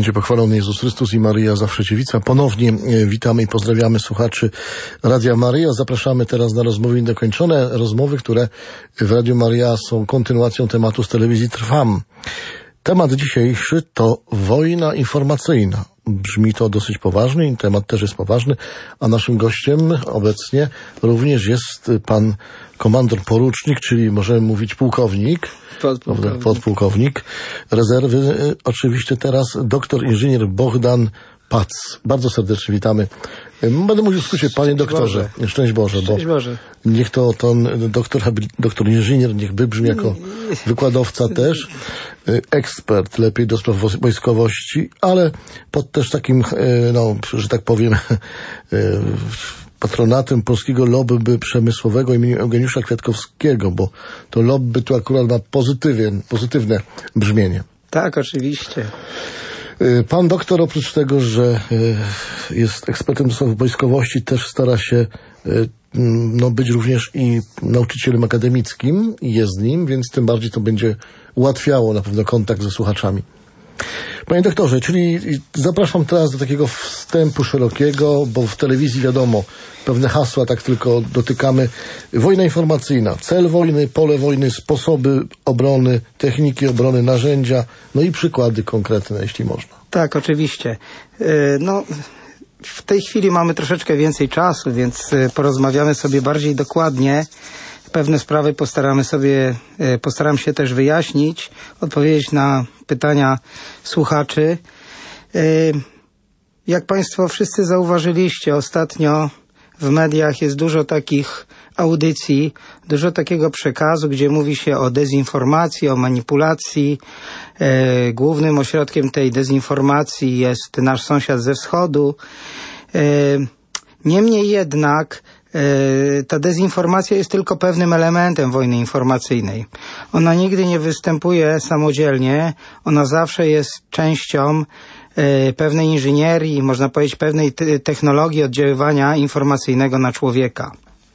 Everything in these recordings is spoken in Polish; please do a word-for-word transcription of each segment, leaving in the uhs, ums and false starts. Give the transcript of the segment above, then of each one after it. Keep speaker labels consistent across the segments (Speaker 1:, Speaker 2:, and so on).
Speaker 1: Będzie pochwalony Jezus Chrystus i Maryja zawsze dziewica. Ponownie witamy i pozdrawiamy słuchaczy Radia Maryja. Zapraszamy teraz na rozmowy niedokończone. Rozmowy, które w Radiu Maryja są kontynuacją tematu z telewizji Trwam. Temat dzisiejszy to wojna informacyjna. Brzmi to dosyć poważnie i temat też jest poważny, a naszym gościem obecnie również jest pan komandor porucznik, czyli możemy mówić pułkownik,
Speaker 2: podpułkownik,
Speaker 1: podpułkownik rezerwy, oczywiście teraz doktor inżynier Bohdan Pac. Bardzo serdecznie witamy. Będę mówił w skrócie, panie doktorze.
Speaker 2: Boże.
Speaker 1: Szczęść Boże.
Speaker 2: Szczęść
Speaker 1: bo
Speaker 2: Boże.
Speaker 1: Niech to ten doktor, doktor inżynier, niech wybrzmi jako wykładowca też, ekspert lepiej do spraw wojskowości, ale pod też takim, no, że tak powiem, patronatem polskiego lobby przemysłowego imienia Eugeniusza Kwiatkowskiego, bo to lobby tu akurat ma pozytywne, pozytywne brzmienie.
Speaker 2: Tak, oczywiście.
Speaker 1: Pan doktor oprócz tego, że jest ekspertem do spraw wojskowości, też stara się no, być również i nauczycielem akademickim i jest nim, więc tym bardziej to będzie ułatwiało na pewno kontakt ze słuchaczami. Panie doktorze, czyli zapraszam teraz do takiego wstępu szerokiego, bo w telewizji wiadomo, pewne hasła tak tylko dotykamy. Wojna informacyjna, cel wojny, pole wojny, sposoby obrony, techniki obrony, narzędzia, no i przykłady konkretne, jeśli można.
Speaker 2: Tak, oczywiście. No, w tej chwili mamy troszeczkę więcej czasu, więc porozmawiamy sobie bardziej dokładnie. Pewne sprawy postaramy sobie, postaram się też wyjaśnić, odpowiedzieć na pytania słuchaczy. Jak Państwo wszyscy zauważyliście, ostatnio w mediach jest dużo takich audycji, dużo takiego przekazu, gdzie mówi się o dezinformacji, o manipulacji. Głównym ośrodkiem tej dezinformacji jest nasz sąsiad ze wschodu. Niemniej jednak ta dezinformacja jest tylko pewnym elementem wojny informacyjnej. Ona nigdy nie występuje samodzielnie, ona zawsze jest częścią pewnej inżynierii, można powiedzieć pewnej te- technologii oddziaływania informacyjnego na człowieka.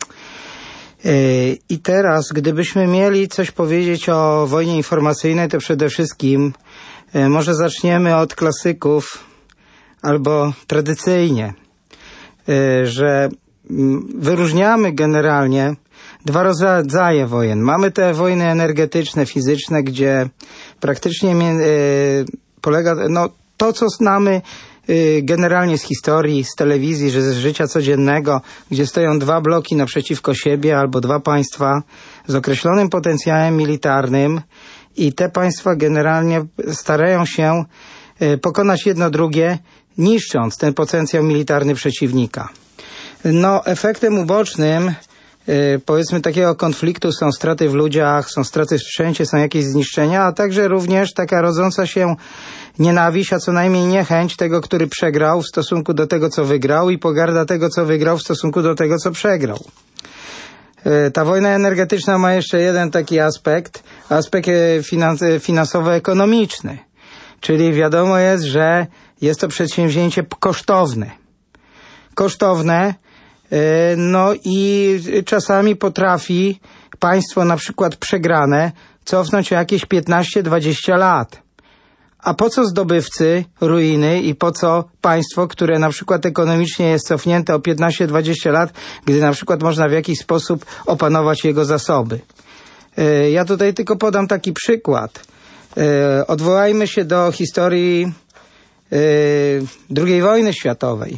Speaker 2: I teraz, gdybyśmy mieli coś powiedzieć o wojnie informacyjnej, to przede wszystkim może zaczniemy od klasyków, albo tradycyjnie, że wyróżniamy generalnie dwa rodzaje wojen. Mamy te wojny energetyczne, fizyczne, gdzie praktycznie y, polega no, to, co znamy y, generalnie z historii, z telewizji, że z życia codziennego, gdzie stoją dwa bloki naprzeciwko siebie albo dwa państwa z określonym potencjałem militarnym i te państwa generalnie starają się y, pokonać jedno drugie, niszcząc ten potencjał militarny przeciwnika. No, efektem ubocznym, yy, powiedzmy, takiego konfliktu są straty w ludziach, są straty w sprzęcie, są jakieś zniszczenia, a także również taka rodząca się nienawiść, a co najmniej niechęć tego, który przegrał w stosunku do tego, co wygrał i pogarda tego, co wygrał w stosunku do tego, co przegrał. Yy, ta wojna energetyczna ma jeszcze jeden taki aspekt, aspekt finans- finansowo-ekonomiczny, czyli wiadomo jest, że jest to przedsięwzięcie kosztowne. Kosztowne, no i czasami potrafi państwo na przykład przegrane cofnąć o jakieś piętnaście dwadzieścia lat. A po co zdobywcy ruiny i po co państwo, które na przykład ekonomicznie jest cofnięte o piętnaście dwadzieścia lat, gdy na przykład można w jakiś sposób opanować jego zasoby. Ja tutaj tylko podam taki przykład. Odwołajmy się do historii drugiej wojny światowej.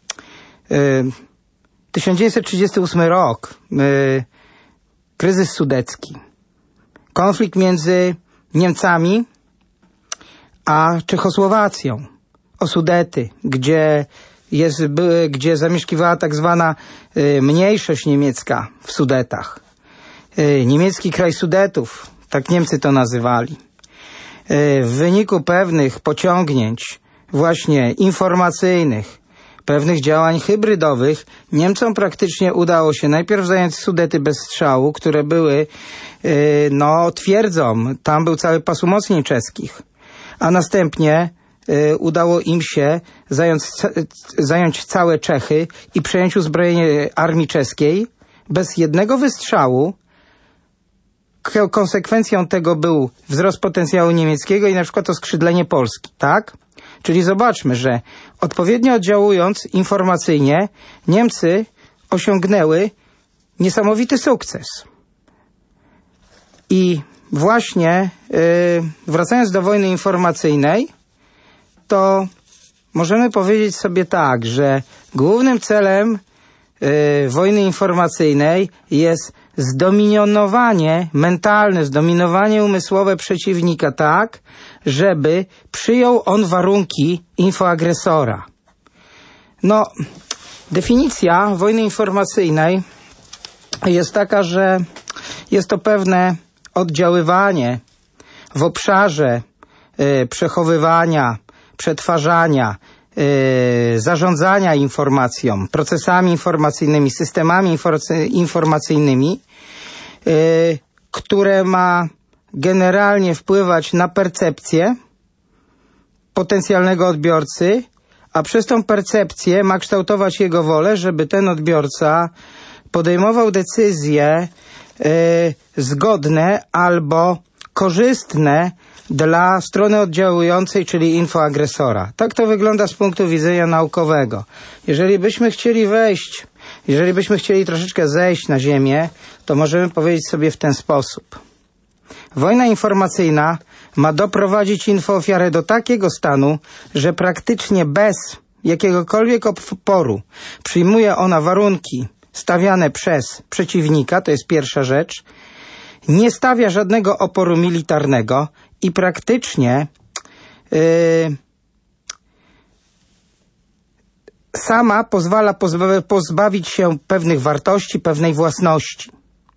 Speaker 2: tysiąc dziewięćset trzydziesty ósmy rok, kryzys sudecki, konflikt między Niemcami a Czechosłowacją o Sudety, gdzie, jest, gdzie zamieszkiwała tak zwana mniejszość niemiecka w Sudetach. Niemiecki kraj Sudetów, tak Niemcy to nazywali. W wyniku pewnych pociągnięć właśnie informacyjnych, pewnych działań hybrydowych, Niemcom praktycznie udało się najpierw zająć Sudety bez strzału, które były yy, no twierdzą, tam był cały pas umocnień czeskich, a następnie yy, udało im się zająć, zająć całe Czechy i przejąć uzbrojenie armii czeskiej bez jednego wystrzału. Konsekwencją tego był wzrost potencjału niemieckiego i na przykład oskrzydlenie Polski, tak? Czyli zobaczmy, że odpowiednio oddziałując informacyjnie, Niemcy osiągnęły niesamowity sukces. I właśnie yy, wracając do wojny informacyjnej, to możemy powiedzieć sobie tak, że głównym celem yy, wojny informacyjnej jest zdominowanie mentalne, zdominowanie umysłowe przeciwnika tak, żeby przyjął on warunki infoagresora. No, definicja wojny informacyjnej jest taka, że jest to pewne oddziaływanie w obszarze y, przechowywania, przetwarzania, y, zarządzania informacją, procesami informacyjnymi, systemami infor- informacyjnymi, y, które ma generalnie wpływać na percepcję potencjalnego odbiorcy, a przez tą percepcję ma kształtować jego wolę, żeby ten odbiorca podejmował decyzje y, zgodne albo korzystne dla strony oddziałującej, czyli infoagresora. Tak to wygląda z punktu widzenia naukowego. Jeżeli byśmy chcieli wejść, jeżeli byśmy chcieli troszeczkę zejść na ziemię, to możemy powiedzieć sobie w ten sposób. Wojna informacyjna ma doprowadzić infoofiarę do takiego stanu, że praktycznie bez jakiegokolwiek oporu przyjmuje ona warunki stawiane przez przeciwnika, to jest pierwsza rzecz, nie stawia żadnego oporu militarnego i praktycznie yy, sama pozwala pozba- pozbawić się pewnych wartości, pewnej własności.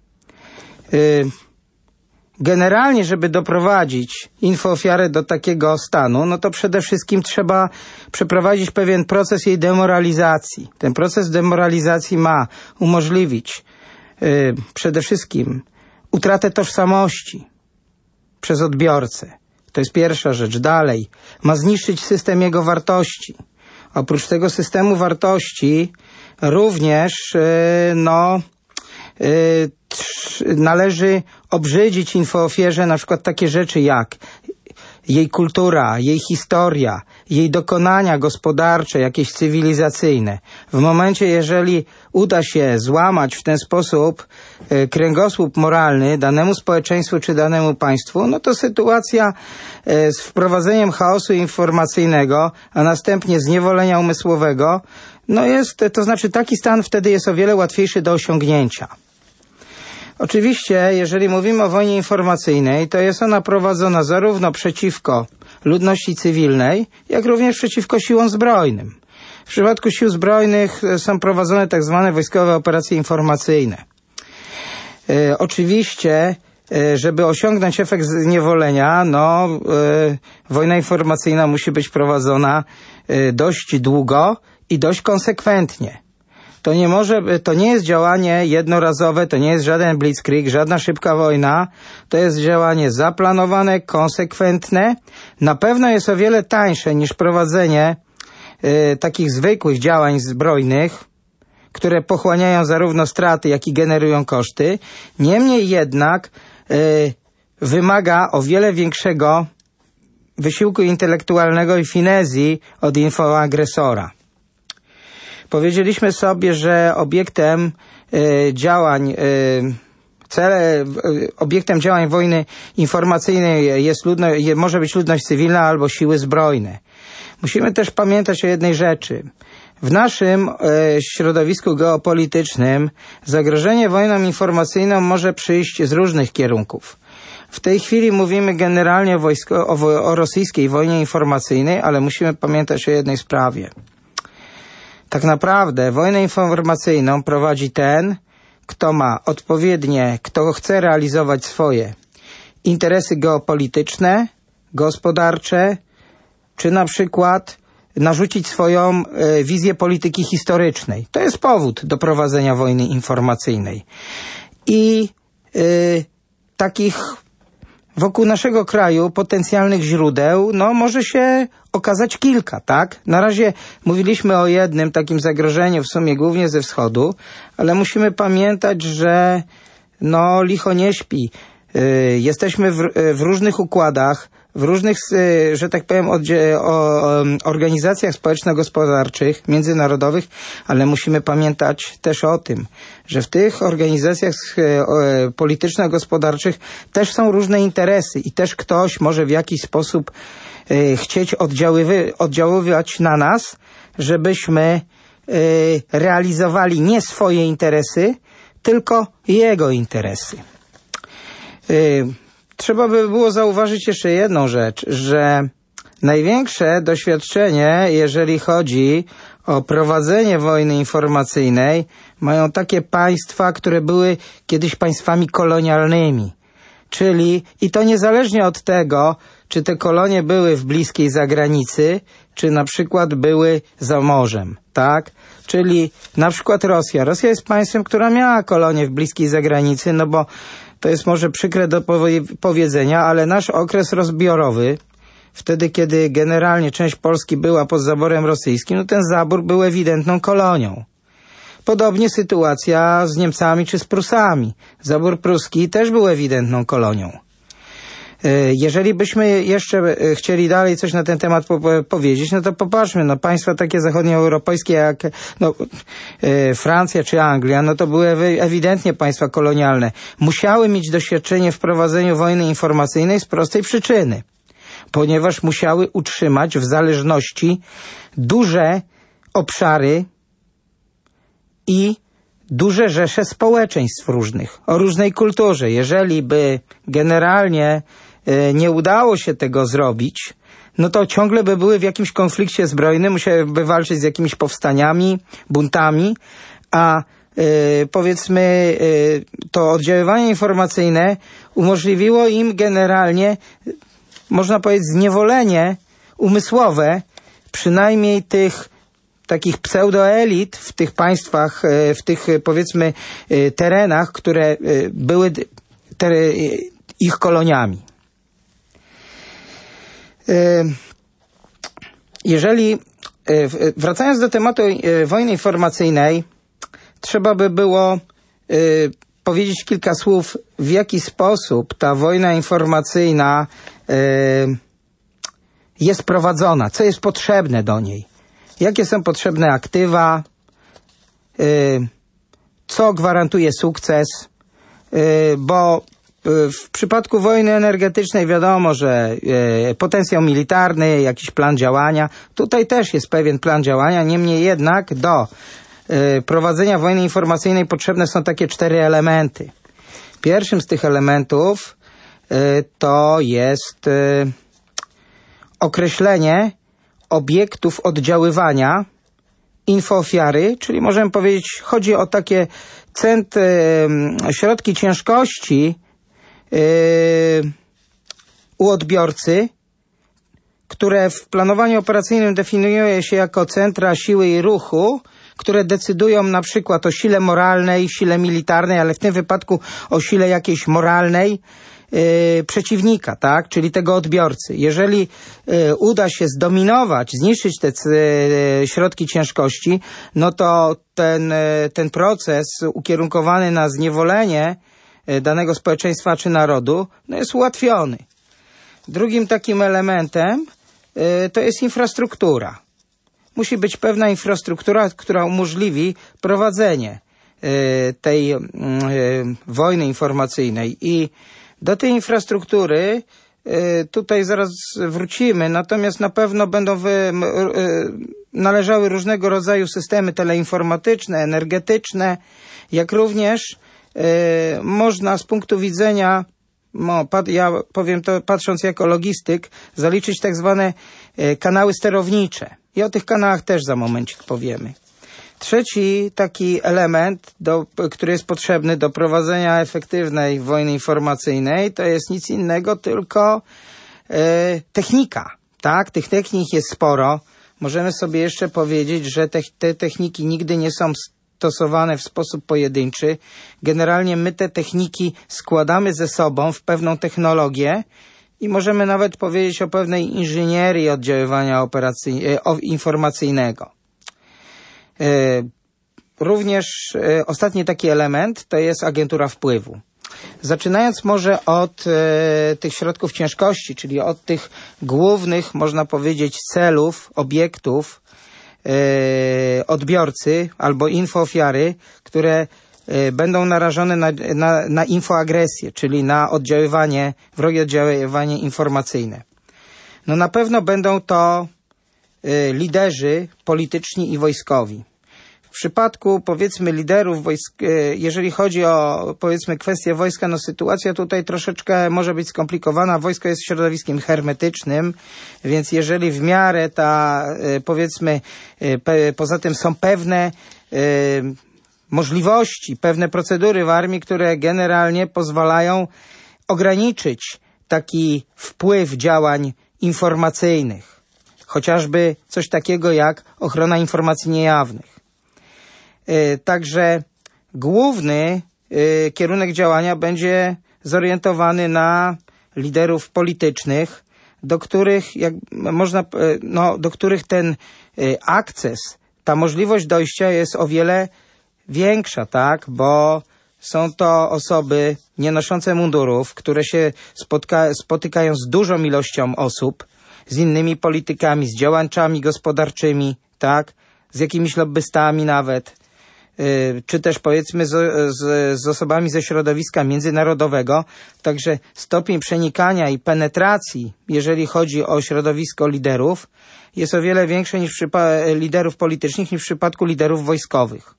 Speaker 2: Yy, Generalnie, żeby doprowadzić infoofiarę do takiego stanu, no to przede wszystkim trzeba przeprowadzić pewien proces jej demoralizacji. Ten proces demoralizacji ma umożliwić yy, przede wszystkim utratę tożsamości przez odbiorcę. To jest pierwsza rzecz. Dalej, ma zniszczyć system jego wartości. Oprócz tego systemu wartości również yy, no yy, należy obrzydzić infoofierze na przykład takie rzeczy jak jej kultura, jej historia, jej dokonania gospodarcze, jakieś cywilizacyjne. W momencie, jeżeli uda się złamać w ten sposób y, kręgosłup moralny danemu społeczeństwu czy danemu państwu, no to sytuacja y, z wprowadzeniem chaosu informacyjnego, a następnie zniewolenia umysłowego, no jest, to znaczy taki stan wtedy jest o wiele łatwiejszy do osiągnięcia. Oczywiście, jeżeli mówimy o wojnie informacyjnej, to jest ona prowadzona zarówno przeciwko ludności cywilnej, jak również przeciwko siłom zbrojnym. W przypadku sił zbrojnych są prowadzone tak zwane wojskowe operacje informacyjne. E, oczywiście, e, żeby osiągnąć efekt zniewolenia, no, e, wojna informacyjna musi być prowadzona e, dość długo i dość konsekwentnie. To nie może, to nie jest działanie jednorazowe, to nie jest żaden blitzkrieg, żadna szybka wojna. To jest działanie zaplanowane, konsekwentne. Na pewno jest o wiele tańsze niż prowadzenie y, takich zwykłych działań zbrojnych, które pochłaniają zarówno straty, jak i generują koszty. Niemniej jednak y, wymaga o wiele większego wysiłku intelektualnego i finezji od infoagresora. Powiedzieliśmy sobie, że obiektem y, działań, y, cele, y, obiektem działań wojny informacyjnej jest ludno, może być ludność cywilna albo siły zbrojne. Musimy też pamiętać o jednej rzeczy. W naszym y, środowisku geopolitycznym zagrożenie wojną informacyjną może przyjść z różnych kierunków. W tej chwili mówimy generalnie o, wojsko, o, o rosyjskiej wojnie informacyjnej, ale musimy pamiętać o jednej sprawie. Tak naprawdę wojnę informacyjną prowadzi ten, kto ma odpowiednie, kto chce realizować swoje interesy geopolityczne, gospodarcze, czy na przykład narzucić swoją y, wizję polityki historycznej. To jest powód do prowadzenia wojny informacyjnej. I y, takich wokół naszego kraju potencjalnych źródeł, no może się okazać kilka, tak? Na razie mówiliśmy o jednym takim zagrożeniu, w sumie głównie ze wschodu, ale musimy pamiętać, że no licho nie śpi. Yy, jesteśmy w, w różnych układach, w różnych, że tak powiem, organizacjach społeczno-gospodarczych, międzynarodowych, ale musimy pamiętać też o tym, że w tych organizacjach polityczno-gospodarczych też są różne interesy i też ktoś może w jakiś sposób chcieć oddziaływać na nas, żebyśmy realizowali nie swoje interesy, tylko jego interesy. Trzeba by było zauważyć jeszcze jedną rzecz, że największe doświadczenie, jeżeli chodzi o prowadzenie wojny informacyjnej, mają takie państwa, które były kiedyś państwami kolonialnymi. Czyli, i to niezależnie od tego, czy te kolonie były w bliskiej zagranicy, czy na przykład były za morzem, tak? Czyli na przykład Rosja. Rosja jest państwem, która miała kolonie w bliskiej zagranicy, no bo to jest może przykre do powiedzenia, ale nasz okres rozbiorowy, wtedy kiedy generalnie część Polski była pod zaborem rosyjskim, no ten zabór był ewidentną kolonią. Podobnie sytuacja z Niemcami czy z Prusami. Zabór pruski też był ewidentną kolonią. Jeżeli byśmy jeszcze chcieli dalej coś na ten temat po- powiedzieć, no to popatrzmy, no państwa takie zachodnioeuropejskie jak no, e, Francja czy Anglia, no to były ewidentnie państwa kolonialne. Musiały mieć doświadczenie w prowadzeniu wojny informacyjnej z prostej przyczyny, ponieważ musiały utrzymać w zależności duże obszary i duże rzesze społeczeństw różnych, o różnej kulturze. Jeżeli by generalnie nie udało się tego zrobić, no to ciągle by były w jakimś konflikcie zbrojnym, musiałyby walczyć z jakimiś powstaniami, buntami, a yy, powiedzmy yy, to oddziaływanie informacyjne umożliwiło im generalnie, można powiedzieć, zniewolenie umysłowe, przynajmniej tych takich pseudoelit w tych państwach, w tych powiedzmy terenach, które były ich koloniami. Jeżeli, wracając do tematu wojny informacyjnej, trzeba by było powiedzieć kilka słów, w jaki sposób ta wojna informacyjna jest prowadzona, co jest potrzebne do niej, jakie są potrzebne aktywa, co gwarantuje sukces, bo w przypadku wojny energetycznej wiadomo, że e, potencjał militarny, jakiś plan działania, tutaj też jest pewien plan działania, niemniej jednak do e, prowadzenia wojny informacyjnej potrzebne są takie cztery elementy. Pierwszym z tych elementów e, to jest e, określenie obiektów oddziaływania infoofiary, czyli możemy powiedzieć, chodzi o takie cent, e, środki ciężkości Yy, u odbiorcy, które w planowaniu operacyjnym definiuje się jako centra siły i ruchu, które decydują na przykład o sile moralnej, sile militarnej, ale w tym wypadku o sile jakiejś moralnej yy, przeciwnika, tak, czyli tego odbiorcy. Jeżeli yy, uda się zdominować, zniszczyć te yy, środki ciężkości, no to ten, yy, ten proces ukierunkowany na zniewolenie danego społeczeństwa czy narodu, no jest ułatwiony. Drugim takim elementem y, to jest infrastruktura. Musi być pewna infrastruktura, która umożliwi prowadzenie y, tej y, wojny informacyjnej. I do tej infrastruktury y, tutaj zaraz wrócimy, natomiast na pewno będą wy, y, należały różnego rodzaju systemy teleinformatyczne, energetyczne, jak również Yy, można z punktu widzenia, no, pad, ja powiem to patrząc jako logistyk, zaliczyć tak zwane yy, kanały sterownicze. I o tych kanałach też za momencik powiemy. Trzeci taki element, do, który jest potrzebny do prowadzenia efektywnej wojny informacyjnej, to jest nic innego, tylko yy, technika. Tak, tych technik jest sporo. Możemy sobie jeszcze powiedzieć, że te, te techniki nigdy nie są stosowane w sposób pojedynczy. Generalnie my te techniki składamy ze sobą w pewną technologię i możemy nawet powiedzieć o pewnej inżynierii oddziaływania operacyj- informacyjnego. Również ostatni taki element to jest agentura wpływu. Zaczynając może od e, tych środków ciężkości, czyli od tych głównych, można powiedzieć, celów, obiektów e, odbiorcy albo infoofiary, które e, będą narażone na, na, na infoagresję, czyli na oddziaływanie, wrogie oddziaływanie informacyjne. No na pewno będą to e, liderzy polityczni i wojskowi. W przypadku, powiedzmy, liderów wojsk, jeżeli chodzi o, powiedzmy, kwestię wojska, no sytuacja tutaj troszeczkę może być skomplikowana. Wojsko jest środowiskiem hermetycznym, więc jeżeli w miarę ta, powiedzmy, pe, poza tym są pewne e, możliwości, pewne procedury w armii, które generalnie pozwalają ograniczyć taki wpływ działań informacyjnych. Chociażby coś takiego jak ochrona informacji niejawnych. Także główny kierunek działania będzie zorientowany na liderów politycznych, do których, jak można, no, do których ten akces, ta możliwość dojścia jest o wiele większa, tak, bo są to osoby nie noszące mundurów, które się spotka, spotykają z dużą ilością osób, z innymi politykami, z działaczami gospodarczymi, tak, z jakimiś lobbystami nawet, czy też powiedzmy z, z, z osobami ze środowiska międzynarodowego. Także stopień przenikania i penetracji, jeżeli chodzi o środowisko liderów, jest o wiele większy niż w przypadku liderów politycznych niż w przypadku liderów wojskowych.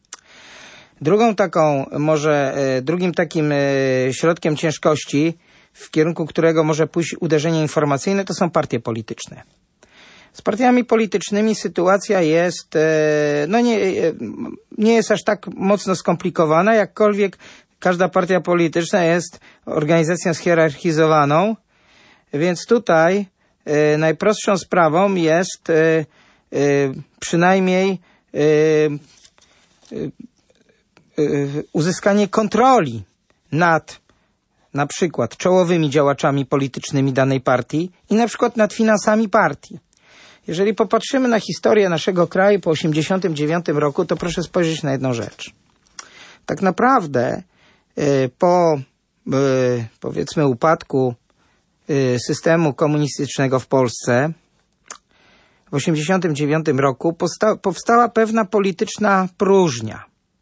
Speaker 2: Drugą taką, może drugim takim środkiem ciężkości, w kierunku którego może pójść uderzenie informacyjne, to są partie polityczne. Z partiami politycznymi sytuacja jest, no nie, nie jest aż tak mocno skomplikowana, jakkolwiek każda partia polityczna jest organizacją schierarchizowaną, więc tutaj najprostszą sprawą jest przynajmniej uzyskanie kontroli nad na przykład czołowymi działaczami politycznymi danej partii i na przykład nad finansami partii. Jeżeli popatrzymy na historię naszego kraju po osiemdziesiątym dziewiątym roku, to proszę spojrzeć na jedną rzecz. Tak naprawdę po, powiedzmy, upadku systemu komunistycznego w Polsce w osiemdziesiątym dziewiątym roku powsta- powstała pewna polityczna próżnia.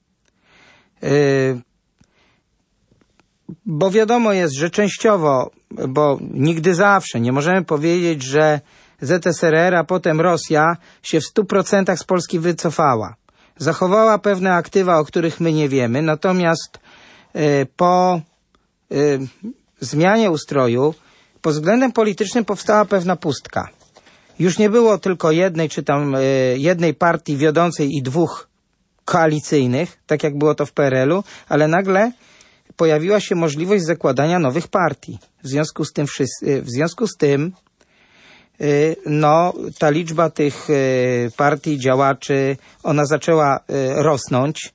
Speaker 2: Bo wiadomo jest, że częściowo, bo nigdy zawsze, nie możemy powiedzieć, że Z S R R, a potem Rosja się w stu procentach z Polski wycofała. Zachowała pewne aktywa, o których my nie wiemy, natomiast y, po y, zmianie ustroju pod względem politycznym powstała pewna pustka. Już nie było tylko jednej, czy tam y, jednej partii wiodącej i dwóch koalicyjnych, tak jak było to w P R L u, ale nagle pojawiła się możliwość zakładania nowych partii. W związku z tym, w związku z tym no, ta liczba tych partii, działaczy, ona zaczęła rosnąć.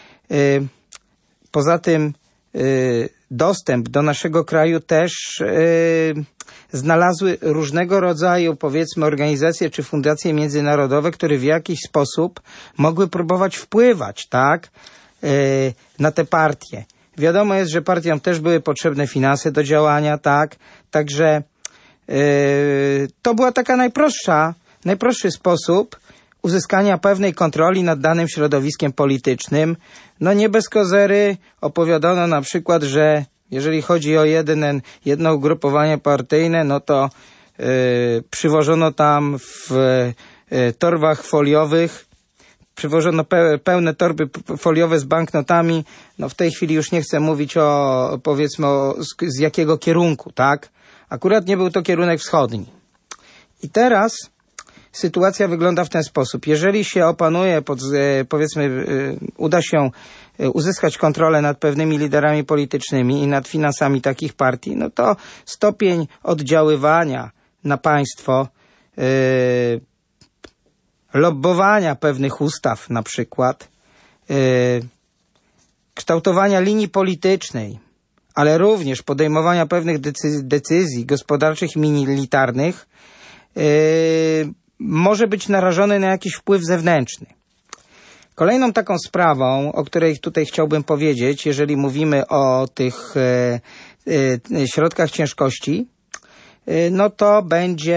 Speaker 2: Poza tym dostęp do naszego kraju też znalazły różnego rodzaju, powiedzmy, organizacje czy fundacje międzynarodowe, które w jakiś sposób mogły próbować wpływać, tak, na te partie. Wiadomo jest, że partiom też były potrzebne finanse do działania, tak, także Yy, to była taka najprostsza, najprostszy sposób uzyskania pewnej kontroli nad danym środowiskiem politycznym. No nie bez kozery opowiadano na przykład, że jeżeli chodzi o jeden, jedno ugrupowanie partyjne, no to yy, przywożono tam w yy, torbach foliowych, przywożono pe, pełne torby foliowe z banknotami. No w tej chwili już nie chcę mówić o, powiedzmy, o, z, z jakiego kierunku, tak? Akurat nie był to kierunek wschodni. I teraz sytuacja wygląda w ten sposób. Jeżeli się opanuje, pod, powiedzmy, uda się uzyskać kontrolę nad pewnymi liderami politycznymi i nad finansami takich partii, no to stopień oddziaływania na państwo, yy, lobbowania pewnych ustaw na przykład, yy, kształtowania linii politycznej, ale również podejmowania pewnych decyzji, decyzji gospodarczych i militarnych yy, może być narażony na jakiś wpływ zewnętrzny. Kolejną taką sprawą, o której tutaj chciałbym powiedzieć, jeżeli mówimy o tych e, e, środkach ciężkości, e, no to będzie,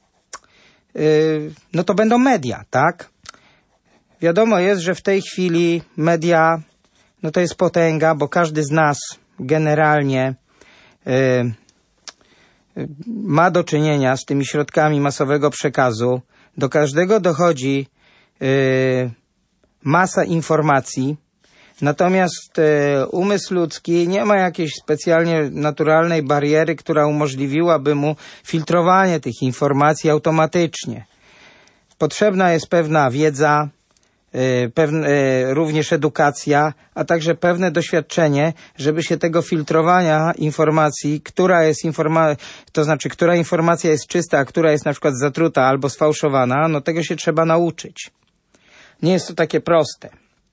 Speaker 2: e, no to będą media, tak? Wiadomo jest, że w tej chwili media, no to jest potęga, bo każdy z nas generalnie e, ma do czynienia z tymi środkami masowego przekazu. Do każdego dochodzi e, masa informacji, natomiast e, umysł ludzki nie ma jakiejś specjalnie naturalnej bariery, która umożliwiłaby mu filtrowanie tych informacji automatycznie. Potrzebna jest pewna wiedza, e, pewne, e, również edukacja, a także pewne doświadczenie, żeby się tego filtrowania informacji, która jest informa- to znaczy, która informacja jest czysta, a która jest na przykład zatruta albo sfałszowana, no tego się trzeba nauczyć. Nie jest to takie proste.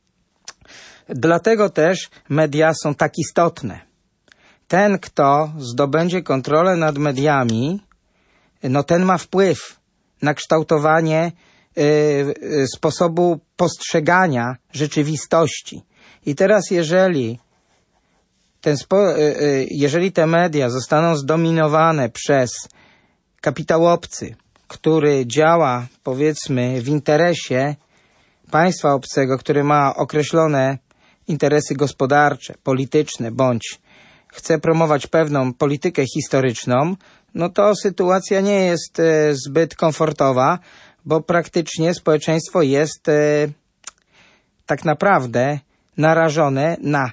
Speaker 2: Dlatego też media są tak istotne. Ten, kto zdobędzie kontrolę nad mediami, no ten ma wpływ na kształtowanie y, y, sposobu postrzegania rzeczywistości. I teraz jeżeli, ten spo, y, y, jeżeli te media zostaną zdominowane przez kapitał obcy, który działa, powiedzmy, w interesie państwa obcego, który ma określone interesy gospodarcze, polityczne, bądź chce promować pewną politykę historyczną, no to sytuacja nie jest e, zbyt komfortowa, bo praktycznie społeczeństwo jest e, tak naprawdę narażone na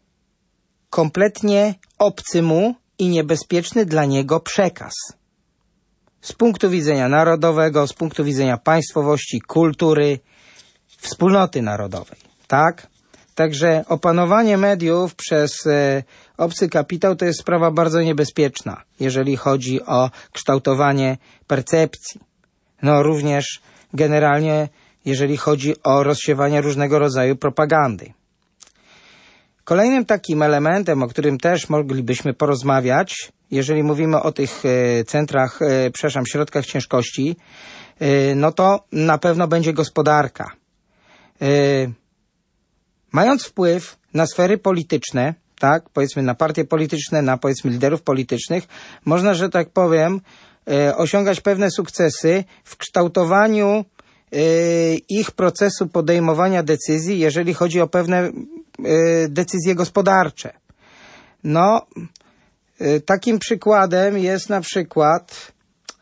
Speaker 2: kompletnie obcy mu i niebezpieczny dla niego przekaz. Z punktu widzenia narodowego, z punktu widzenia państwowości, kultury, wspólnoty narodowej, tak? Także opanowanie mediów przez e, obcy kapitał to jest sprawa bardzo niebezpieczna, jeżeli chodzi o kształtowanie percepcji. No również generalnie, jeżeli chodzi o rozsiewanie różnego rodzaju propagandy. Kolejnym takim elementem, o którym też moglibyśmy porozmawiać, jeżeli mówimy o tych e, centrach, e, przepraszam, środkach ciężkości, e, no to na pewno będzie gospodarka. Yy, mając wpływ na sfery polityczne, tak, powiedzmy na partie polityczne, na powiedzmy liderów politycznych, można, że tak powiem, yy, osiągać pewne sukcesy w kształtowaniu yy, ich procesu podejmowania decyzji, jeżeli chodzi o pewne yy, decyzje gospodarcze. No, yy, takim przykładem jest na przykład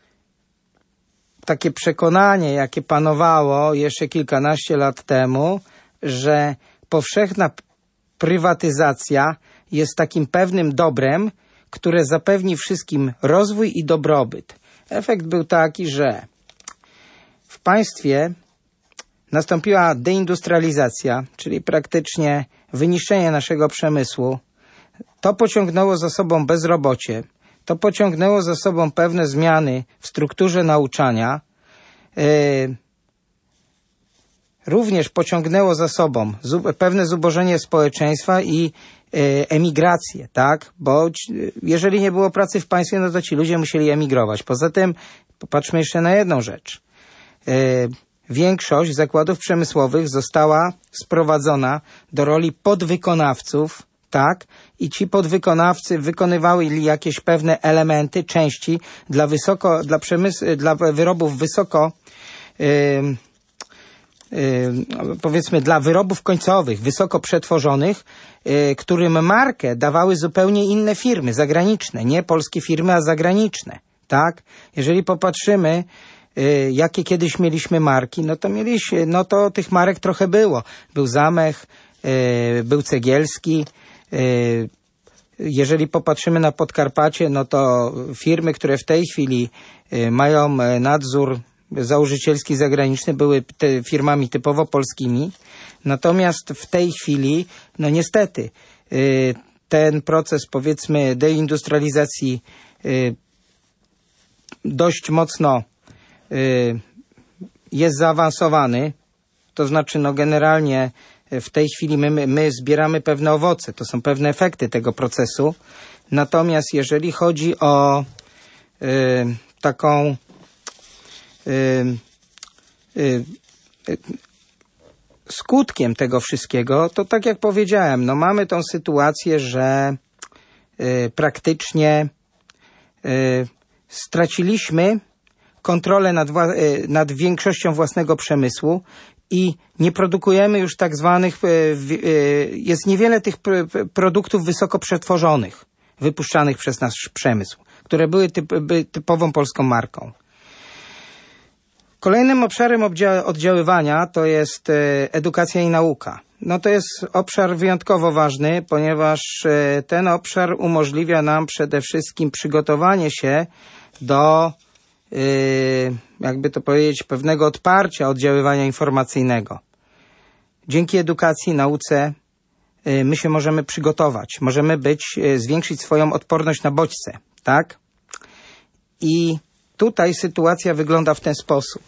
Speaker 2: takie przekonanie, jakie panowało jeszcze kilkanaście lat temu, że powszechna prywatyzacja jest takim pewnym dobrem, które zapewni wszystkim rozwój i dobrobyt. Efekt był taki, że w państwie nastąpiła deindustrializacja, czyli praktycznie wyniszczenie naszego przemysłu. To pociągnęło za sobą bezrobocie. To pociągnęło za sobą pewne zmiany w strukturze nauczania. Yy, również pociągnęło za sobą zub, pewne zubożenie społeczeństwa i yy, emigrację, tak? Bo ci, jeżeli nie było pracy w państwie, no to ci ludzie musieli emigrować. Poza tym, popatrzmy jeszcze na jedną rzecz. Yy, większość zakładów przemysłowych została sprowadzona do roli podwykonawców, tak? I ci podwykonawcy wykonywali jakieś pewne elementy, części dla wysoko, dla przemysłu, dla wyrobów wysoko, yy, yy, powiedzmy dla wyrobów końcowych, wysoko przetworzonych, yy, którym markę dawały zupełnie inne firmy zagraniczne, nie polskie firmy, a zagraniczne, tak? Jeżeli popatrzymy, yy, jakie kiedyś mieliśmy marki, no to mieliśmy, no to tych marek trochę było. Był Zamech, yy, był Cegielski. Jeżeli popatrzymy na Podkarpacie, no to firmy, które w tej chwili mają nadzór założycielski zagraniczny, były te firmami typowo polskimi. Natomiast w tej chwili, no niestety, ten proces, powiedzmy, deindustrializacji dość mocno jest zaawansowany. To znaczy, no generalnie w tej chwili my, my zbieramy pewne owoce, to są pewne efekty tego procesu. Natomiast jeżeli chodzi o y, taką y, y, y, skutkiem tego wszystkiego, to tak jak powiedziałem, no mamy tą sytuację, że y, praktycznie y, straciliśmy kontrolę nad, wła- y, nad większością własnego przemysłu i nie produkujemy już tak zwanych, y, y, jest niewiele tych pr- produktów wysoko przetworzonych, wypuszczanych przez nasz przemysł, które były typ, by typową polską marką. Kolejnym obszarem obdzia- oddziaływania to jest e, edukacja i nauka. No to jest obszar wyjątkowo ważny, ponieważ e, ten obszar umożliwia nam przede wszystkim przygotowanie się do, e, jakby to powiedzieć, pewnego odparcia oddziaływania informacyjnego. Dzięki edukacji, nauce e, my się możemy przygotować, możemy być, e, zwiększyć swoją odporność na bodźce, tak? I tutaj sytuacja wygląda w ten sposób.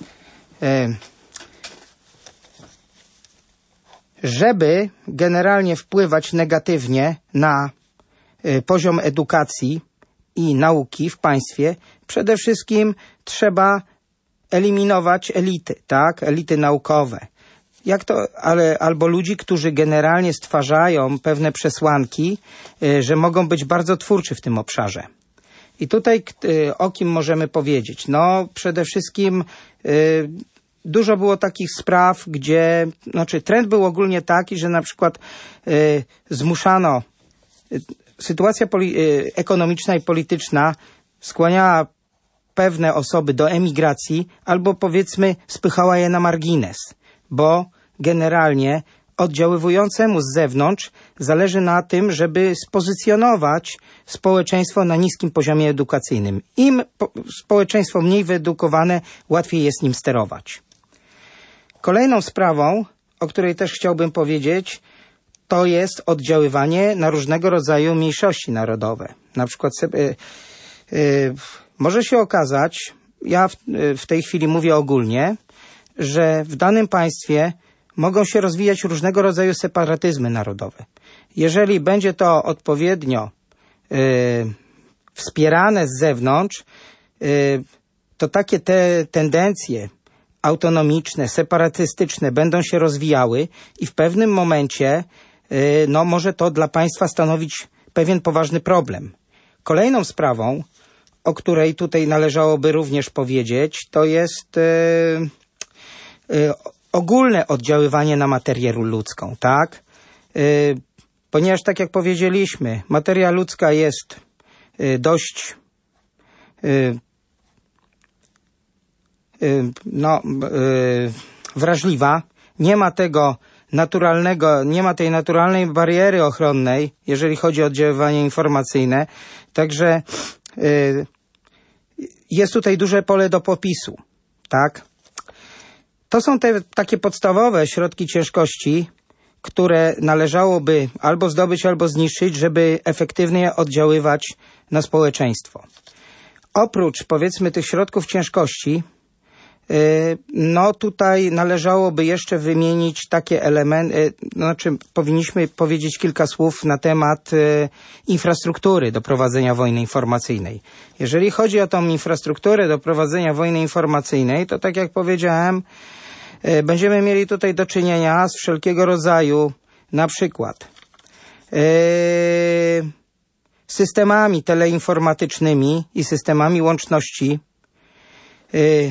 Speaker 2: Żeby generalnie wpływać negatywnie na poziom edukacji i nauki w państwie, przede wszystkim trzeba eliminować elity, tak? Elity naukowe. Jak to, ale, albo ludzi, którzy generalnie stwarzają pewne przesłanki, że mogą być bardzo twórczy w tym obszarze. I tutaj o kim możemy powiedzieć? No przede wszystkim y, dużo było takich spraw, gdzie, znaczy trend był ogólnie taki, że na przykład y, zmuszano, y, sytuacja poli- y, ekonomiczna i polityczna skłaniała pewne osoby do emigracji albo powiedzmy spychała je na margines, bo generalnie oddziaływującemu z zewnątrz zależy na tym, żeby spozycjonować społeczeństwo na niskim poziomie edukacyjnym. Im po, społeczeństwo mniej wyedukowane, łatwiej jest nim sterować. Kolejną sprawą, o której też chciałbym powiedzieć, to jest oddziaływanie na różnego rodzaju mniejszości narodowe. Na przykład yy, yy, może się okazać, ja w, yy, w tej chwili mówię ogólnie, że w danym państwie mogą się rozwijać różnego rodzaju separatyzmy narodowe. Jeżeli będzie to odpowiednio y, wspierane z zewnątrz, y, to takie te tendencje autonomiczne, separatystyczne będą się rozwijały i w pewnym momencie y, no, może to dla państwa stanowić pewien poważny problem. Kolejną sprawą, o której tutaj należałoby również powiedzieć, to jest y, y, ogólne oddziaływanie na materię ludzką, tak? Yy, ponieważ tak jak powiedzieliśmy, materia ludzka jest yy, dość yy, yy, no, yy, wrażliwa. Nie ma tego naturalnego, nie ma tej naturalnej bariery ochronnej, jeżeli chodzi o oddziaływanie informacyjne. Także yy, jest tutaj duże pole do popisu, tak? To są te takie podstawowe środki ciężkości, które należałoby albo zdobyć, albo zniszczyć, żeby efektywnie oddziaływać na społeczeństwo. Oprócz, powiedzmy, tych środków ciężkości, yy, no tutaj należałoby jeszcze wymienić takie elementy, yy, znaczy powinniśmy powiedzieć kilka słów na temat yy, infrastruktury do prowadzenia wojny informacyjnej. Jeżeli chodzi o tą infrastrukturę do prowadzenia wojny informacyjnej, to tak jak powiedziałem, będziemy mieli tutaj do czynienia z wszelkiego rodzaju, na przykład yy, systemami teleinformatycznymi i systemami łączności, yy,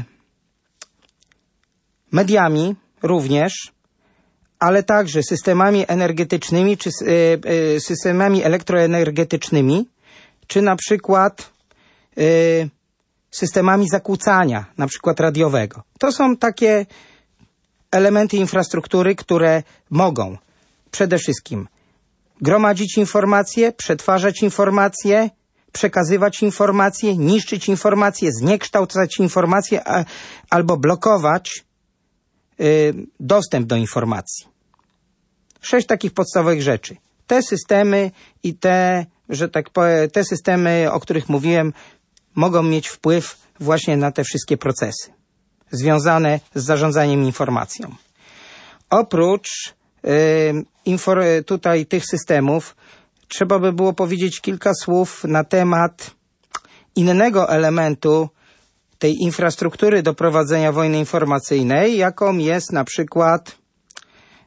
Speaker 2: mediami również, ale także systemami energetycznymi czy yy, yy, systemami elektroenergetycznymi, czy na przykład yy, systemami zakłócania, na przykład radiowego. To są takie elementy infrastruktury, które mogą przede wszystkim gromadzić informacje, przetwarzać informacje, przekazywać informacje, niszczyć informacje, zniekształcać informacje a, albo blokować y, dostęp do informacji. Sześć takich podstawowych rzeczy. Te systemy i te, że tak powiem, te systemy, o których mówiłem, mogą mieć wpływ właśnie na te wszystkie procesy związane z zarządzaniem informacją. Oprócz y, infor- tutaj tych systemów trzeba by było powiedzieć kilka słów na temat innego elementu tej infrastruktury do prowadzenia wojny informacyjnej, jaką jest na przykład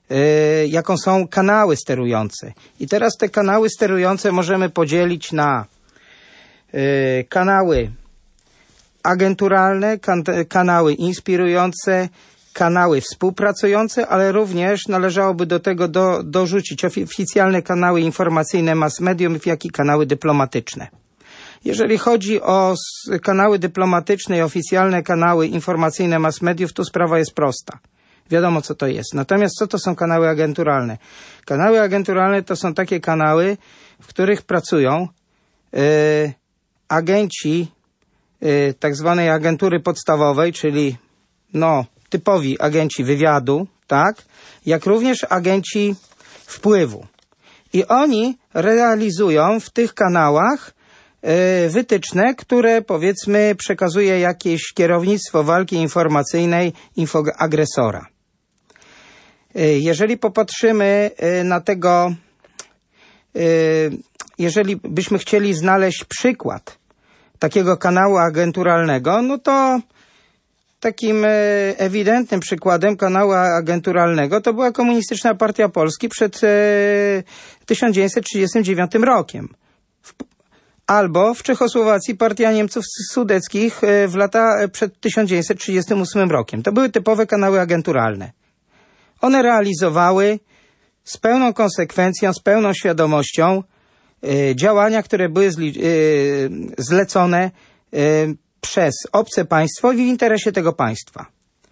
Speaker 2: jaką są kanały sterujące. I teraz te kanały sterujące możemy podzielić na kanały agenturalne, kan kanały inspirujące, kanały współpracujące, ale również należałoby do tego do, dorzucić oficjalne kanały informacyjne mass medium, jak i kanały dyplomatyczne. Jeżeli chodzi o kanały dyplomatyczne i oficjalne kanały informacyjne mass mediów, to sprawa jest prosta. Wiadomo, co to jest. Natomiast co to są kanały agenturalne? Kanały agenturalne to są takie kanały, w których pracują yy, agenci yy, tak zwanej agentury podstawowej, czyli no, typowi agenci wywiadu, tak, jak również agenci wpływu. I oni realizują w tych kanałach yy, wytyczne, które powiedzmy przekazuje jakieś kierownictwo walki informacyjnej infoagresora. Jeżeli popatrzymy na tego, jeżeli byśmy chcieli znaleźć przykład takiego kanału agenturalnego, no to takim ewidentnym przykładem kanału agenturalnego to była Komunistyczna Partia Polski przed tysiąc dziewięćset trzydziestym dziewiątym rokiem. Albo w Czechosłowacji Partia Niemców Sudeckich w lata przed tysiąc dziewięćset trzydziestym ósmym rokiem. To były typowe kanały agenturalne. One realizowały z pełną konsekwencją, z pełną świadomością y, działania, które były zli, y, zlecone y, przez obce państwo i w interesie tego państwa.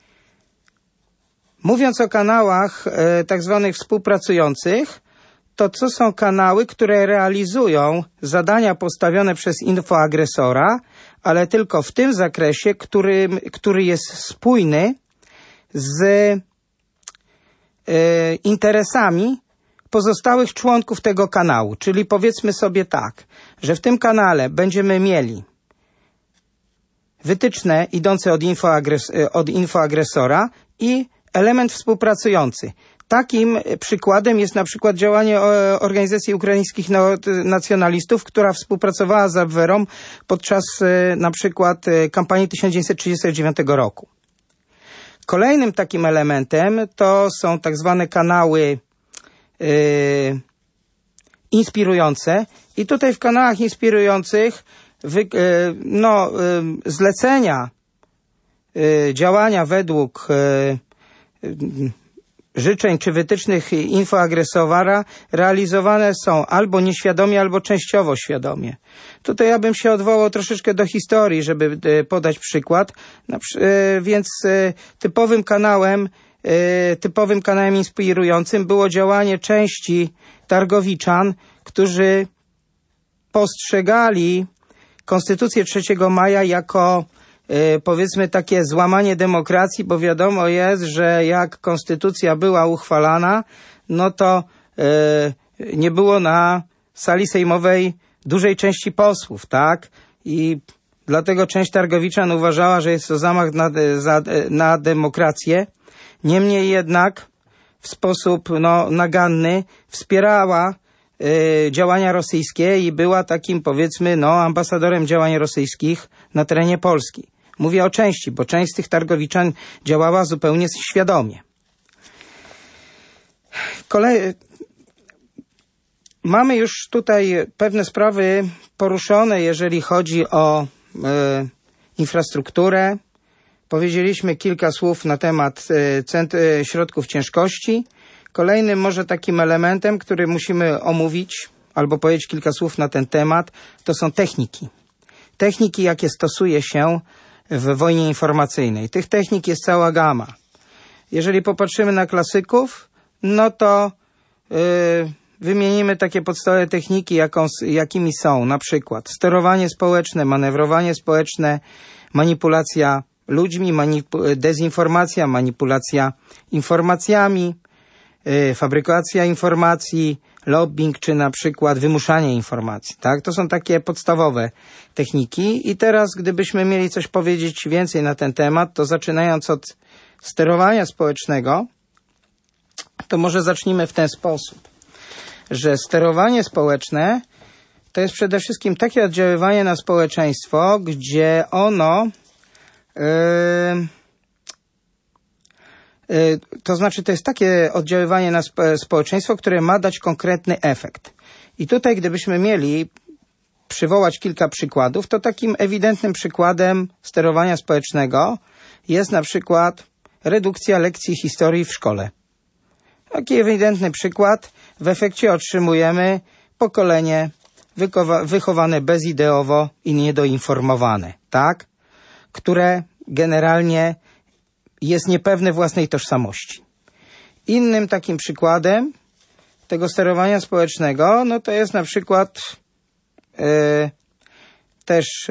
Speaker 2: Mówiąc o kanałach y, tak zwanych współpracujących, to co są kanały, które realizują zadania postawione przez infoagresora, ale tylko w tym zakresie, który, który jest spójny z interesami pozostałych członków tego kanału. Czyli powiedzmy sobie tak, że w tym kanale będziemy mieli wytyczne idące od, infoagres od infoagresora i element współpracujący. Takim przykładem jest na przykład działanie Organizacji Ukraińskich Nacjonalistów, która współpracowała z Abwerą podczas na przykład kampanii tysiąc dziewięćset trzydziestego dziewiątego roku. Kolejnym takim elementem to są tak zwane kanały yy, inspirujące i tutaj w kanałach inspirujących wy, yy, no, yy, zlecenia yy, działania według yy, yy, życzeń czy wytycznych infoagresora realizowane są albo nieświadomie, albo częściowo świadomie. Tutaj ja bym się odwołał troszeczkę do historii, żeby podać przykład. Więc typowym kanałem, typowym kanałem inspirującym było działanie części targowiczan, którzy postrzegali Konstytucję trzeciego maja jako powiedzmy takie złamanie demokracji, bo wiadomo jest, że jak konstytucja była uchwalana, no to yy, nie było na sali sejmowej dużej części posłów, tak? I dlatego część targowiczan uważała, że jest to zamach na, za, na demokrację. Niemniej jednak w sposób no, naganny wspierała yy, działania rosyjskie i była takim powiedzmy no, ambasadorem działań rosyjskich na terenie Polski. Mówię o części, bo część z tych targowiczan działała zupełnie świadomie. Kolej... Mamy już tutaj pewne sprawy poruszone, jeżeli chodzi o e, infrastrukturę. Powiedzieliśmy kilka słów na temat e, cent... e, środków ciężkości. Kolejnym może takim elementem, który musimy omówić, albo powiedzieć kilka słów na ten temat, to są techniki. Techniki, jakie stosuje się w wojnie informacyjnej. Tych technik jest cała gama. Jeżeli popatrzymy na klasyków, no to yy, wymienimy takie podstawowe techniki, jaką, jakimi są na przykład sterowanie społeczne, manewrowanie społeczne, manipulacja ludźmi, manipu- dezinformacja, manipulacja informacjami, yy, fabrykacja informacji, lobbying, czy na przykład wymuszanie informacji, tak? To są takie podstawowe techniki. I teraz, gdybyśmy mieli coś powiedzieć więcej na ten temat, to zaczynając od sterowania społecznego, to może zacznijmy w ten sposób, że sterowanie społeczne to jest przede wszystkim takie oddziaływanie na społeczeństwo, gdzie ono yy, To znaczy, to jest takie oddziaływanie na społeczeństwo, które ma dać konkretny efekt. I tutaj, gdybyśmy mieli przywołać kilka przykładów, to takim ewidentnym przykładem sterowania społecznego jest na przykład redukcja lekcji historii w szkole. Taki ewidentny przykład. W efekcie otrzymujemy pokolenie wychowane bezideowo i niedoinformowane, tak? Które generalnie jest niepewne własnej tożsamości. Innym takim przykładem tego sterowania społecznego, no to jest na przykład e, też e,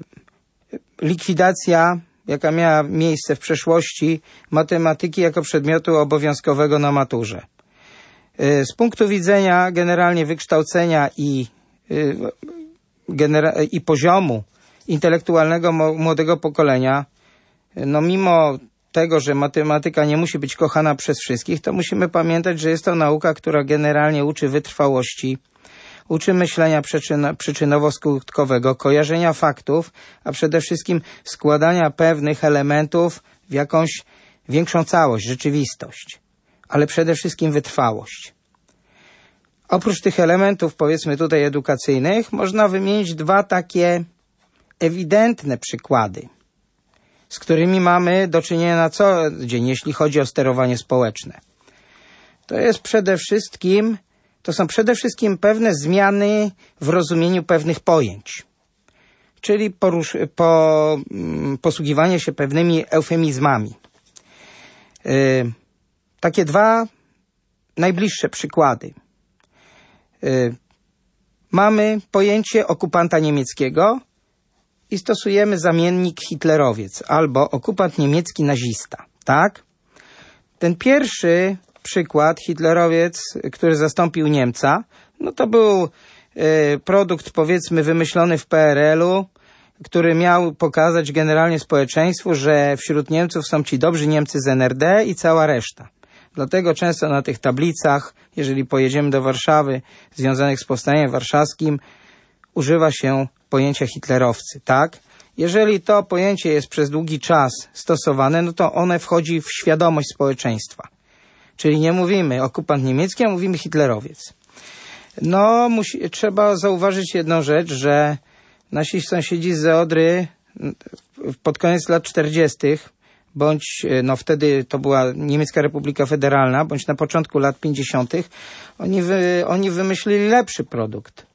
Speaker 2: likwidacja, jaka miała miejsce w przeszłości, matematyki jako przedmiotu obowiązkowego na maturze. E, z punktu widzenia generalnie wykształcenia i, e, genera- i poziomu intelektualnego młodego pokolenia, no mimo tego, że matematyka nie musi być kochana przez wszystkich, to musimy pamiętać, że jest to nauka, która generalnie uczy wytrwałości, uczy myślenia przyczyn- przyczynowo-skutkowego, kojarzenia faktów, a przede wszystkim składania pewnych elementów w jakąś większą całość, rzeczywistość, ale przede wszystkim wytrwałość. Oprócz tych elementów, powiedzmy tutaj edukacyjnych, można wymienić dwa takie ewidentne przykłady, z którymi mamy do czynienia na co dzień, jeśli chodzi o sterowanie społeczne. To jest przede wszystkim, to są przede wszystkim pewne zmiany w rozumieniu pewnych pojęć, czyli porusz, po, posługiwanie się pewnymi eufemizmami. Yy, takie dwa najbliższe przykłady. Yy, mamy pojęcie okupanta niemieckiego i stosujemy zamiennik hitlerowiec albo okupant niemiecki nazista, tak? Ten pierwszy przykład, hitlerowiec, który zastąpił Niemca, no to był y, produkt, powiedzmy, wymyślony w P R L-u, który miał pokazać generalnie społeczeństwu, że wśród Niemców są ci dobrzy Niemcy z N R D i cała reszta. Dlatego często na tych tablicach, jeżeli pojedziemy do Warszawy, związanych z powstaniem warszawskim, używa się pojęcia hitlerowcy, tak? Jeżeli to pojęcie jest przez długi czas stosowane, no to one wchodzi w świadomość społeczeństwa. Czyli nie mówimy okupant niemiecki, a mówimy hitlerowiec. No, musi, trzeba zauważyć jedną rzecz, że nasi sąsiedzi z Odry pod koniec lat czterdziestych, bądź no wtedy to była Niemiecka Republika Federalna, bądź na początku lat pięćdziesiątych, oni, wy, oni wymyślili lepszy produkt.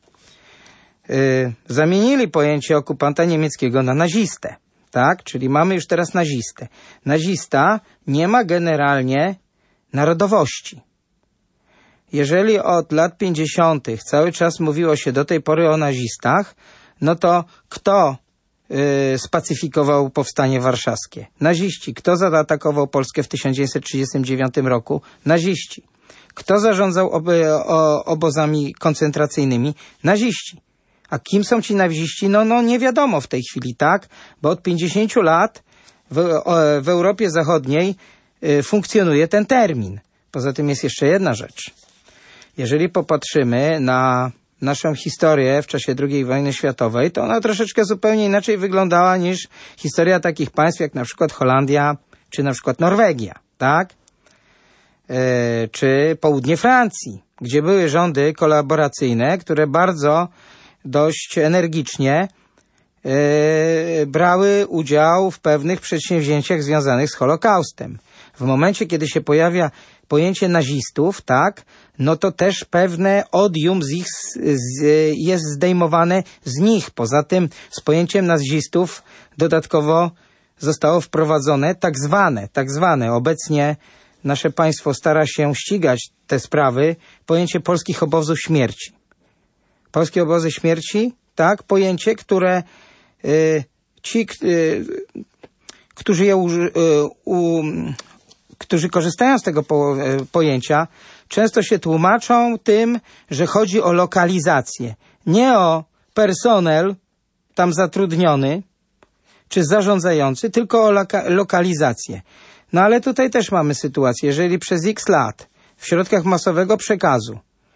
Speaker 2: Yy, zamienili pojęcie okupanta niemieckiego na nazistę, tak? Czyli mamy już teraz nazistę. Nazista nie ma generalnie narodowości. Jeżeli od lat pięćdziesiątych cały czas mówiło się do tej pory o nazistach, no to kto yy, spacyfikował powstanie warszawskie? Naziści. Kto zaatakował Polskę w tysiąc dziewięćset trzydziestym dziewiątym roku? Naziści. Kto zarządzał ob- o, obozami koncentracyjnymi? Naziści. A kim są ci naziści? No, no nie wiadomo w tej chwili, tak? Bo od pięćdziesięciu lat w, o, w Europie Zachodniej y, funkcjonuje ten termin. Poza tym jest jeszcze jedna rzecz. Jeżeli popatrzymy na naszą historię w czasie drugiej wojny światowej, to ona troszeczkę zupełnie inaczej wyglądała niż historia takich państw jak na przykład Holandia, czy na przykład Norwegia, tak? Y, czy południe Francji, gdzie były rządy kolaboracyjne, które bardzo dość energicznie yy, brały udział w pewnych przedsięwzięciach związanych z Holokaustem. W momencie, kiedy się pojawia pojęcie nazistów, tak, no to też pewne odium z ich, z, jest zdejmowane z nich. Poza tym z pojęciem nazistów dodatkowo zostało wprowadzone tak zwane, tak zwane, obecnie nasze państwo stara się ścigać te sprawy, pojęcie polskich obozów śmierci. Polskie obozy śmierci, tak, pojęcie, które y, ci, y, którzy je uży, y, u, którzy korzystają z tego po, y, pojęcia, często się tłumaczą tym, że chodzi o lokalizację. Nie o personel tam zatrudniony, czy zarządzający, tylko o loka, lokalizację. No ale tutaj też mamy sytuację, jeżeli przez X lat w środkach masowego przekazu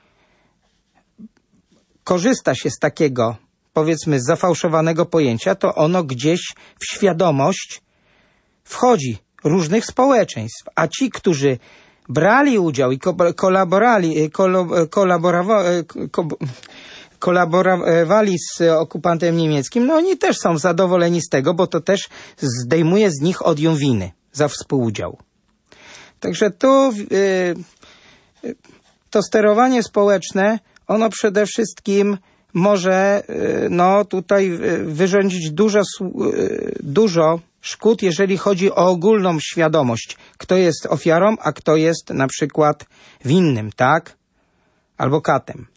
Speaker 2: korzysta się z takiego, powiedzmy, zafałszowanego pojęcia, to ono gdzieś w świadomość wchodzi różnych społeczeństw, a ci, którzy brali udział i ko- kolaborali, kolo- kolaborowa- ko- kolaborowali z okupantem niemieckim, no oni też są zadowoleni z tego, bo to też zdejmuje z nich odium winy za współudział. Także tu yy, to sterowanie społeczne, ono przede wszystkim może yy, no tutaj wyrządzić dużo, yy, dużo szkód, jeżeli chodzi o ogólną świadomość, kto jest ofiarą, a kto jest na przykład winnym, tak? Albo katem.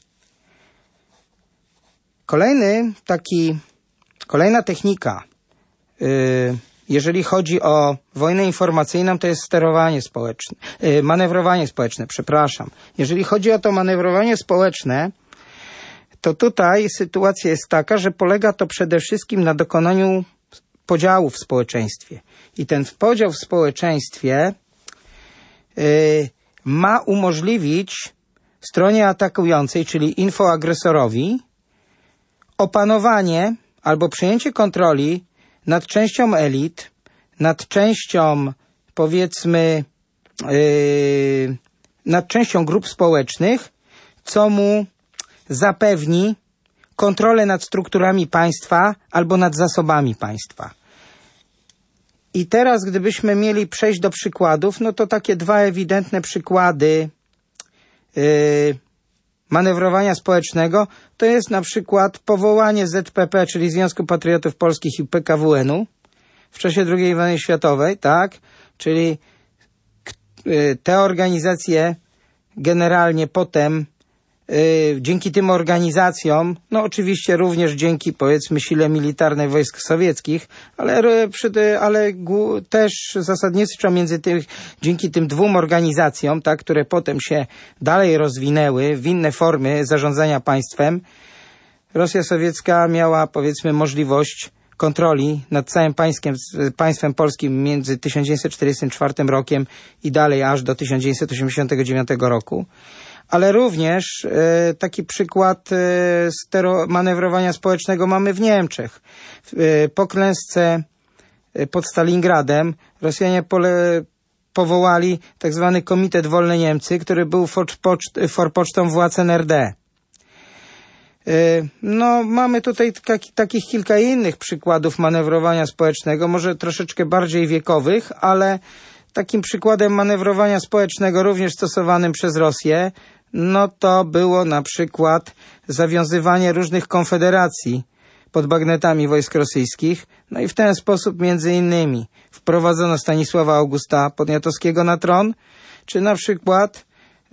Speaker 2: Kolejny taki, kolejna technika, yy, jeżeli chodzi o wojnę informacyjną, to jest sterowanie społeczne, yy, manewrowanie społeczne, przepraszam. Jeżeli chodzi o to manewrowanie społeczne, to tutaj sytuacja jest taka, że polega to przede wszystkim na dokonaniu podziału w społeczeństwie. I ten podział w społeczeństwie yy, ma umożliwić stronie atakującej, czyli infoagresorowi, opanowanie albo przejęcie kontroli nad częścią elit, nad częścią, powiedzmy, yy, nad częścią grup społecznych, co mu zapewni kontrolę nad strukturami państwa albo nad zasobami państwa. I teraz, gdybyśmy mieli przejść do przykładów, no to takie dwa ewidentne przykłady yy, manewrowania społecznego to jest na przykład powołanie Z P P, czyli Związku Patriotów Polskich i P K W N u w czasie drugiej wojny światowej, tak? Czyli yy, te organizacje generalnie potem Yy, dzięki tym organizacjom, no oczywiście również dzięki, powiedzmy, sile militarnej wojsk sowieckich, ale, przy, ale gu, też zasadniczo między tych, dzięki tym dwóm organizacjom, tak, które potem się dalej rozwinęły w inne formy zarządzania państwem, Rosja sowiecka miała, powiedzmy, możliwość kontroli nad całym państwem, państwem polskim między tysiąc dziewięćset czterdziestym czwartym rokiem i dalej aż do tysiąc dziewięćset osiemdziesiątego dziewiątego roku. Ale również e, taki przykład e, stero, manewrowania społecznego mamy w Niemczech. E, po klęsce e, pod Stalingradem Rosjanie pole, powołali tak zwany Komitet Wolne Niemcy, który był forpoczt, forpocztą władz N R D. E, no, mamy tutaj taki, takich kilka innych przykładów manewrowania społecznego, może troszeczkę bardziej wiekowych, ale takim przykładem manewrowania społecznego również stosowanym przez Rosję, no to było na przykład zawiązywanie różnych konfederacji pod bagnetami wojsk rosyjskich. No i w ten sposób między innymi wprowadzono Stanisława Augusta Poniatowskiego na tron, czy na przykład e,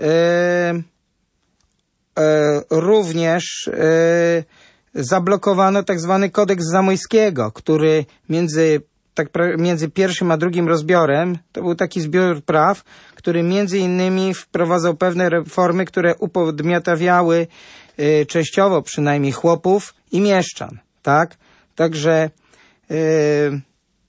Speaker 2: e, również e, zablokowano tak zwany kodeks Zamojskiego, który między tak między pierwszym a drugim rozbiorem, to był taki zbiór praw, który między innymi wprowadzał pewne reformy, które upodmiotawiały y, częściowo przynajmniej chłopów i mieszczan, tak? Także y,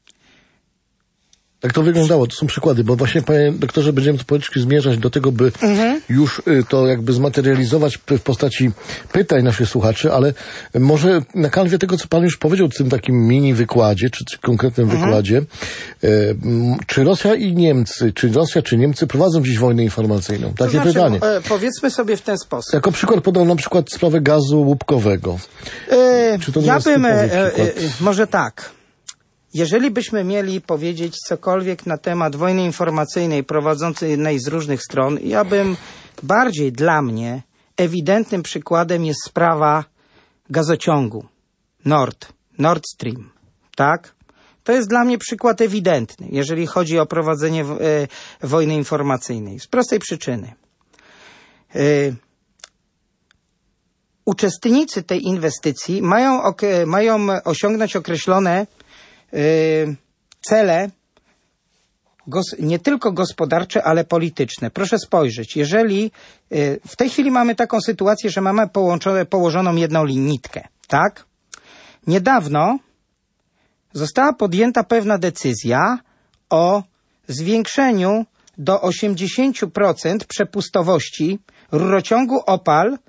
Speaker 1: tak to wyglądało, to są przykłady, bo właśnie, panie doktorze, będziemy powolutku zmierzać do tego, by mhm. już to jakby zmaterializować w postaci pytań naszych słuchaczy, ale może na kanwie tego, co pan już powiedział w tym takim mini wykładzie, czy, czy konkretnym mhm. wykładzie, e, czy Rosja i Niemcy, czy Rosja, czy Niemcy prowadzą dziś wojnę informacyjną? Takie to znaczy, pytanie.
Speaker 2: E, powiedzmy sobie w ten sposób.
Speaker 1: Jako przykład podał na przykład sprawę gazu łupkowego.
Speaker 2: E, czy to ja bym, e, e, może tak. Jeżeli byśmy mieli powiedzieć cokolwiek na temat wojny informacyjnej prowadzonej z różnych stron, ja bym bardziej dla mnie ewidentnym przykładem jest sprawa gazociągu Nord, Nord Stream, tak? To jest dla mnie przykład ewidentny, jeżeli chodzi o prowadzenie w, e, wojny informacyjnej. Z prostej przyczyny. E, uczestnicy tej inwestycji mają, ok, mają osiągnąć określone cele nie tylko gospodarcze, ale polityczne. Proszę spojrzeć, jeżeli w tej chwili mamy taką sytuację, że mamy połączone, położoną jedną nitkę, tak? Niedawno została podjęta pewna decyzja o zwiększeniu do osiemdziesiąt procent przepustowości rurociągu Opal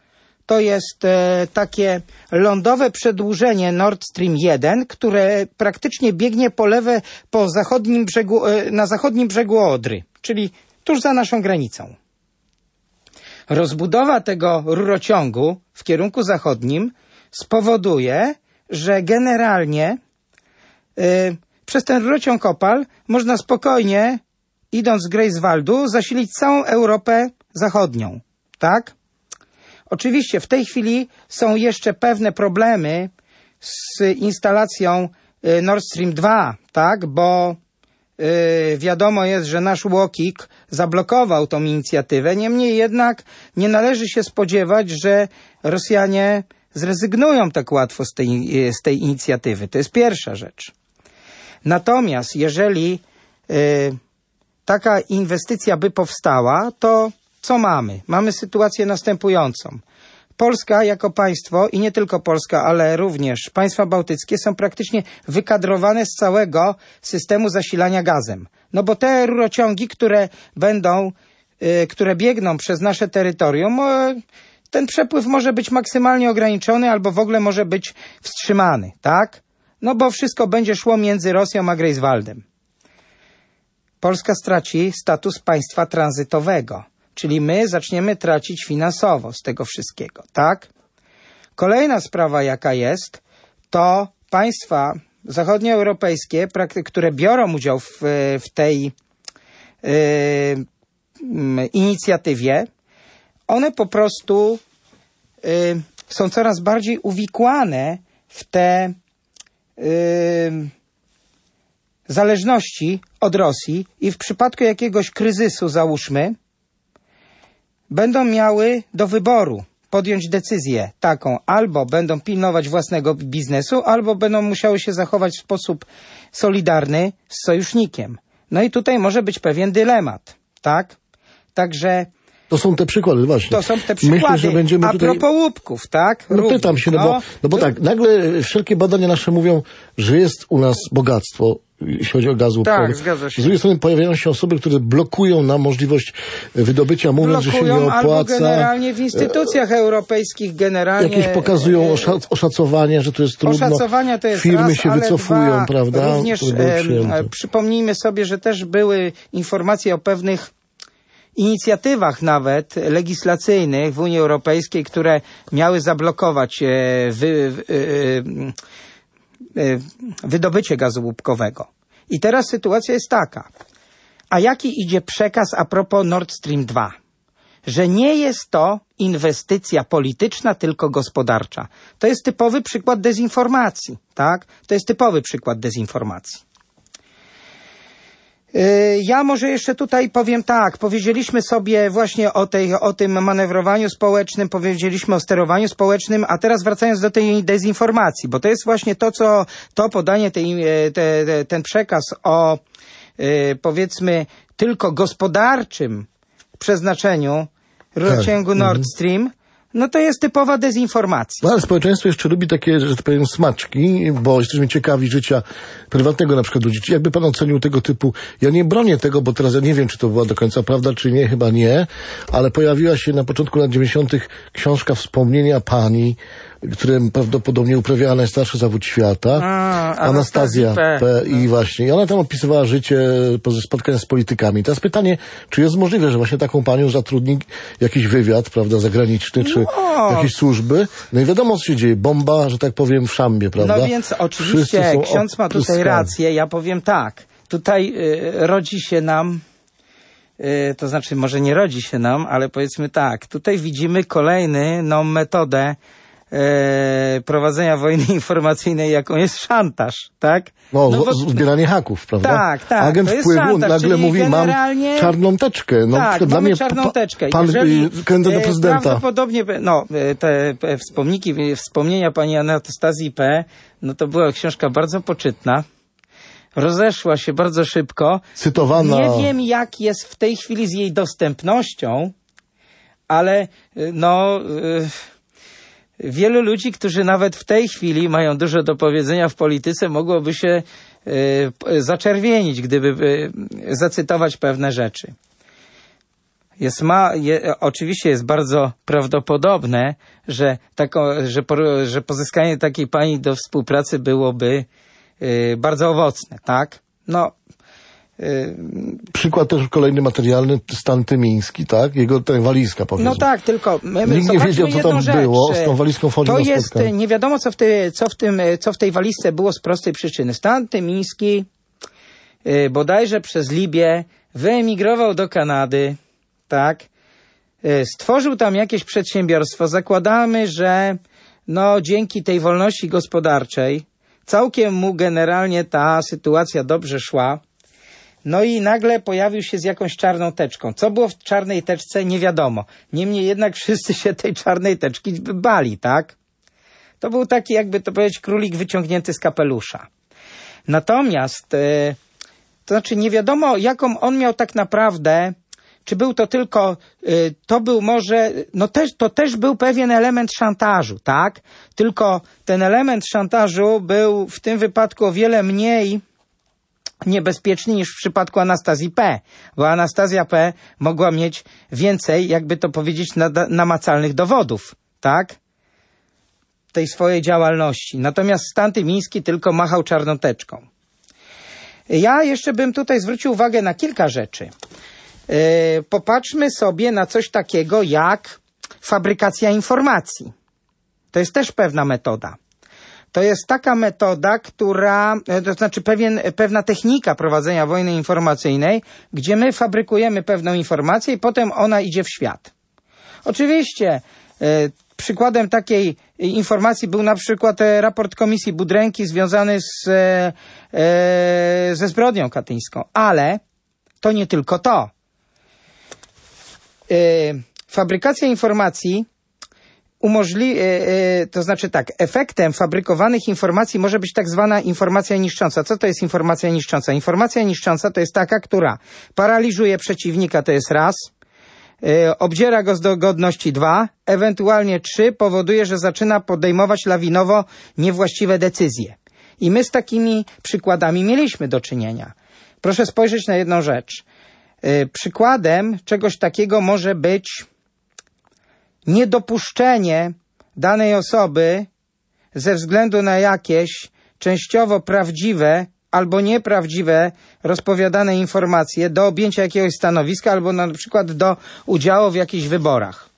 Speaker 2: to jest e, takie lądowe przedłużenie Nord Stream jeden, które praktycznie biegnie po lewe, po zachodnim brzegu, e, na zachodnim brzegu Odry, czyli tuż za naszą granicą. Rozbudowa tego rurociągu w kierunku zachodnim spowoduje, że generalnie e, przez ten rurociąg Opal można spokojnie, idąc z Greifswaldu, zasilić całą Europę zachodnią, tak? Oczywiście w tej chwili są jeszcze pewne problemy z instalacją y, Nord Stream dwa, tak? Bo y, wiadomo jest, że nasz Łokik zablokował tą inicjatywę. Niemniej jednak nie należy się spodziewać, że Rosjanie zrezygnują tak łatwo z tej, z tej inicjatywy. To jest pierwsza rzecz. Natomiast jeżeli y, taka inwestycja by powstała, to co mamy? Mamy sytuację następującą. Polska jako państwo i nie tylko Polska, ale również państwa bałtyckie są praktycznie wykadrowane z całego systemu zasilania gazem. No bo te rurociągi, które będą, y, które biegną przez nasze terytorium, y, ten przepływ może być maksymalnie ograniczony albo w ogóle może być wstrzymany, tak? No bo wszystko będzie szło między Rosją a Greifswaldem. Polska straci status państwa tranzytowego, czyli my zaczniemy tracić finansowo z tego wszystkiego, tak? Kolejna sprawa jaka jest, to państwa zachodnioeuropejskie, które biorą udział w, w tej yy, inicjatywie, one po prostu yy, są coraz bardziej uwikłane w te yy, zależności od Rosji i w przypadku jakiegoś kryzysu, załóżmy, będą miały do wyboru podjąć decyzję taką, albo będą pilnować własnego biznesu, albo będą musiały się zachować w sposób solidarny z sojusznikiem. No i tutaj może być pewien dylemat, tak? Także
Speaker 1: to są te przykłady, właśnie.
Speaker 2: To są te przykłady.
Speaker 1: Myślę, że będziemy
Speaker 2: A
Speaker 1: tutaj...
Speaker 2: propos łupków, tak?
Speaker 1: No
Speaker 2: Również.
Speaker 1: pytam się, no,
Speaker 2: no
Speaker 1: bo, no bo tak, nagle wszelkie badania nasze mówią, że jest u nas bogactwo, jeśli chodzi o gaz łupkowy.
Speaker 2: Tak, zgadza się.
Speaker 1: Z drugiej strony pojawiają się osoby, które blokują nam możliwość wydobycia, mówiąc,
Speaker 2: blokują,
Speaker 1: że się nie opłaca.
Speaker 2: Albo generalnie w instytucjach europejskich generalnie...
Speaker 1: Jakieś pokazują oszac oszacowania, że to jest trudno.
Speaker 2: Oszacowania to jest
Speaker 1: Firmy
Speaker 2: raz,
Speaker 1: się
Speaker 2: ale
Speaker 1: wycofują,
Speaker 2: dwa,
Speaker 1: prawda?
Speaker 2: Również e, przypomnijmy sobie, że też były informacje o pewnych inicjatywach nawet legislacyjnych w Unii Europejskiej, które miały zablokować e, wy, e, e, wydobycie gazu łupkowego. I teraz sytuacja jest taka. A jaki idzie przekaz a propos Nord Stream dwa? Że nie jest to inwestycja polityczna, tylko gospodarcza. To jest typowy przykład dezinformacji, tak? To jest typowy przykład dezinformacji. Ja może jeszcze tutaj powiem tak, powiedzieliśmy sobie właśnie o, tej, o tym manewrowaniu społecznym, powiedzieliśmy o sterowaniu społecznym, a teraz wracając do tej dezinformacji, bo to jest właśnie to, co to podanie, tej, te, te, ten przekaz o powiedzmy tylko gospodarczym przeznaczeniu rurociągu tak. Nord Stream, no to jest typowa dezinformacja.
Speaker 1: No ale społeczeństwo jeszcze lubi takie, że tak powiem, smaczki, bo jesteśmy ciekawi życia prywatnego na przykład ludzi. Jakby pan ocenił tego typu, ja nie bronię tego, bo teraz ja nie wiem, czy to była do końca prawda, czy nie, chyba nie, ale pojawiła się na początku lat dziewięćdziesiątych książka Wspomnienia Pani, którym prawdopodobnie uprawiała najstarszy zawód świata, A, Anastazja P. P. I no. właśnie, i ona tam opisywała życie, spotkania z politykami. Teraz pytanie, czy jest możliwe, że właśnie taką panią zatrudni jakiś wywiad, prawda, zagraniczny, czy no. jakieś służby? No i wiadomo, co się dzieje. Bomba, że tak powiem, w szambie, prawda?
Speaker 2: No więc oczywiście, ksiądz ma tutaj rację. Ja powiem tak. Tutaj y, rodzi się nam y, to znaczy może nie rodzi się nam, ale powiedzmy tak. Tutaj widzimy kolejny, no, metodę E, prowadzenia wojny informacyjnej, jaką jest szantaż, tak?
Speaker 1: No,
Speaker 2: no bo,
Speaker 1: zbieranie haków, prawda?
Speaker 2: Tak, tak.
Speaker 1: Agent wpływu szantaż, nagle mówi,
Speaker 2: generalnie...
Speaker 1: mam czarną teczkę. No,
Speaker 2: tak,
Speaker 1: dla
Speaker 2: mamy
Speaker 1: mnie
Speaker 2: czarną teczkę.
Speaker 1: Pan
Speaker 2: Jeżeli,
Speaker 1: kręcę do prezydenta.
Speaker 2: Prawdopodobnie, no, te wspomniki, wspomnienia pani Anastazji P., no to była książka bardzo poczytna. Rozeszła się bardzo szybko.
Speaker 1: Cytowana.
Speaker 2: Nie wiem, jak jest w tej chwili z jej dostępnością, ale no... Yy, wielu ludzi, którzy nawet w tej chwili mają dużo do powiedzenia w polityce, mogłoby się y, zaczerwienić, gdyby y, zacytować pewne rzeczy. Jest ma, je, oczywiście jest bardzo prawdopodobne, że, tako, że, po, że pozyskanie takiej pani do współpracy byłoby y, bardzo owocne, tak? No. Y,
Speaker 1: Przykład też kolejny materialny, stan tymiński, tak? Jego ta walizka, powiedzmy.
Speaker 2: No tak, tylko my,
Speaker 1: nikt nie wiedział, co tam
Speaker 2: rzecz.
Speaker 1: było z tą walizką folii
Speaker 2: To
Speaker 1: na
Speaker 2: jest,
Speaker 1: spotkaniu.
Speaker 2: nie wiadomo, co w, tej, co, w tym, co w tej walizce było z prostej przyczyny. Stan tymiński y, bodajże przez Libię wyemigrował do Kanady, tak? Stworzył tam jakieś przedsiębiorstwo. Zakładamy, że no dzięki tej wolności gospodarczej całkiem mu generalnie ta sytuacja dobrze szła. No i nagle pojawił się z jakąś czarną teczką. Co było w czarnej teczce, nie wiadomo. Niemniej jednak wszyscy się tej czarnej teczki bali, tak? To był taki, jakby to powiedzieć, królik wyciągnięty z kapelusza. Natomiast, e, to znaczy nie wiadomo, jaką on miał tak naprawdę. Czy był to tylko, y, to był może, no też, to też był pewien element szantażu, tak? Tylko ten element szantażu był w tym wypadku o wiele mniej niebezpieczny niż w przypadku Anastazji P., bo Anastazja P. mogła mieć więcej, jakby to powiedzieć, namacalnych dowodów, tak? Tej swojej działalności. Natomiast stan tymiński tylko machał czarną teczką. Ja jeszcze bym tutaj zwrócił uwagę na kilka rzeczy. Yy, popatrzmy sobie na coś takiego jak fabrykacja informacji. To jest też pewna metoda. To jest taka metoda, która, to znaczy pewien, pewna technika prowadzenia wojny informacyjnej, gdzie my fabrykujemy pewną informację i potem ona idzie w świat. Oczywiście yy, przykładem takiej informacji był na przykład raport Komisji Budręki związany z, yy, ze zbrodnią katyńską, ale to nie tylko to. Yy, fabrykacja informacji umożliwi, yy, yy, to znaczy tak, efektem fabrykowanych informacji może być tak zwana informacja niszcząca. Co to jest informacja niszcząca? Informacja niszcząca to jest taka, która paraliżuje przeciwnika, to jest raz, yy, obdziera go z dogodności dwa, ewentualnie trzy, powoduje, że zaczyna podejmować lawinowo niewłaściwe decyzje. I my z takimi przykładami mieliśmy do czynienia. Proszę spojrzeć na jedną rzecz. Przykładem czegoś takiego może być niedopuszczenie danej osoby ze względu na jakieś częściowo prawdziwe albo nieprawdziwe rozpowiadane informacje do objęcia jakiegoś stanowiska albo na przykład do udziału w jakichś wyborach.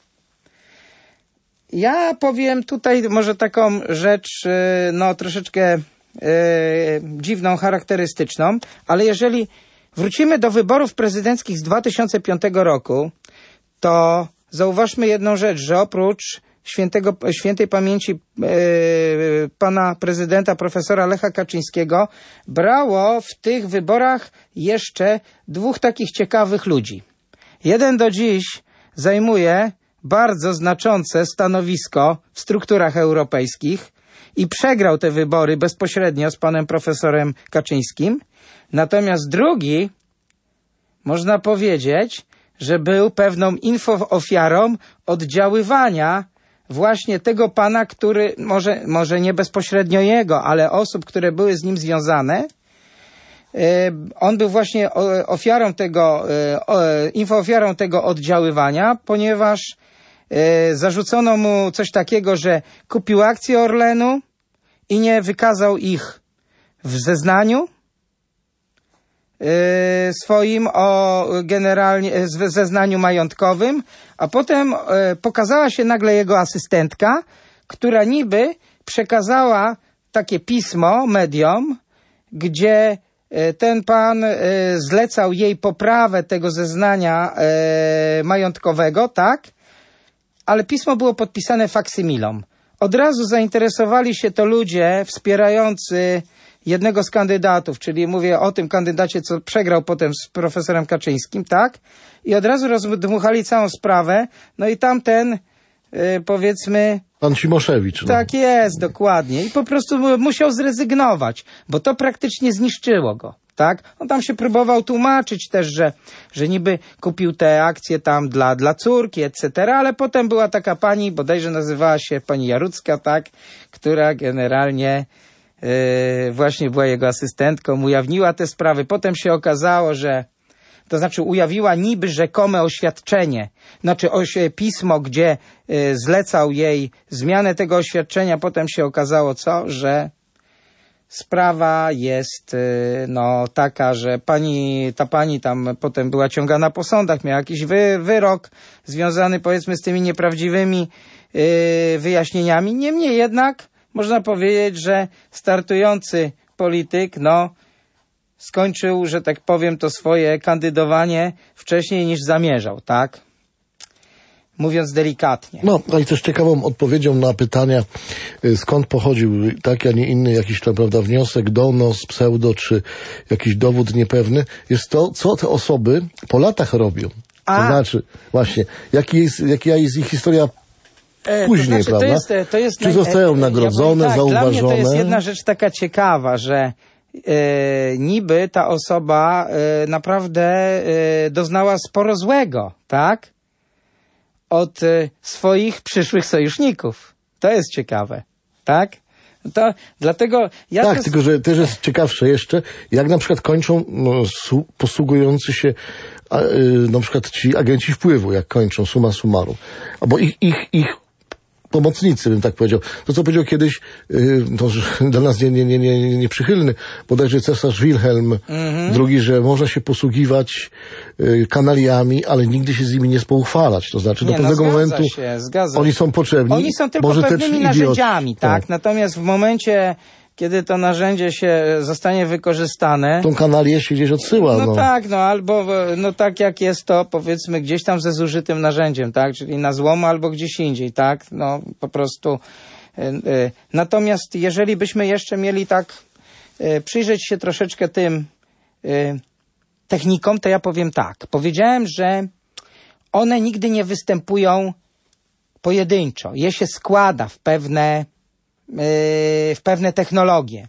Speaker 2: Ja powiem tutaj może taką rzecz, no troszeczkę yy, dziwną, charakterystyczną, ale jeżeli wrócimy do wyborów prezydenckich z dwa tysiące piątego roku, to zauważmy jedną rzecz, że oprócz świętego, świętej pamięci yy, pana prezydenta profesora Lecha Kaczyńskiego brało w tych wyborach jeszcze dwóch takich ciekawych ludzi. Jeden do dziś zajmuje bardzo znaczące stanowisko w strukturach europejskich i przegrał te wybory bezpośrednio z panem profesorem Kaczyńskim. Natomiast drugi, można powiedzieć, że był pewną infoofiarą oddziaływania właśnie tego pana, który, może, może nie bezpośrednio jego, ale osób, które były z nim związane. On był właśnie ofiarą tego, infoofiarą tego oddziaływania, ponieważ zarzucono mu coś takiego, że kupił akcje Orlenu i nie wykazał ich w zeznaniu swoim o generalnie zeznaniu majątkowym, a potem pokazała się nagle jego asystentka, która niby przekazała takie pismo mediom, gdzie ten pan zlecał jej poprawę tego zeznania majątkowego, tak? Ale pismo było podpisane faksymilą. Od razu zainteresowali się to ludzie wspierający jednego z kandydatów, czyli mówię o tym kandydacie, co przegrał potem z profesorem Kaczyńskim, tak? I od razu rozdmuchali całą sprawę, no i tamten, yy, powiedzmy...
Speaker 1: Pan Cimoszewicz. No.
Speaker 2: Tak jest, dokładnie. I po prostu musiał zrezygnować, bo to praktycznie zniszczyło go, tak? On tam się próbował tłumaczyć też, że, że niby kupił te akcje tam dla, dla córki, et cetera, ale potem była taka pani, bodajże nazywała się pani Jarucka, tak? Która generalnie... Yy, właśnie była jego asystentką, ujawniła te sprawy. Potem się okazało, że to znaczy ujawniła niby rzekome oświadczenie, znaczy oś- pismo, gdzie y, zlecał jej zmianę tego oświadczenia, potem się okazało co, że sprawa jest y, no taka, że pani, ta pani tam potem była ciągana po sądach, miała jakiś wy, wyrok związany powiedzmy z tymi nieprawdziwymi y, wyjaśnieniami. Niemniej jednak można powiedzieć, że startujący polityk, no skończył, że tak powiem, to swoje kandydowanie wcześniej niż zamierzał, tak? Mówiąc delikatnie.
Speaker 1: No, a i też ciekawą odpowiedzią na pytania, skąd pochodził taki, a nie inny jakiś tam, prawda, wniosek, donos, pseudo, czy jakiś dowód niepewny, jest to, co te osoby po latach robią.
Speaker 2: A.
Speaker 1: To znaczy, właśnie, jaki jest, jaka jest ich historia
Speaker 2: E,
Speaker 1: później,
Speaker 2: to znaczy,
Speaker 1: prawda?
Speaker 2: To jest, to jest
Speaker 1: czy zostają
Speaker 2: e,
Speaker 1: nagrodzone,
Speaker 2: ja powiem tak,
Speaker 1: zauważone?
Speaker 2: Dla mnie to jest jedna rzecz taka ciekawa, że e, niby ta osoba e, naprawdę e, doznała sporo złego, tak? Od e, swoich przyszłych sojuszników. To jest ciekawe, tak? To dlatego ja
Speaker 1: tak,
Speaker 2: to...
Speaker 1: tylko że też jest ciekawsze jeszcze, jak na przykład kończą no, su, posługujący się a, y, na przykład ci agenci wpływu, jak kończą summa summarum. Albo ich, ich, ich pomocnicy, bym tak powiedział. To, co powiedział kiedyś, yy, to dla nas nie, nie, nie, nie, nieprzychylny, bodajże cesarz Wilhelm
Speaker 2: Mhm.
Speaker 1: drugi, że można się posługiwać yy, kanaliami, ale nigdy się z nimi nie spouchwalać. To znaczy,
Speaker 2: Nie,
Speaker 1: do pewnego
Speaker 2: no, zgadza
Speaker 1: momentu
Speaker 2: się, zgadza
Speaker 1: oni
Speaker 2: się.
Speaker 1: są potrzebni.
Speaker 2: Oni są tylko
Speaker 1: może
Speaker 2: pewnymi
Speaker 1: też
Speaker 2: narzędziami,
Speaker 1: idioci.
Speaker 2: tak?
Speaker 1: tak?
Speaker 2: Natomiast w momencie, kiedy to narzędzie się zostanie wykorzystane...
Speaker 1: Tą kanalię się gdzieś odsyła.
Speaker 2: No,
Speaker 1: no
Speaker 2: tak, no albo no tak jak jest to powiedzmy gdzieś tam ze zużytym narzędziem, tak? Czyli na złom albo gdzieś indziej, tak? No po prostu... Y, y. Natomiast jeżeli byśmy jeszcze mieli tak y, przyjrzeć się troszeczkę tym y, technikom, to ja powiem tak. Powiedziałem, że one nigdy nie występują pojedynczo. Je się składa w pewne, yy, w pewne technologie.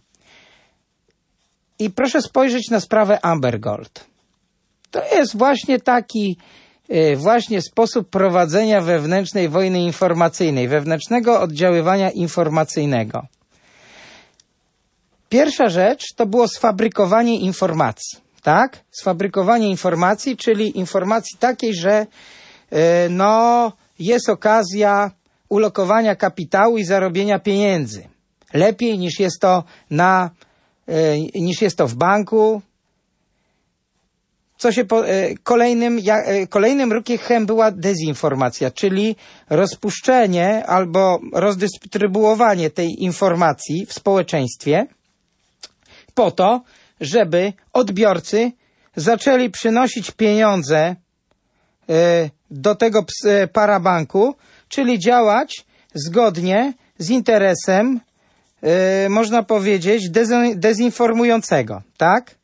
Speaker 2: I proszę spojrzeć na sprawę Amber Gold. To jest właśnie taki yy, właśnie sposób prowadzenia wewnętrznej wojny informacyjnej, wewnętrznego oddziaływania informacyjnego. Pierwsza rzecz to było sfabrykowanie informacji, tak? Sfabrykowanie informacji, czyli informacji takiej, że yy, no jest okazja ulokowania kapitału i zarobienia pieniędzy. Lepiej niż jest to na, yy, niż jest to w banku. Co się po, yy, kolejnym, ja, yy, kolejnym ruchem była dezinformacja, czyli rozpuszczenie albo rozdystrybuowanie tej informacji w społeczeństwie po to, żeby odbiorcy zaczęli przynosić pieniądze yy, do tego parabanku, czyli działać zgodnie z interesem, yy, można powiedzieć, dez- dezinformującego, tak?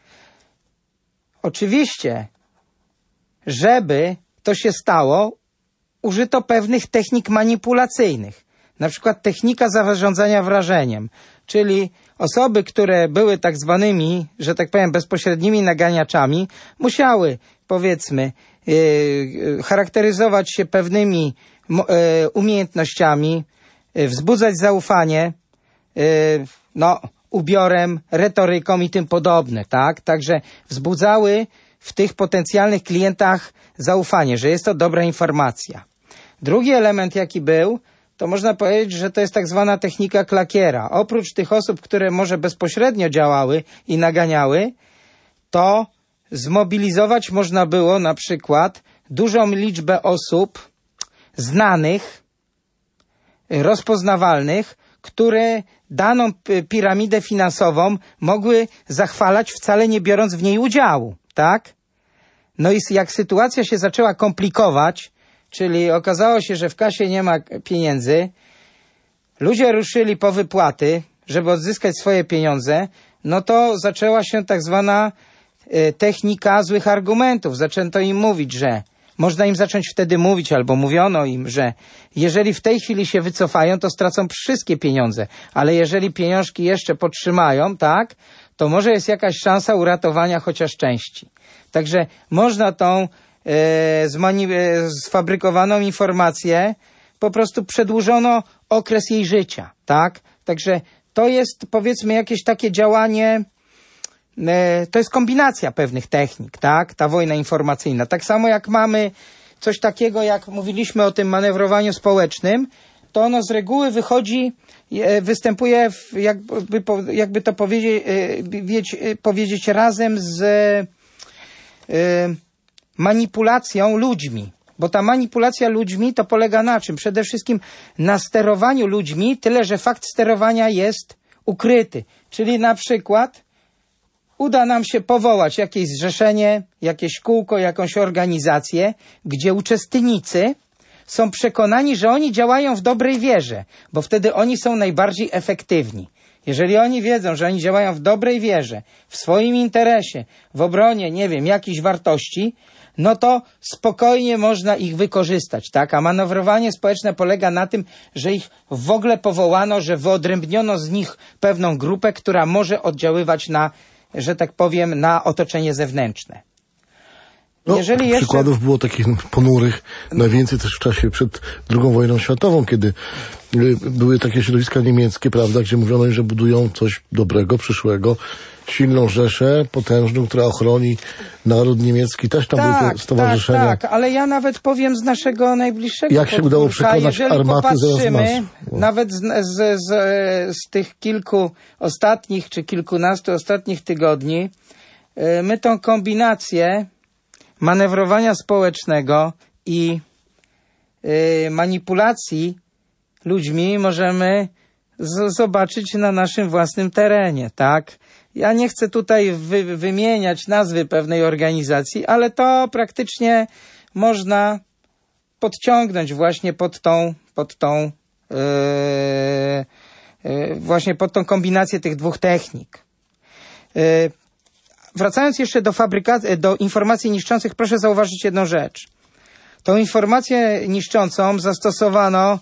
Speaker 2: Oczywiście, żeby to się stało, użyto pewnych technik manipulacyjnych, na przykład technika zarządzania wrażeniem, czyli osoby, które były tak zwanymi, że tak powiem, bezpośrednimi naganiaczami, musiały, powiedzmy, Yy, charakteryzować się pewnymi yy, umiejętnościami, yy, wzbudzać zaufanie, yy, no, ubiorem, retoryką i tym podobne, tak? Także wzbudzały w tych potencjalnych klientach zaufanie, że jest to dobra informacja. Drugi element, jaki był, to można powiedzieć, że to jest tak zwana technika klakiera. Oprócz tych osób, które może bezpośrednio działały i naganiały, to zmobilizować można było na przykład dużą liczbę osób znanych, rozpoznawalnych, które daną piramidę finansową mogły zachwalać, wcale nie biorąc w niej udziału, tak? No i jak sytuacja się zaczęła komplikować, czyli okazało się, że w kasie nie ma pieniędzy, ludzie ruszyli po wypłaty, żeby odzyskać swoje pieniądze, no to zaczęła się tak zwana technika złych argumentów. Zaczęto im mówić, że można im zacząć wtedy mówić, albo mówiono im, że jeżeli w tej chwili się wycofają, to stracą wszystkie pieniądze, ale jeżeli pieniążki jeszcze podtrzymają, tak, to może jest jakaś szansa uratowania chociaż części. Także można tą e, zmani- e, sfabrykowaną informację, po prostu przedłużono okres jej życia, tak? Także to jest, powiedzmy, jakieś takie działanie, to jest kombinacja pewnych technik, tak? Ta wojna informacyjna. Tak samo jak mamy coś takiego, jak mówiliśmy o tym manewrowaniu społecznym, to ono z reguły wychodzi, występuje, w, jakby, jakby to powiedzieć, powiedzieć razem z manipulacją ludźmi. Bo ta manipulacja ludźmi to polega na czym? Przede wszystkim na sterowaniu ludźmi, tyle że fakt sterowania jest ukryty. Czyli na przykład uda nam się powołać jakieś zrzeszenie, jakieś kółko, jakąś organizację, gdzie uczestnicy są przekonani, że oni działają w dobrej wierze, bo wtedy oni są najbardziej efektywni. Jeżeli oni wiedzą, że oni działają w dobrej wierze, w swoim interesie, w obronie, nie wiem, jakichś wartości, no to spokojnie można ich wykorzystać, tak? A manewrowanie społeczne polega na tym, że ich w ogóle powołano, że wyodrębniono z nich pewną grupę, która może oddziaływać na, że tak powiem, na otoczenie zewnętrzne.
Speaker 1: No, Jeżeli jeszcze... Przykładów było takich ponurych najwięcej też w czasie przed drugą wojną światową, kiedy były takie środowiska niemieckie, prawda, gdzie mówiono im, że budują coś dobrego, przyszłego, silną rzeszę, potężną, która ochroni naród niemiecki. Też tam tak, były te stowarzyszenia.
Speaker 2: Tak, tak, ale ja nawet powiem z naszego najbliższego
Speaker 1: Jak się udało przekonać
Speaker 2: jeżeli
Speaker 1: armaty
Speaker 2: popatrzymy, nawet z, z, z, z tych kilku ostatnich, czy kilkunastu ostatnich tygodni, my tą kombinację manewrowania społecznego i y, manipulacji ludźmi możemy z, zobaczyć na naszym własnym terenie, tak? Ja nie chcę tutaj wy, wymieniać nazwy pewnej organizacji, ale to praktycznie można podciągnąć właśnie pod tą, pod tą, yy, yy, właśnie pod tą kombinację tych dwóch technik. Yy, Wracając jeszcze do fabrykacji, do informacji niszczących, proszę zauważyć jedną rzecz. Tą informację niszczącą zastosowano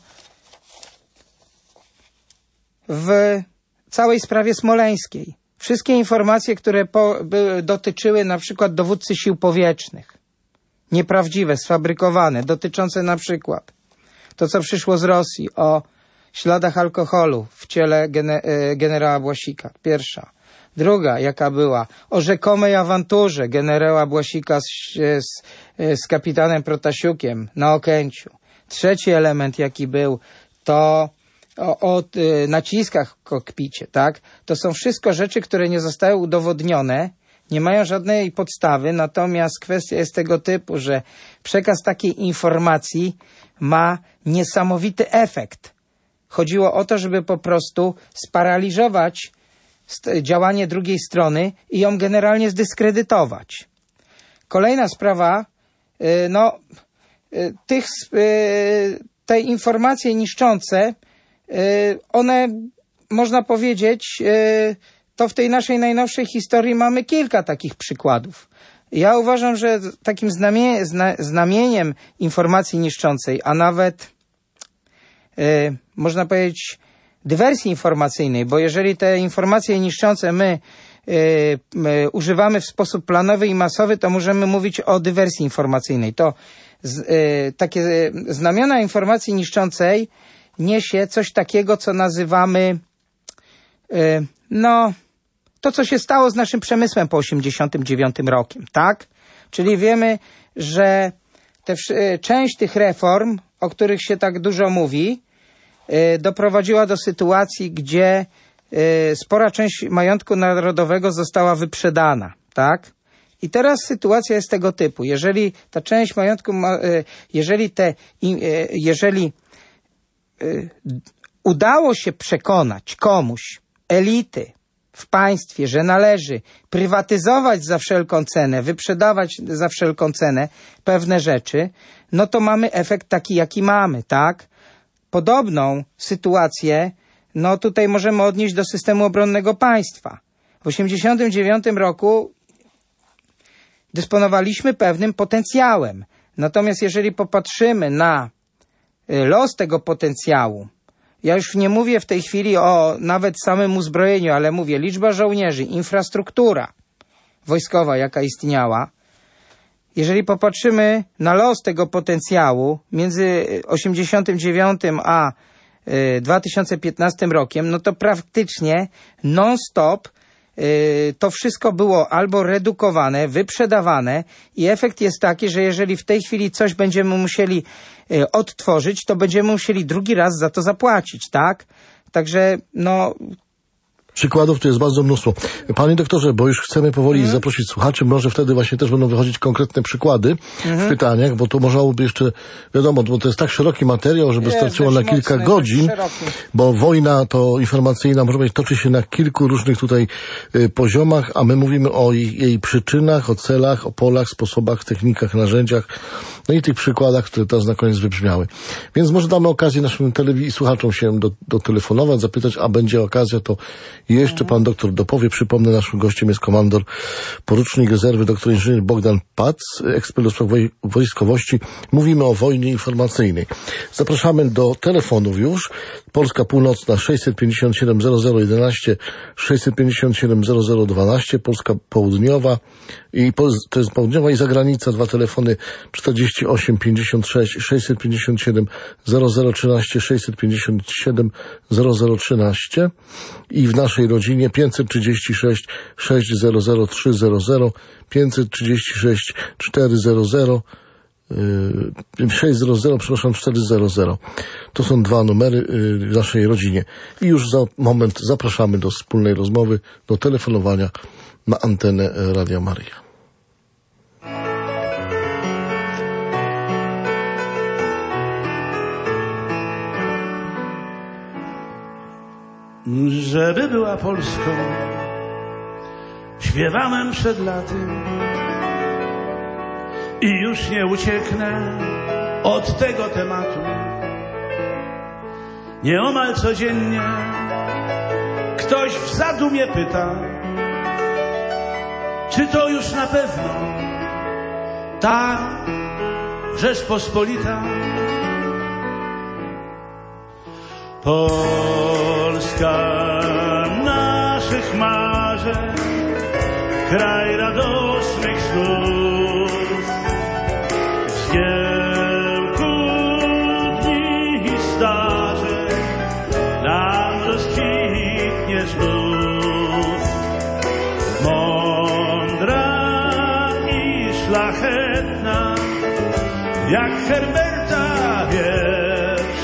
Speaker 2: w całej sprawie smoleńskiej. Wszystkie informacje, które po, by, dotyczyły na przykład dowódcy sił powietrznych, nieprawdziwe, sfabrykowane, dotyczące na przykład to, co przyszło z Rosji o śladach alkoholu w ciele gene, generała Błasika. Pierwsza. Druga, jaka była, o rzekomej awanturze generała Błasika z, z, z kapitanem Protasiukiem na Okęciu. Trzeci element, jaki był, to o, o y, naciskach w kokpicie, tak? To są wszystko rzeczy, które nie zostały udowodnione, nie mają żadnej podstawy, natomiast kwestia jest tego typu, że przekaz takiej informacji ma niesamowity efekt. Chodziło o to, żeby po prostu sparaliżować działanie drugiej strony i ją generalnie zdyskredytować. Kolejna sprawa, no, tych, te informacje niszczące, one, można powiedzieć, to w tej naszej najnowszej historii mamy kilka takich przykładów. Ja uważam, że takim znamie, zna, znamieniem informacji niszczącej, a nawet, można powiedzieć, dywersji informacyjnej, bo jeżeli te informacje niszczące my, y, my używamy w sposób planowy i masowy, to możemy mówić o dywersji informacyjnej. To z, y, takie znamiona informacji niszczącej niesie coś takiego, co nazywamy y, no to, co się stało z naszym przemysłem po osiemdziesiątym dziewiątym rokiem, tak? Czyli wiemy, że te, y, część tych reform, o których się tak dużo mówi, doprowadziła do sytuacji, gdzie spora część majątku narodowego została wyprzedana, tak? I teraz sytuacja jest tego typu. Jeżeli ta część majątku, jeżeli te, jeżeli udało się przekonać komuś, elity w państwie, że należy prywatyzować za wszelką cenę, wyprzedawać za wszelką cenę pewne rzeczy, no to mamy efekt taki, jaki mamy, tak? Podobną sytuację, no tutaj możemy odnieść do systemu obronnego państwa. W osiemdziesiątym dziewiątym roku dysponowaliśmy pewnym potencjałem. Natomiast jeżeli popatrzymy na los tego potencjału, ja już nie mówię w tej chwili o nawet samym uzbrojeniu, ale mówię liczba żołnierzy, infrastruktura wojskowa, jaka istniała. Jeżeli popatrzymy na los tego potencjału między osiemdziesiątym dziewiątym a dwa tysiące piętnastym rokiem, no to praktycznie non-stop to wszystko było albo redukowane, wyprzedawane i efekt jest taki, że jeżeli w tej chwili coś będziemy musieli odtworzyć, to będziemy musieli drugi raz za to zapłacić, tak? Także, no...
Speaker 1: Przykładów tu jest bardzo mnóstwo. Panie doktorze, bo już chcemy powoli mm. zaprosić słuchaczy, może wtedy właśnie też będą wychodzić konkretne przykłady mm-hmm. w pytaniach, bo to można byłoby jeszcze, wiadomo, bo to jest tak szeroki materiał, żeby jest, starczyło na kilka mocny, godzin, bo wojna to informacyjna, może być, toczy się na kilku różnych tutaj y, poziomach, a my mówimy o jej, jej przyczynach, o celach, o polach, sposobach, technikach, narzędziach, no i tych przykładach, które teraz na koniec wybrzmiały. Więc może damy okazję naszym telewi- słuchaczom się do, do telefonować, zapytać, a będzie okazja, to jeszcze pan doktor dopowie. Przypomnę, naszym gościem jest komandor, porucznik rezerwy, doktor inżynier Bogdan Pac, ekspert do spraw woj- wojskowości. Mówimy o wojnie informacyjnej. Zapraszamy do telefonów już. Polska Północna sześćset pięćdziesiąt siedem zero zero jedenaście, sześćset pięćdziesiąt siedem zero zero dwanaście, Polska Południowa i to jest południowa i zagranica, dwa telefony czterdzieści osiem pięćdziesiąt sześć, sześćset pięćdziesiąt siedem zero zero trzynaście, sześćset pięćdziesiąt siedem zero zero trzynaście i w naszej rodzinie pięćset trzydzieści sześć sześć zero zero trzy zero zero, pięćset trzydzieści sześć cztery zero zero sześć zero zero, przepraszam, cztery zero zero. To są dwa numery w naszej rodzinie. I już za moment zapraszamy do wspólnej rozmowy, do telefonowania na antenę Radia Maryja.
Speaker 3: Żeby była Polską, śpiewałem przed laty i już nie ucieknę od tego tematu. Nieomal codziennie ktoś w zadumie pyta, czy to już na pewno ta Rzeczpospolita. Polska naszych marzeń, kraj radosnych snów, w zgiełku dni i starzeń nam rozkwitnie znów. Mądra i szlachetna, jak Herberta wiersz,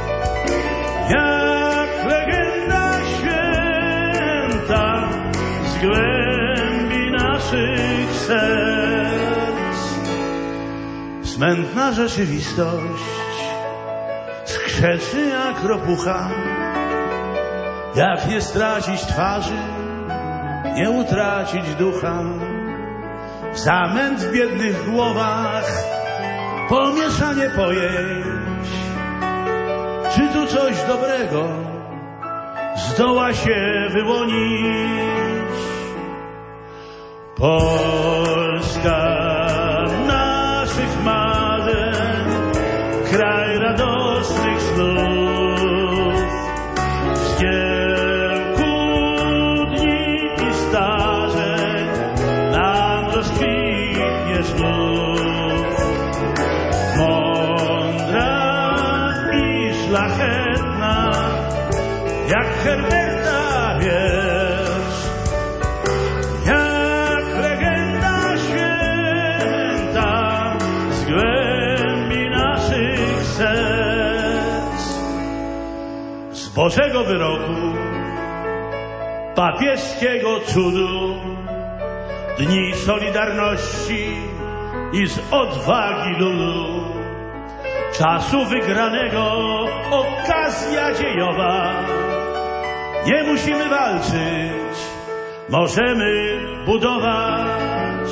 Speaker 3: jak legenda święta z głębi naszych serc. Smętna rzeczywistość skrzeczy jak ropucha, jak nie stracić twarzy, nie utracić ducha. Zamęt w biednych głowach, pomieszanie pojęć. Czy tu coś dobrego zdoła się wyłonić? Polska naszych marzeń, kraj radosnych snów, w zgiełku dni i starzeń nam rozkwitnie znów. Mądra i szlachetna, jak Herberta wiersz, jak legenda święta z głębi naszych serc. Z Bożego wyroku, papieskiego cudu, dni solidarności i z odwagi ludu, czasu wygranego okazja dziejowa. Nie musimy walczyć, możemy budować.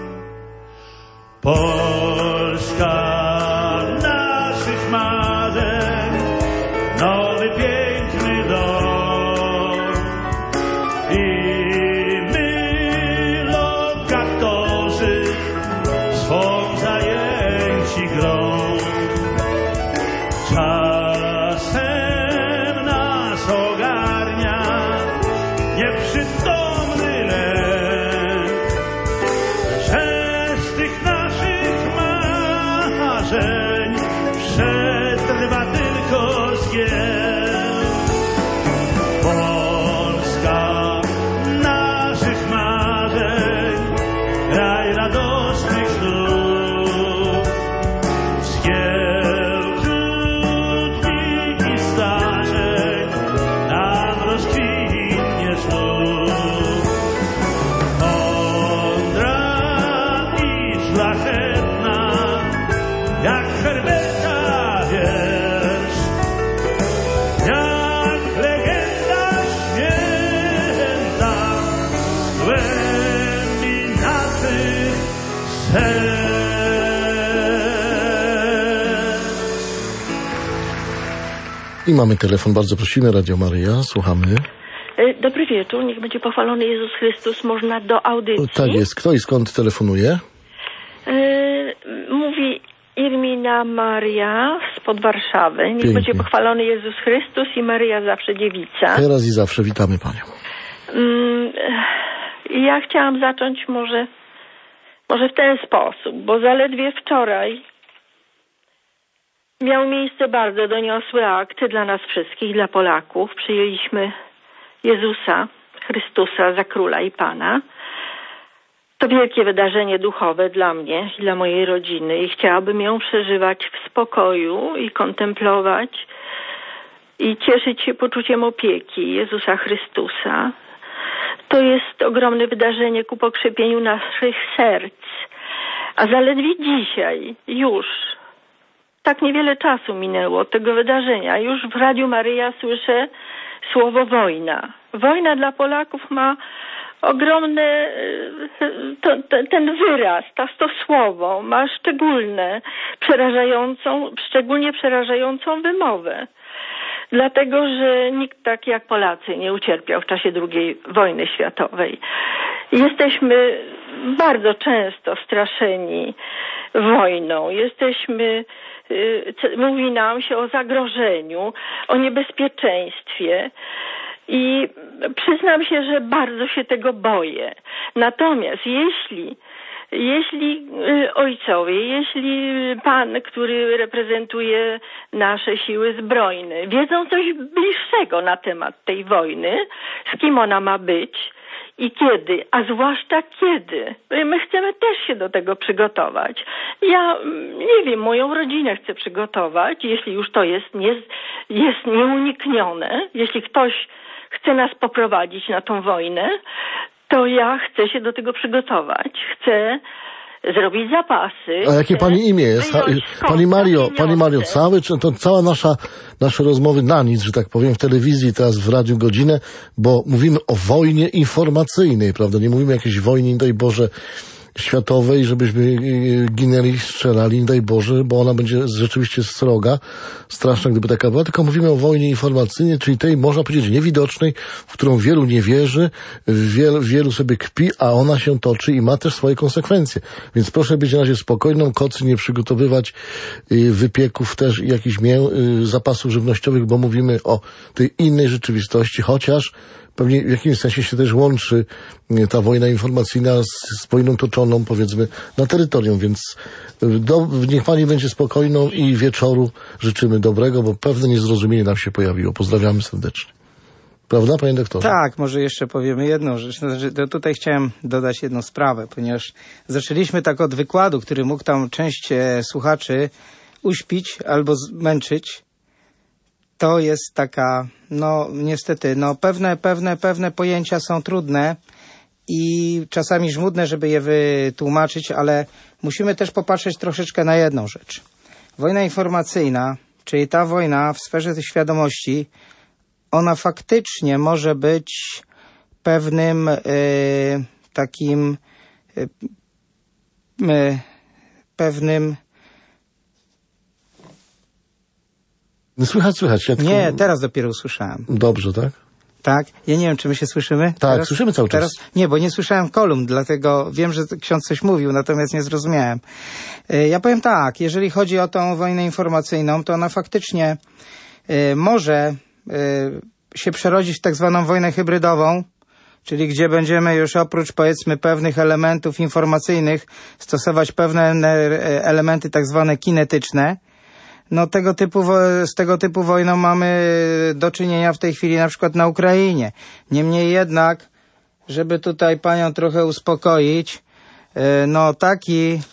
Speaker 3: Polska naszych marzeń, nowy piękny dom. I my, lokatorzy, swą zajęci grą. Czasem nas ogarnia nieprzytomny lęk, że z tych naszych marzeń przed
Speaker 1: I mamy telefon, bardzo prosimy, Radio Maryja, słuchamy.
Speaker 4: Dobry wieczór, niech będzie pochwalony Jezus Chrystus, można do audycji.
Speaker 1: Tak jest, kto i skąd telefonuje?
Speaker 4: Yy, mówi Irmina Maria spod Warszawy. Niech
Speaker 1: Pięknie.
Speaker 4: będzie pochwalony Jezus Chrystus i Maryja zawsze dziewica.
Speaker 1: Teraz i zawsze, witamy Panią.
Speaker 4: Yy, ja chciałam zacząć może, może w ten sposób, bo zaledwie wczoraj miał miejsce bardzo doniosły akt dla nas wszystkich, dla Polaków. Przyjęliśmy Jezusa Chrystusa za Króla i Pana. To wielkie wydarzenie duchowe dla mnie i dla mojej rodziny i chciałabym ją przeżywać w spokoju i kontemplować i cieszyć się poczuciem opieki Jezusa Chrystusa. To jest ogromne wydarzenie ku pokrzepieniu naszych serc. A zaledwie dzisiaj, już, tak niewiele czasu minęło od tego wydarzenia, już w Radiu Maryja słyszę słowo wojna. Wojna dla Polaków ma ogromne, to, to, ten wyraz, to, to słowo ma szczególne, przerażającą, szczególnie przerażającą wymowę. Dlatego, że nikt tak jak Polacy nie ucierpiał w czasie drugiej wojny światowej. Jesteśmy bardzo często straszeni wojną. Jesteśmy, mówi nam się o zagrożeniu, o niebezpieczeństwie. I przyznam się, że bardzo się tego boję. Natomiast jeśli, jeśli ojcowie, jeśli pan, który reprezentuje nasze siły zbrojne, wiedzą coś bliższego na temat tej wojny, z kim ona ma być i kiedy, a zwłaszcza kiedy. My chcemy też się do tego przygotować. Ja nie wiem, moją rodzinę chcę przygotować, jeśli już to jest, nie, jest nieuniknione, jeśli ktoś chce nas poprowadzić na tą wojnę, to ja chcę się do tego przygotować. Chcę zrobić zapasy.
Speaker 1: A jakie Pani imię jest? Pani Mario, Pani Mario, cały, to cała nasza, nasze rozmowy na nic, że tak powiem, w telewizji, teraz w radiu godzinę, bo mówimy o wojnie informacyjnej, prawda? Nie mówimy o jakiejś wojnie, daj Boże, światowej, żebyśmy ginęli, strzelali, daj Boże, bo ona będzie rzeczywiście sroga, straszna, gdyby taka była, tylko mówimy o wojnie informacyjnej, czyli tej, można powiedzieć, niewidocznej, w którą wielu nie wierzy, wielu, wielu sobie kpi, a ona się toczy i ma też swoje konsekwencje. Więc proszę być na razie spokojną, kocy nie przygotowywać, wypieków też i jakichś mię, zapasów żywnościowych, bo mówimy o tej innej rzeczywistości, chociaż pewnie w jakimś sensie się też łączy ta wojna informacyjna z, z wojną toczoną, powiedzmy, na terytorium, więc do, niech Pani będzie spokojną i wieczoru życzymy dobrego, bo pewne niezrozumienie nam się pojawiło. Pozdrawiamy serdecznie. Prawda, Panie Doktorze?
Speaker 2: Tak, może jeszcze powiemy jedną rzecz. To tutaj chciałem dodać jedną sprawę, ponieważ zaczęliśmy tak od wykładu, który mógł tam część słuchaczy uśpić albo zmęczyć. To jest taka, no niestety, no pewne, pewne, pewne pojęcia są trudne i czasami żmudne, żeby je wytłumaczyć, ale musimy też popatrzeć troszeczkę na jedną rzecz. Wojna informacyjna, czyli ta wojna w sferze tej świadomości, ona faktycznie może być pewnym y, takim y, y, pewnym
Speaker 1: Słychać, słychać. Ja tylko...
Speaker 2: Nie, teraz dopiero usłyszałem.
Speaker 1: Dobrze, tak?
Speaker 2: Tak? Ja nie wiem, czy my się słyszymy?
Speaker 1: Tak,
Speaker 2: teraz?
Speaker 1: słyszymy cały czas.
Speaker 2: Teraz? Nie, bo nie słyszałem kolumn, dlatego wiem, że ksiądz coś mówił, natomiast nie zrozumiałem. Ja powiem tak, jeżeli chodzi o tą wojnę informacyjną, to ona faktycznie y, może y, się przerodzić w tak zwaną wojnę hybrydową, czyli gdzie będziemy już oprócz, powiedzmy, pewnych elementów informacyjnych stosować pewne elementy tak zwane kinetyczne. No tego typu, z tego typu wojną mamy do czynienia w tej chwili na przykład na Ukrainie. Niemniej jednak, żeby tutaj panią trochę uspokoić, no taki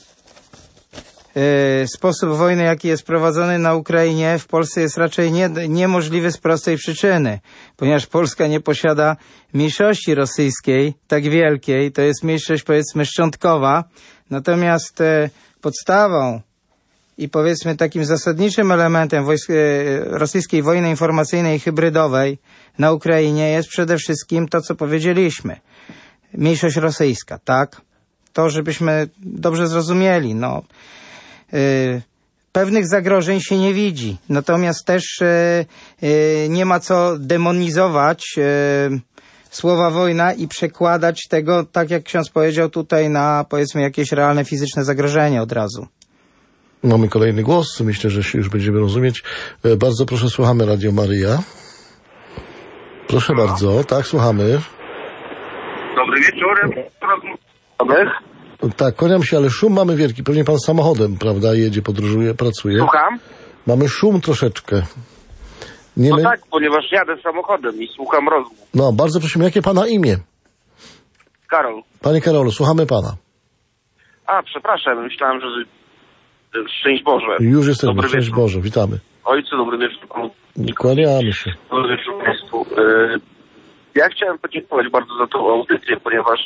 Speaker 2: sposób wojny, jaki jest prowadzony na Ukrainie, w Polsce jest raczej nie, niemożliwy z prostej przyczyny, ponieważ Polska nie posiada mniejszości rosyjskiej tak wielkiej, to jest mniejszość, powiedzmy, szczątkowa, natomiast podstawą i powiedzmy takim zasadniczym elementem wojsk, rosyjskiej wojny informacyjnej i hybrydowej na Ukrainie jest przede wszystkim to, co powiedzieliśmy. Mniejszość rosyjska, tak? To, żebyśmy dobrze zrozumieli, no. Yy, pewnych zagrożeń się nie widzi. Natomiast też e, e, nie ma co demonizować e, słowa wojna i przekładać tego, tak jak ksiądz powiedział, tutaj na, powiedzmy, jakieś realne fizyczne zagrożenie od razu.
Speaker 1: Mamy kolejny głos. Myślę, że się już będziemy rozumieć. E, bardzo proszę, słuchamy Radio Maryja. Proszę no. bardzo. Tak, słuchamy.
Speaker 5: Dobry wieczór. Dobry.
Speaker 1: Tak, kłaniam się, ale szum mamy wielki. Pewnie pan samochodem, prawda, jedzie, podróżuje, pracuje.
Speaker 5: Słucham?
Speaker 1: Mamy szum troszeczkę. Nie
Speaker 5: no
Speaker 1: my...
Speaker 5: tak, ponieważ jadę samochodem i słucham rozmów.
Speaker 1: No, bardzo prosimy, jakie pana imię?
Speaker 5: Karol.
Speaker 1: Panie Karolu, słuchamy pana.
Speaker 5: A, przepraszam, myślałem, że szczęść Boże.
Speaker 1: Już jesteśmy,
Speaker 5: dobry
Speaker 1: szczęść
Speaker 5: wieczór.
Speaker 1: Boże, witamy.
Speaker 5: Ojcu, dobry wieczór.
Speaker 1: Kłaniamy się.
Speaker 5: Dobry wieczór Państwu. Ja chciałem podziękować bardzo za tą audycję, ponieważ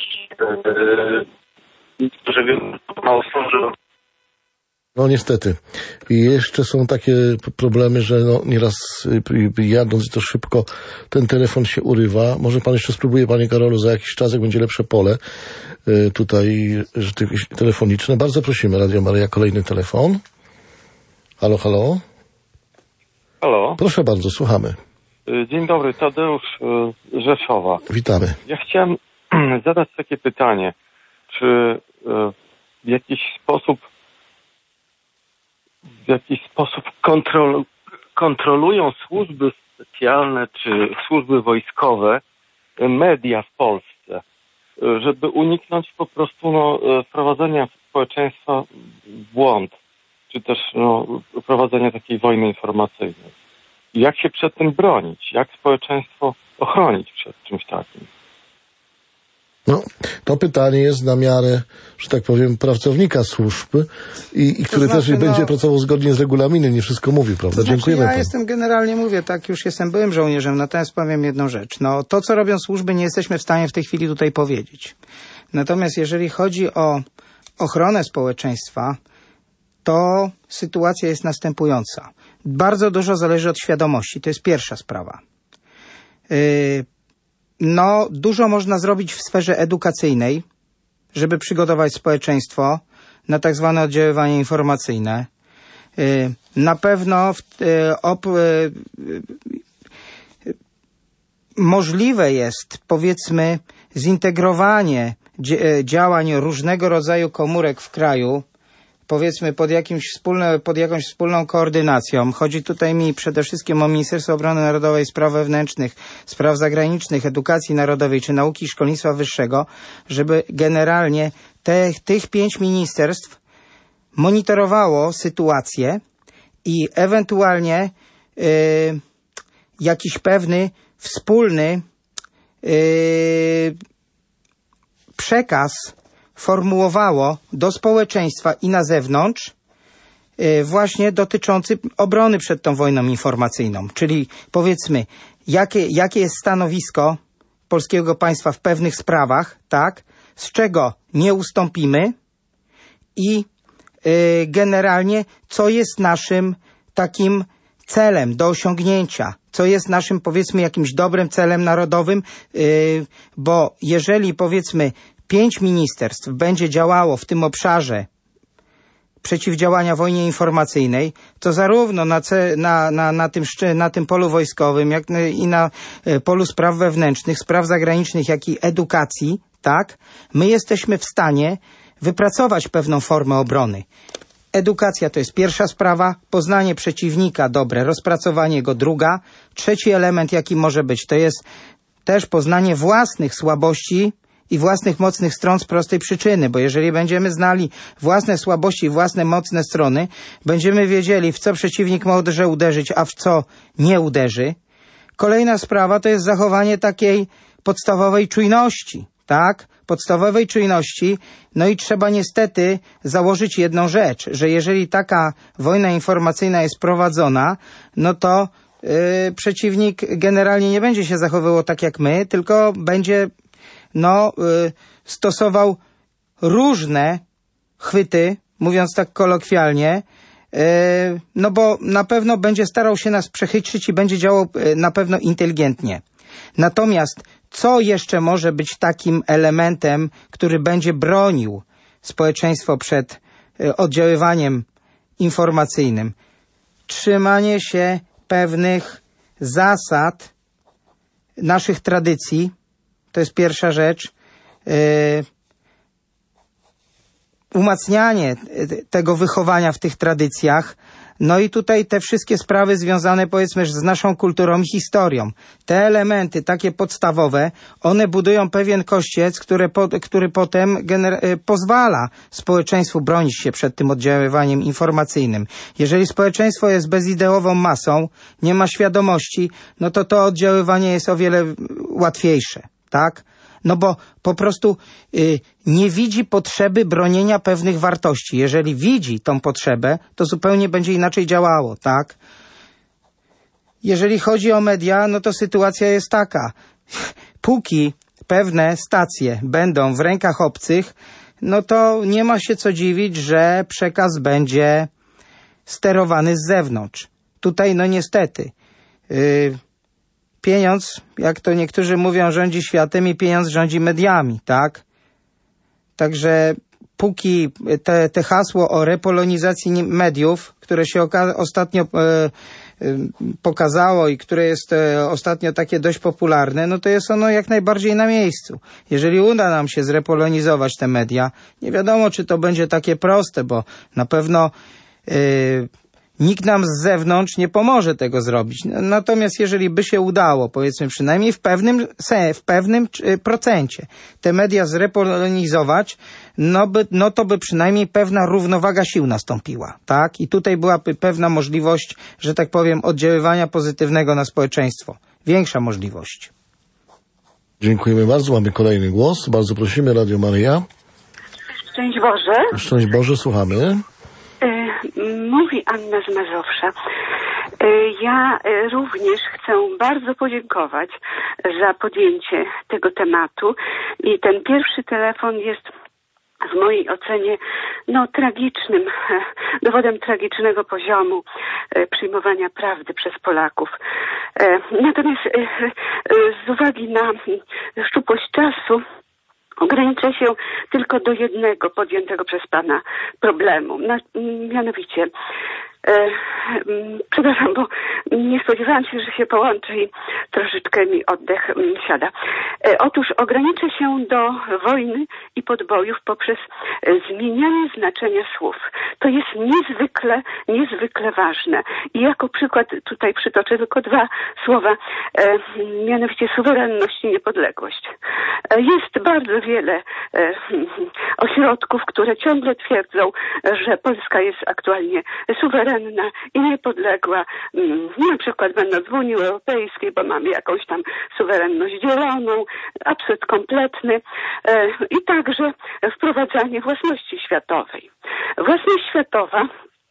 Speaker 5: że wiem, mało stworzył.
Speaker 1: No niestety. I jeszcze są takie problemy, że no nieraz jadąc to szybko, ten telefon się urywa. Może pan jeszcze spróbuje, panie Karolu, za jakiś czas, jak będzie lepsze pole tutaj telefoniczne. Bardzo prosimy, Radio Maryja, kolejny telefon. Halo, halo.
Speaker 6: Halo.
Speaker 1: Proszę bardzo, słuchamy.
Speaker 6: Dzień dobry, Tadeusz z Rzeszowa.
Speaker 1: Witamy.
Speaker 6: Ja chciałem zadać takie pytanie. Czy w jakiś sposób w jakiś sposób kontrol, kontrolują służby specjalne czy służby wojskowe media w Polsce, żeby uniknąć po prostu no, wprowadzenia społeczeństwa w błąd, czy też no, prowadzenia takiej wojny informacyjnej? Jak się przed tym bronić? Jak społeczeństwo ochronić przed czymś takim?
Speaker 1: No, to pytanie jest na miarę, że tak powiem, pracownika służb i, i który znaczy, też no, będzie pracował zgodnie z regulaminem, nie wszystko mówi, prawda?
Speaker 2: To znaczy,
Speaker 1: Dziękujemy.
Speaker 2: Ja
Speaker 1: panu.
Speaker 2: jestem generalnie, mówię, tak, już jestem byłym żołnierzem, natomiast powiem jedną rzecz. No, to, co robią służby, nie jesteśmy w stanie w tej chwili tutaj powiedzieć. Natomiast jeżeli chodzi o ochronę społeczeństwa, to sytuacja jest następująca. Bardzo dużo zależy od świadomości, to jest pierwsza sprawa. Yy, No, dużo można zrobić w sferze edukacyjnej, żeby przygotować społeczeństwo na tak zwane oddziaływanie informacyjne. Na pewno w, op, możliwe jest, powiedzmy, zintegrowanie działań różnego rodzaju komórek w kraju, powiedzmy pod, jakimś wspólne, pod jakąś wspólną koordynacją. Chodzi tutaj mi przede wszystkim o Ministerstwo Obrony Narodowej, Spraw Wewnętrznych, Spraw Zagranicznych, Edukacji Narodowej czy Nauki i Szkolnictwa Wyższego, żeby generalnie te, tych pięć ministerstw monitorowało sytuację i ewentualnie yy, jakiś pewny wspólny yy, przekaz formułowało do społeczeństwa i na zewnątrz yy, właśnie dotyczący obrony przed tą wojną informacyjną. Czyli powiedzmy, jakie, jakie jest stanowisko polskiego państwa w pewnych sprawach, tak, z czego nie ustąpimy i yy, generalnie co jest naszym takim celem do osiągnięcia, co jest naszym, powiedzmy, jakimś dobrym celem narodowym, yy, bo jeżeli, powiedzmy, pięć ministerstw będzie działało w tym obszarze przeciwdziałania wojnie informacyjnej, to zarówno na, na, na, na, tym, na tym polu wojskowym, jak i na polu spraw wewnętrznych, spraw zagranicznych, jak i edukacji, tak, my jesteśmy w stanie wypracować pewną formę obrony. Edukacja to jest pierwsza sprawa, poznanie przeciwnika dobre, rozpracowanie go druga. Trzeci element, jaki może być, to jest też poznanie własnych słabości i własnych mocnych stron z prostej przyczyny, bo jeżeli będziemy znali własne słabości i własne mocne strony, będziemy wiedzieli, w co przeciwnik może uderzyć, a w co nie uderzy. Kolejna sprawa to jest zachowanie takiej podstawowej czujności, tak? Podstawowej czujności, no i trzeba niestety założyć jedną rzecz, że jeżeli taka wojna informacyjna jest prowadzona, no to yy, przeciwnik generalnie nie będzie się zachowywał tak jak my, tylko będzie no, yy, stosował różne chwyty, mówiąc tak kolokwialnie, yy, no bo na pewno będzie starał się nas przechytrzyć i będzie działał yy, na pewno inteligentnie. Natomiast co jeszcze może być takim elementem, który będzie bronił społeczeństwo przed y, oddziaływaniem informacyjnym. Trzymanie się pewnych zasad naszych tradycji, to jest pierwsza rzecz. Yy, umacnianie tego wychowania w tych tradycjach. No i tutaj te wszystkie sprawy związane, powiedzmy, z naszą kulturą i historią. Te elementy takie podstawowe, one budują pewien kościec, który, po, który potem gener- pozwala społeczeństwu bronić się przed tym oddziaływaniem informacyjnym. Jeżeli społeczeństwo jest bezideową masą, nie ma świadomości, no to to oddziaływanie jest o wiele łatwiejsze, tak? No bo po prostu y, nie widzi potrzeby bronienia pewnych wartości. Jeżeli widzi tą potrzebę, to zupełnie będzie inaczej działało, tak? Jeżeli chodzi o media, no to sytuacja jest taka. Póki pewne stacje będą w rękach obcych, no to nie ma się co dziwić, że przekaz będzie sterowany z zewnątrz. Tutaj, no niestety... Yy, Pieniądz, jak to niektórzy mówią, rządzi światem i pieniądz rządzi mediami, tak? Także póki te, te hasło o repolonizacji mediów, które się oka- ostatnio e, e, pokazało i które jest e, ostatnio takie dość popularne, no to jest ono jak najbardziej na miejscu. Jeżeli uda nam się zrepolonizować te media, nie wiadomo, czy to będzie takie proste, bo na pewno... E, Nikt nam z zewnątrz nie pomoże tego zrobić. Natomiast jeżeli by się udało, powiedzmy przynajmniej w pewnym, w pewnym procencie, te media zrepolonizować, no, by, no to by przynajmniej pewna równowaga sił nastąpiła, tak? I tutaj byłaby pewna możliwość, że tak powiem, oddziaływania pozytywnego na społeczeństwo. Większa możliwość.
Speaker 1: Dziękujemy bardzo. Mamy kolejny głos. Bardzo prosimy, Radio Maryja.
Speaker 7: Szczęść Boże.
Speaker 1: Szczęść Boże, słuchamy.
Speaker 7: Mówi Anna z Mazowsza. Ja również chcę bardzo podziękować za podjęcie tego tematu i ten pierwszy telefon jest w mojej ocenie no, tragicznym, dowodem tragicznego poziomu przyjmowania prawdy przez Polaków. Natomiast z uwagi na szczupłość czasu ograniczę się tylko do jednego podjętego przez Pana problemu. Na, mianowicie, e, przepraszam, bo nie spodziewałam się, że się połączy i troszeczkę mi oddech m, siada. E, otóż ograniczę się do wojny i podbojów poprzez e, zmienianie znaczenia słów. To jest niezwykle, niezwykle ważne. I jako przykład tutaj przytoczę tylko dwa słowa, e, mianowicie suwerenność i niepodległość. E, jest bardzo wiele e, ośrodków, które ciągle twierdzą, że Polska jest aktualnie suwerenna i niepodległa, m, na przykład będąc w Unii Europejskiej, bo mamy jakąś tam suwerenność dzieloną, absurd kompletny e, i także wprowadzanie własności światowej. Własność światowa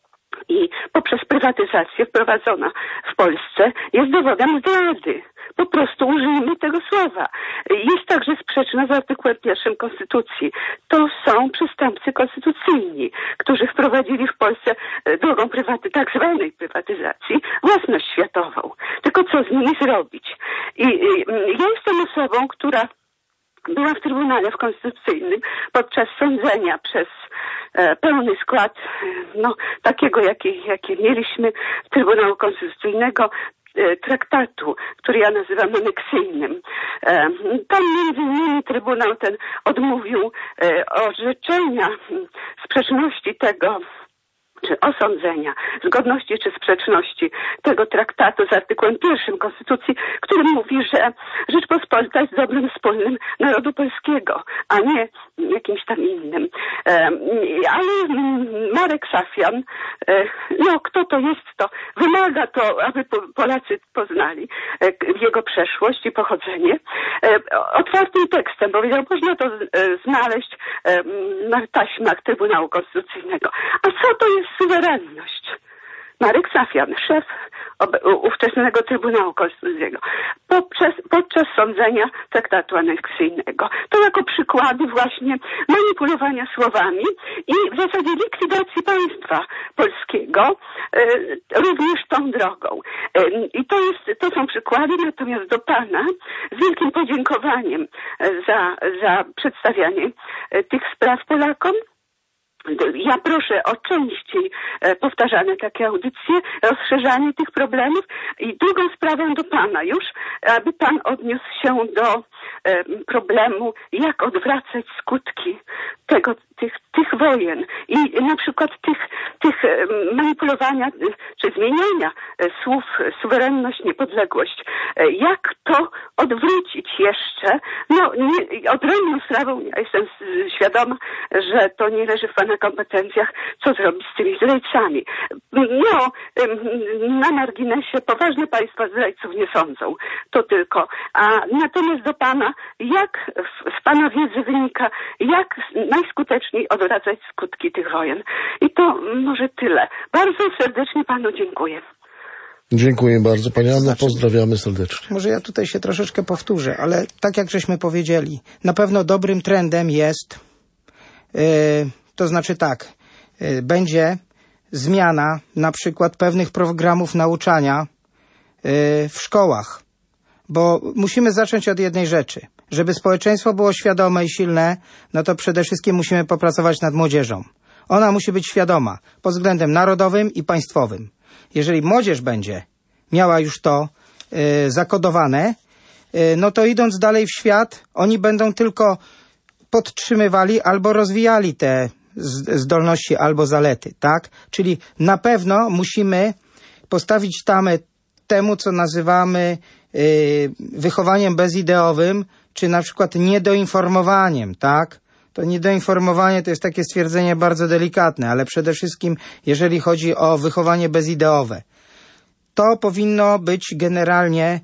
Speaker 7: i poprzez prywatyzację wprowadzona w Polsce jest dowodem zdrady. Po prostu użyjmy tego słowa. Jest także sprzeczna z artykułem pierwszym Konstytucji. To są przestępcy konstytucyjni, którzy wprowadzili w Polsce drogą prywaty, tak zwanej prywatyzacji własność światową. Tylko co z nimi zrobić? I, i ja jestem osobą, która była w Trybunale Konstytucyjnym podczas sądzenia przez e, pełny skład no, takiego, jaki, jaki mieliśmy Trybunału Konstytucyjnego, e, traktatu, który ja nazywam aneksyjnym. E, tam między innymi Trybunał ten odmówił e, orzeczenia sprzeczności tego, czy osądzenia, zgodności czy sprzeczności tego traktatu z artykułem pierwszym Konstytucji, który mówi, że Rzeczpospolita jest dobrem wspólnym narodu polskiego, a nie jakimś tam innym. Ale Marek Safian, no kto to jest, to wymaga to, aby Polacy poznali jego przeszłość i pochodzenie. Otwartym tekstem powiedział, można to znaleźć na taśmach Trybunału Konstytucyjnego. A co to jest suwerenność? Marek Safian, szef ówczesnego Trybunału Konstytucyjnego, podczas, podczas sądzenia traktatu aneksyjnego. To jako przykłady właśnie manipulowania słowami i w zasadzie likwidacji państwa polskiego e, również tą drogą. E, I to, jest, to są przykłady, natomiast do Pana z wielkim podziękowaniem za, za przedstawianie tych spraw Polakom. Ja proszę o częściej powtarzane takie audycje, rozszerzanie tych problemów i drugą sprawę do Pana już, aby Pan odniósł się do problemu, jak odwracać skutki tego, tych, tych wojen i na przykład tych, tych manipulowania czy zmieniania słów suwerenność, niepodległość. Jak to odwrócić jeszcze? No, nie, odrębną sprawą, ja jestem świadoma, że to nie leży w Pana kompetencjach, co zrobić z tymi zdrajcami. No, na marginesie poważne państwa zdrajców nie sądzą. To tylko. A natomiast do Pana, jak z Pana wiedzy wynika, jak najskuteczniej odwracać skutki tych wojen. I to może tyle. Bardzo serdecznie Panu dziękuję.
Speaker 1: Dziękuję bardzo. Pani Anno, pozdrawiamy serdecznie.
Speaker 2: Może ja tutaj się troszeczkę powtórzę, ale tak jak żeśmy powiedzieli, na pewno dobrym trendem jest, yy, to znaczy tak, yy, będzie zmiana na przykład pewnych programów nauczania yy, w szkołach, bo musimy zacząć od jednej rzeczy. Żeby społeczeństwo było świadome i silne, no to przede wszystkim musimy popracować nad młodzieżą. Ona musi być świadoma pod względem narodowym i państwowym. Jeżeli młodzież będzie miała już to y, zakodowane, y, no to idąc dalej w świat, oni będą tylko podtrzymywali albo rozwijali te zdolności albo zalety, tak? Czyli na pewno musimy postawić tamę temu, co nazywamy y, wychowaniem bezideowym, czy na przykład niedoinformowaniem, tak? To niedoinformowanie to jest takie stwierdzenie bardzo delikatne, ale przede wszystkim jeżeli chodzi o wychowanie bezideowe, to powinno być generalnie,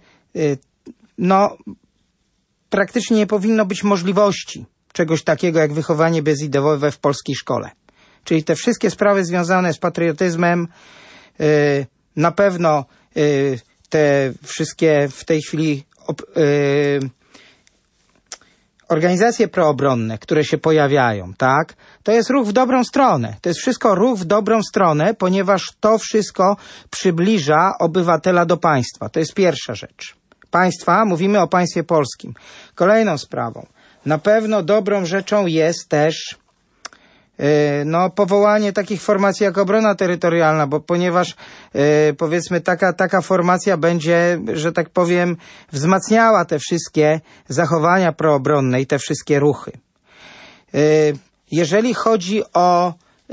Speaker 2: no praktycznie nie powinno być możliwości czegoś takiego jak wychowanie bezideowe w polskiej szkole. Czyli te wszystkie sprawy związane z patriotyzmem, na pewno te wszystkie w tej chwili organizacje proobronne, które się pojawiają, tak? To jest ruch w dobrą stronę. To jest wszystko ruch w dobrą stronę, ponieważ to wszystko przybliża obywatela do państwa. To jest pierwsza rzecz. Państwa, mówimy o państwie polskim. Kolejną sprawą. Na pewno dobrą rzeczą jest też yy, no, powołanie takich formacji jak obrona terytorialna, bo ponieważ yy, powiedzmy taka, taka formacja będzie, że tak powiem, wzmacniała te wszystkie zachowania proobronne i te wszystkie ruchy. Yy, jeżeli chodzi o, yy,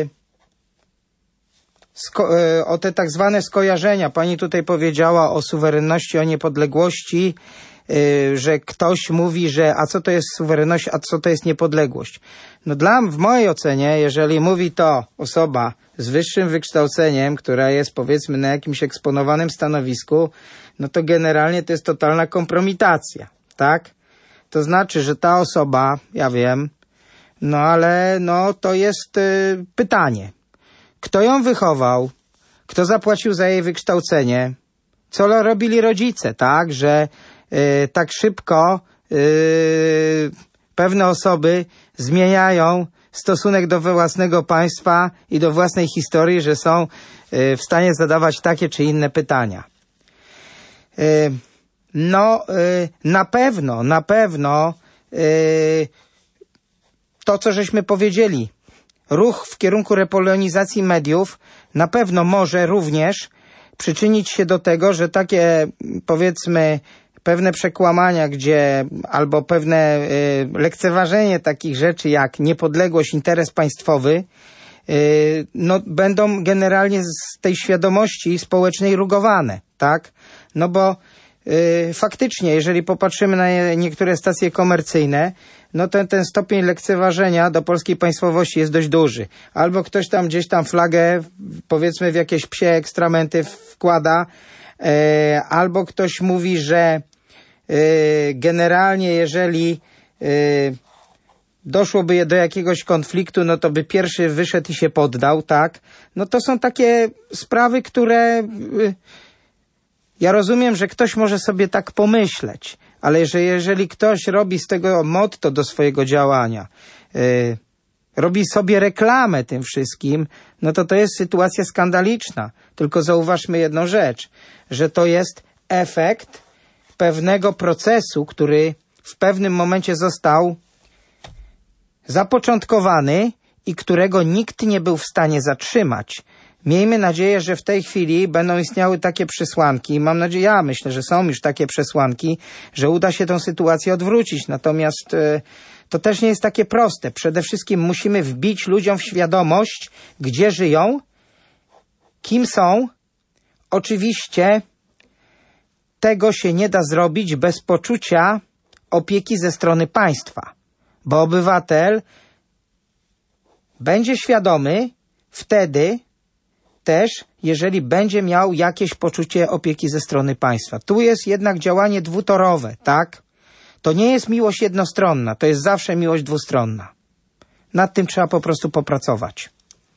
Speaker 2: sko- yy, o te tak zwane skojarzenia, pani tutaj powiedziała o suwerenności, o niepodległości, Yy, że ktoś mówi, że a co to jest suwerenność, a co to jest niepodległość. No dla w mojej ocenie, jeżeli mówi to osoba z wyższym wykształceniem, która jest powiedzmy na jakimś eksponowanym stanowisku, no to generalnie to jest totalna kompromitacja, tak? To znaczy, że ta osoba, ja wiem, no ale no to jest yy, pytanie. Kto ją wychował? Kto zapłacił za jej wykształcenie? Co robili rodzice, tak? Że Yy, tak szybko yy, pewne osoby zmieniają stosunek do własnego państwa i do własnej historii, że są yy, w stanie zadawać takie czy inne pytania. Yy, no, yy, na pewno, na pewno yy, to, co żeśmy powiedzieli, ruch w kierunku repolonizacji mediów na pewno może również przyczynić się do tego, że takie, powiedzmy, pewne przekłamania, gdzie albo pewne y, lekceważenie takich rzeczy jak niepodległość, interes państwowy, y, no będą generalnie z tej świadomości społecznej rugowane, tak? No bo y, faktycznie, jeżeli popatrzymy na nie, niektóre stacje komercyjne, no ten, ten stopień lekceważenia do polskiej państwowości jest dość duży. Albo ktoś tam gdzieś tam flagę, powiedzmy w jakieś psie ekstramenty wkłada, y, albo ktoś mówi, że generalnie jeżeli y, doszłoby do jakiegoś konfliktu, no to by pierwszy wyszedł i się poddał, tak? No to są takie sprawy, które y, ja rozumiem, że ktoś może sobie tak pomyśleć, ale że jeżeli ktoś robi z tego motto do swojego działania, y, robi sobie reklamę tym wszystkim, no to to jest sytuacja skandaliczna. Tylko zauważmy jedną rzecz, że to jest efekt pewnego procesu, który w pewnym momencie został zapoczątkowany i którego nikt nie był w stanie zatrzymać. Miejmy nadzieję, że w tej chwili będą istniały takie przesłanki. Mam nadzieję, ja myślę, że są już takie przesłanki, że uda się tę sytuację odwrócić. Natomiast y, to też nie jest takie proste. Przede wszystkim musimy wbić ludziom w świadomość, gdzie żyją, kim są. Oczywiście tego się nie da zrobić bez poczucia opieki ze strony państwa, bo obywatel będzie świadomy wtedy też, jeżeli będzie miał jakieś poczucie opieki ze strony państwa. Tu jest jednak działanie dwutorowe, tak? To nie jest miłość jednostronna, to jest zawsze miłość dwustronna. Nad tym trzeba po prostu popracować.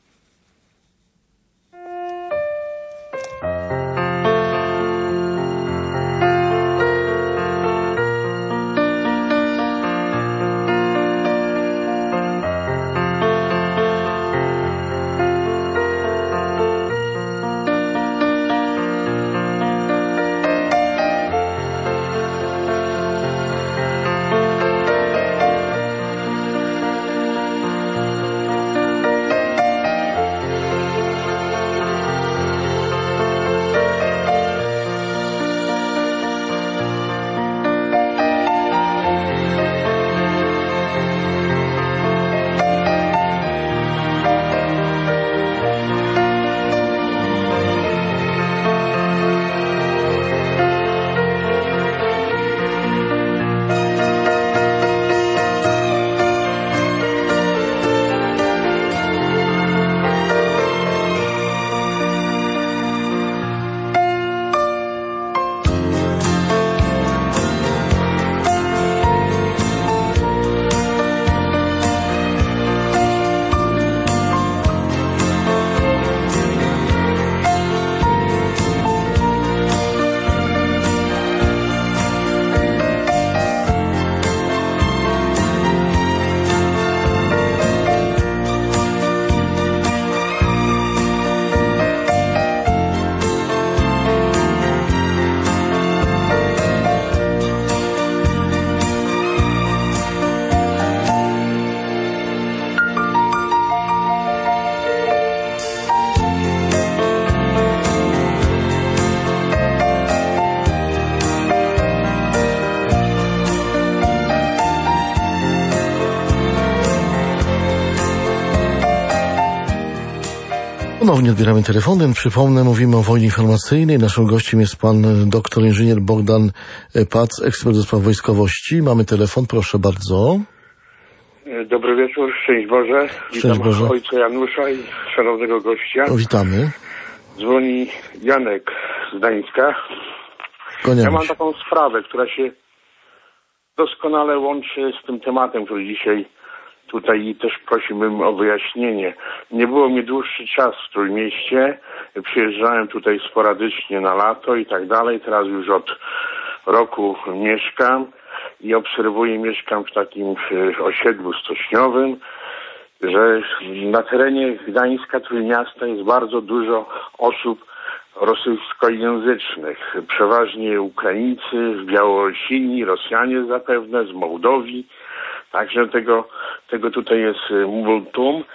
Speaker 1: Ponownie odbieramy telefonem. Przypomnę, mówimy o wojnie informacyjnej. Naszym gościem jest pan doktor inżynier Bogdan Pac, ekspert do spraw wojskowości. Mamy telefon, proszę bardzo.
Speaker 8: Dobry wieczór, szczęść Boże.
Speaker 1: Szczęść
Speaker 8: Witam
Speaker 1: Boże.
Speaker 8: ojca Janusza i szanownego gościa.
Speaker 1: O, witamy.
Speaker 8: Dzwoni Janek z Gdańska.
Speaker 1: Kłaniamy
Speaker 8: Ja mam
Speaker 1: się.
Speaker 8: taką sprawę, która się doskonale łączy z tym tematem, który dzisiaj tutaj też prosiłbym o wyjaśnienie. Nie było mnie dłuższy czas w Trójmieście. Przyjeżdżałem tutaj sporadycznie na lato i tak dalej. Teraz już od roku mieszkam i obserwuję, mieszkam w takim e, osiedlu stoczniowym, że na terenie Gdańska, Trójmiasta jest bardzo dużo osób rosyjskojęzycznych. Przeważnie Ukraińcy, Białorusini, Rosjanie zapewne, z Mołdowii. Także tego, tego tutaj jest multum.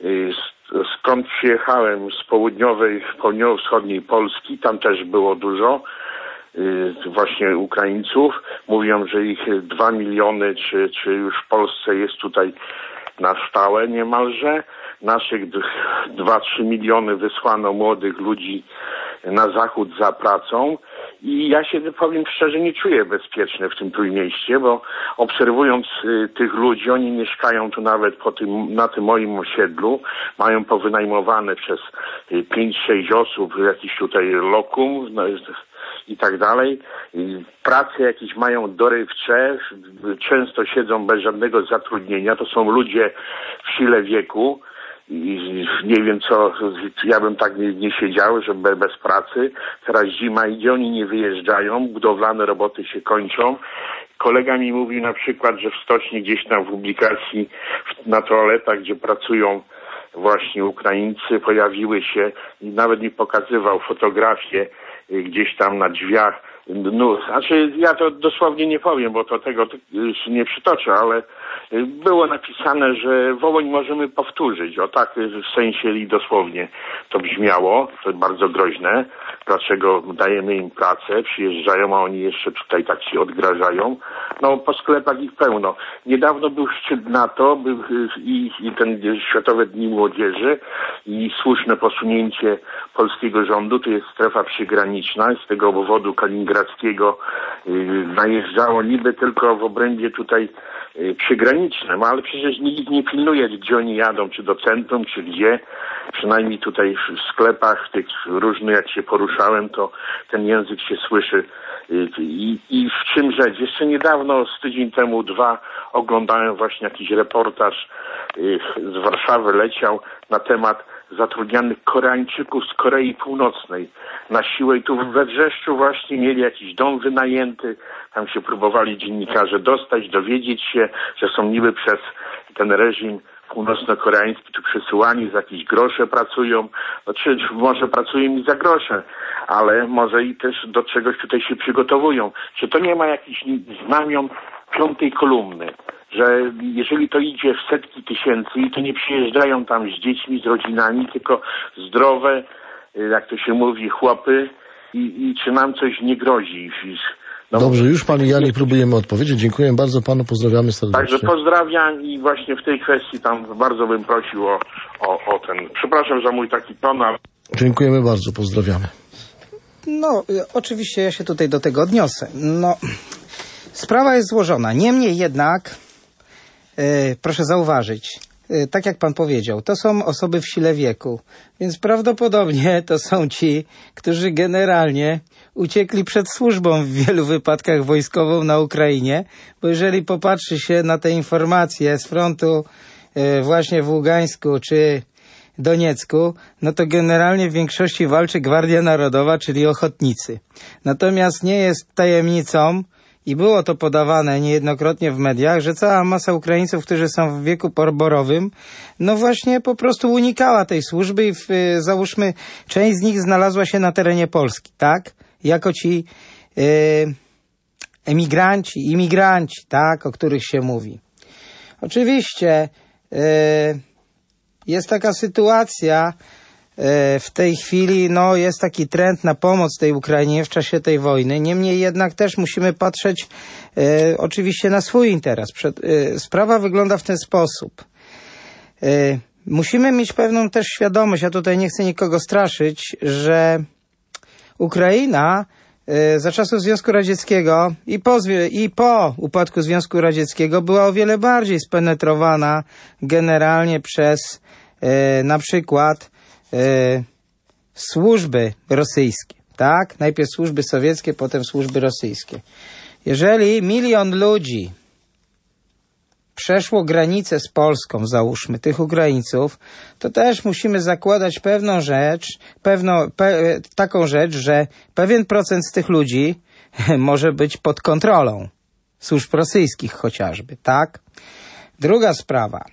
Speaker 8: Skąd przyjechałem z południowej, południowo-wschodniej Polski, tam też było dużo właśnie Ukraińców. Mówią, że ich dwa miliony, czy, czy już w Polsce jest tutaj na stałe niemalże. Naszych dwa, trzy miliony wysłano młodych ludzi na zachód za pracą i ja się, powiem szczerze, nie czuję bezpieczny w tym Trójmieście, bo obserwując y, tych ludzi, oni mieszkają tu nawet po tym, na tym moim osiedlu, mają powynajmowane przez y, pięć sześć osób jakiś tutaj lokum, no, i tak dalej. Prace jakieś mają dorywcze, często siedzą bez żadnego zatrudnienia, to są ludzie w sile wieku. I nie wiem co, ja bym tak nie, nie siedział, że be, bez pracy. Teraz zima idzie, oni nie wyjeżdżają, budowlane roboty się kończą. Kolega mi mówił na przykład, że w stoczni gdzieś tam w publikacji na toaletach, gdzie pracują właśnie Ukraińcy, pojawiły się, nawet mi pokazywał fotografie gdzieś tam na drzwiach. No, znaczy ja to dosłownie nie powiem, bo to tego nie przytoczę, ale było napisane, że Wołyń możemy powtórzyć. O tak w sensie i dosłownie to brzmiało. To bardzo groźne. Dlaczego dajemy im pracę? Przyjeżdżają, a oni jeszcze tutaj tak się odgrażają. No po sklepach ich pełno. Niedawno był szczyt NATO był i, i ten Światowe Dni Młodzieży i słuszne posunięcie polskiego rządu. To jest strefa przygraniczna. Z tego obwodu kaliningradzkiego yy, najeżdżało niby tylko w obrębie tutaj yy, przygranicznym, ale przecież nikt nie pilnuje, gdzie oni jadą, czy do centrum, czy gdzie. Przynajmniej tutaj w sklepach tych różnych, jak się poruszałem, to ten język się słyszy. I, i w czym rzecz? Jeszcze niedawno, z tydzień temu, dwa, oglądałem właśnie jakiś reportaż z Warszawy, leciał na temat zatrudnianych Koreańczyków z Korei Północnej na siłę i tu we Wrzeszczu właśnie mieli jakiś dom wynajęty, tam się próbowali dziennikarze dostać, dowiedzieć się, że są niby przez ten reżim północno-koreański tu przesyłani, za jakieś grosze pracują, no, czy, czy może pracują i za grosze, ale może i też do czegoś tutaj się przygotowują. Czy to nie ma jakichś znamion piątej kolumny, że jeżeli to idzie w setki tysięcy i to nie przyjeżdżają tam z dziećmi, z rodzinami, tylko zdrowe, jak to się mówi, chłopy i, i czy nam coś nie grozi? No,
Speaker 1: dobrze, już Panie Janie próbujemy odpowiedzieć. Dziękuję bardzo Panu, pozdrawiamy serdecznie.
Speaker 8: Także pozdrawiam i właśnie w tej kwestii tam bardzo bym prosił o, o, o ten... Przepraszam za mój taki ton, ale...
Speaker 1: Dziękujemy bardzo, pozdrawiamy.
Speaker 2: No, oczywiście ja się tutaj do tego odniosę. No, sprawa jest złożona. Niemniej jednak, yy, proszę zauważyć, yy, tak jak pan powiedział, to są osoby w sile wieku, więc prawdopodobnie to są ci, którzy generalnie uciekli przed służbą w wielu wypadkach wojskową na Ukrainie, bo jeżeli popatrzy się na te informacje z frontu yy, właśnie w Ługańsku czy Doniecku, no to generalnie w większości walczy Gwardia Narodowa, czyli ochotnicy. Natomiast nie jest tajemnicą, i było to podawane niejednokrotnie w mediach, że cała masa Ukraińców, którzy są w wieku poborowym, no właśnie po prostu unikała tej służby i w, załóżmy część z nich znalazła się na terenie Polski, tak? Jako ci yy, emigranci, imigranci, tak? O których się mówi. Oczywiście yy, jest taka sytuacja, w tej chwili no, jest taki trend na pomoc tej Ukrainie w czasie tej wojny. Niemniej jednak też musimy patrzeć e, oczywiście na swój interes. Przed, e, sprawa wygląda w ten sposób. E, musimy mieć pewną też świadomość, ja tutaj nie chcę nikogo straszyć, że Ukraina e, za czasów Związku Radzieckiego i po, i po upadku Związku Radzieckiego była o wiele bardziej spenetrowana generalnie przez e, na przykład e, służby rosyjskie, tak? Najpierw służby sowieckie, potem służby rosyjskie. Jeżeli milion ludzi przeszło granicę z Polską, załóżmy, tych Ukraińców, to też musimy zakładać pewną rzecz, pewną, pe, taką rzecz, że pewien procent z tych ludzi może być pod kontrolą służb rosyjskich chociażby, tak? Druga sprawa.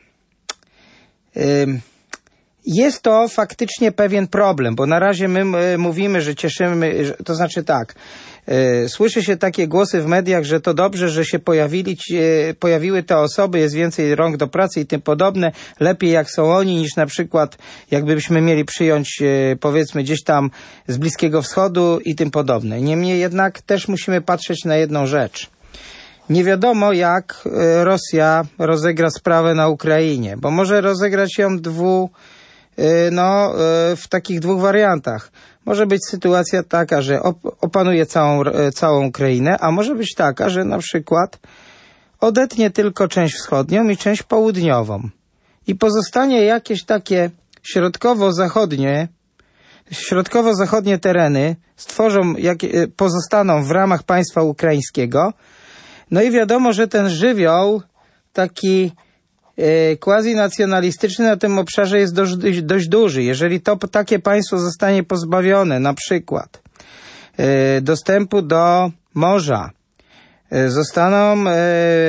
Speaker 2: Ym, Jest to faktycznie pewien problem, bo na razie my mówimy, że cieszymy, że, to znaczy tak, y, słyszy się takie głosy w mediach, że to dobrze, że się pojawili, y, pojawiły te osoby, jest więcej rąk do pracy i tym podobne, lepiej jak są oni niż na przykład jakbyśmy mieli przyjąć y, powiedzmy gdzieś tam z Bliskiego Wschodu i tym podobne. Niemniej jednak też musimy patrzeć na jedną rzecz. Nie wiadomo, jak y, Rosja rozegra sprawę na Ukrainie, bo może rozegrać ją dwu no, w takich dwóch wariantach. Może być sytuacja taka, że opanuje całą, całą Ukrainę, a może być taka, że na przykład odetnie tylko część wschodnią i część południową. I pozostanie jakieś takie środkowo-zachodnie, środkowo-zachodnie tereny stworzą, jak, pozostaną w ramach państwa ukraińskiego. No i wiadomo, że ten żywioł taki quasi-nacjonalistyczny na tym obszarze jest dość, dość duży. Jeżeli to takie państwo zostanie pozbawione na przykład e, dostępu do morza, e, zostaną e,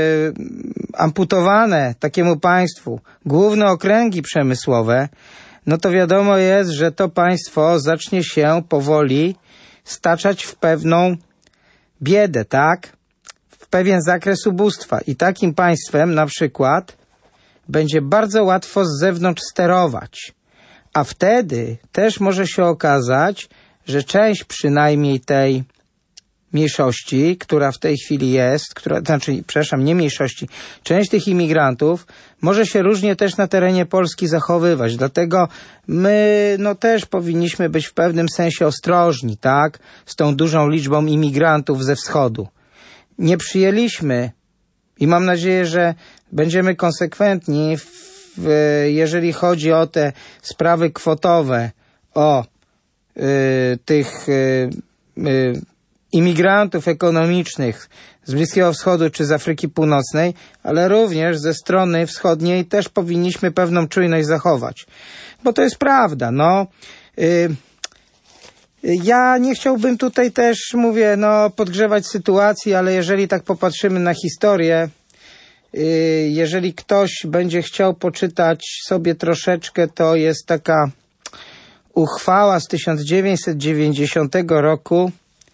Speaker 2: amputowane takiemu państwu główne okręgi przemysłowe, no to wiadomo jest, że to państwo zacznie się powoli staczać w pewną biedę, tak? pewien zakres ubóstwa i takim państwem na przykład będzie bardzo łatwo z zewnątrz sterować. A wtedy też może się okazać, że część przynajmniej tej mniejszości, która w tej chwili jest, która, znaczy, przepraszam, nie mniejszości, część tych imigrantów może się różnie też na terenie Polski zachowywać. Dlatego my, no też powinniśmy być w pewnym sensie ostrożni, tak, z tą dużą liczbą imigrantów ze wschodu. Nie przyjęliśmy i mam nadzieję, że będziemy konsekwentni, w, w, jeżeli chodzi o te sprawy kwotowe, o y, tych y, y, imigrantów ekonomicznych z Bliskiego Wschodu czy z Afryki Północnej, ale również ze strony wschodniej też powinniśmy pewną czujność zachować. Bo to jest prawda, no. Y, ja nie chciałbym tutaj też, mówię, no, podgrzewać sytuacji, ale jeżeli tak popatrzymy na historię, y, jeżeli ktoś będzie chciał poczytać sobie troszeczkę, to jest taka uchwała z tysiąc dziewięćset dziewięćdziesiątego roku,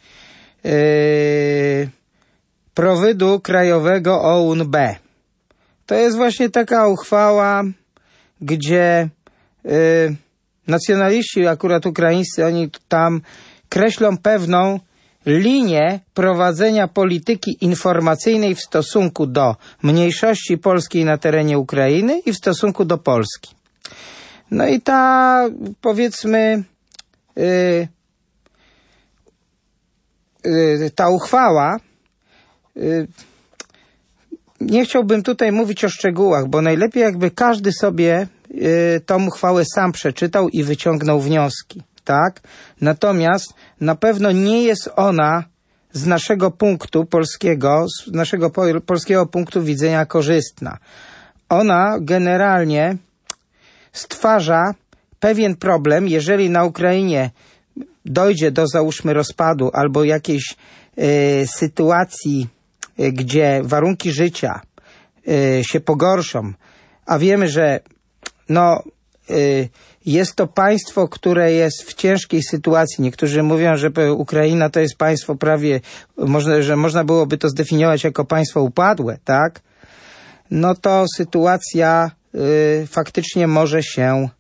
Speaker 2: Yy, Prowydu Krajowego O U N B. To jest właśnie taka uchwała, gdzie yy, nacjonaliści, akurat ukraińscy, oni tam kreślą pewną linię prowadzenia polityki informacyjnej w stosunku do mniejszości polskiej na terenie Ukrainy i w stosunku do Polski. No i ta, powiedzmy, yy, ta uchwała, nie chciałbym tutaj mówić o szczegółach, bo najlepiej jakby każdy sobie tą uchwałę sam przeczytał i wyciągnął wnioski, tak? Natomiast na pewno nie jest ona z naszego punktu polskiego, z naszego polskiego punktu widzenia korzystna. Ona generalnie stwarza pewien problem, jeżeli na Ukrainie dojdzie do, załóżmy, rozpadu albo jakiejś y, sytuacji, y, gdzie warunki życia y, się pogorszą, a wiemy, że no, y, jest to państwo, które jest w ciężkiej sytuacji. Niektórzy mówią, że Ukraina to jest państwo prawie, można, że można byłoby to zdefiniować jako państwo upadłe, tak? No to sytuacja y, faktycznie może się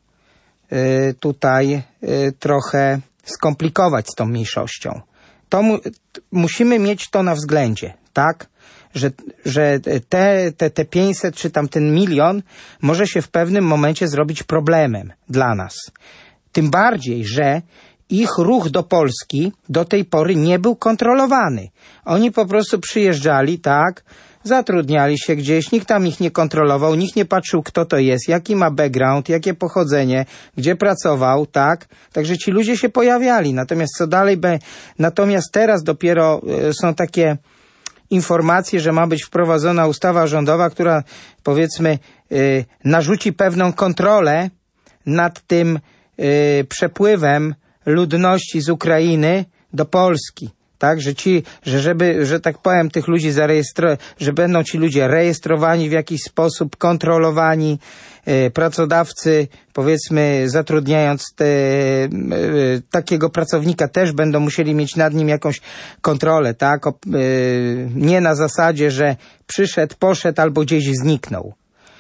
Speaker 2: y, tutaj y, trochę skomplikować z tą mniejszością. To mu, t, musimy mieć to na względzie, tak? Że, że te, te, te pięćset czy tam ten milion może się w pewnym momencie zrobić problemem dla nas. Tym bardziej, że ich ruch do Polski do tej pory nie był kontrolowany. Oni po prostu przyjeżdżali, tak, zatrudniali się gdzieś, nikt tam ich nie kontrolował, nikt nie patrzył, kto to jest, jaki ma background, jakie pochodzenie, gdzie pracował, tak. Także ci ludzie się pojawiali. Natomiast co dalej? Be... Natomiast teraz dopiero y, są takie informacje, że ma być wprowadzona ustawa rządowa, która, powiedzmy, y, narzuci pewną kontrolę nad tym y, przepływem ludności z Ukrainy do Polski. Tak, że ci, że żeby, że tak powiem, tych ludzi zarejestrować, że będą ci ludzie rejestrowani w jakiś sposób, kontrolowani, e, pracodawcy, powiedzmy, zatrudniając te, e, takiego pracownika, też będą musieli mieć nad nim jakąś kontrolę, tak, o, e, nie na zasadzie, że przyszedł, poszedł albo gdzieś zniknął.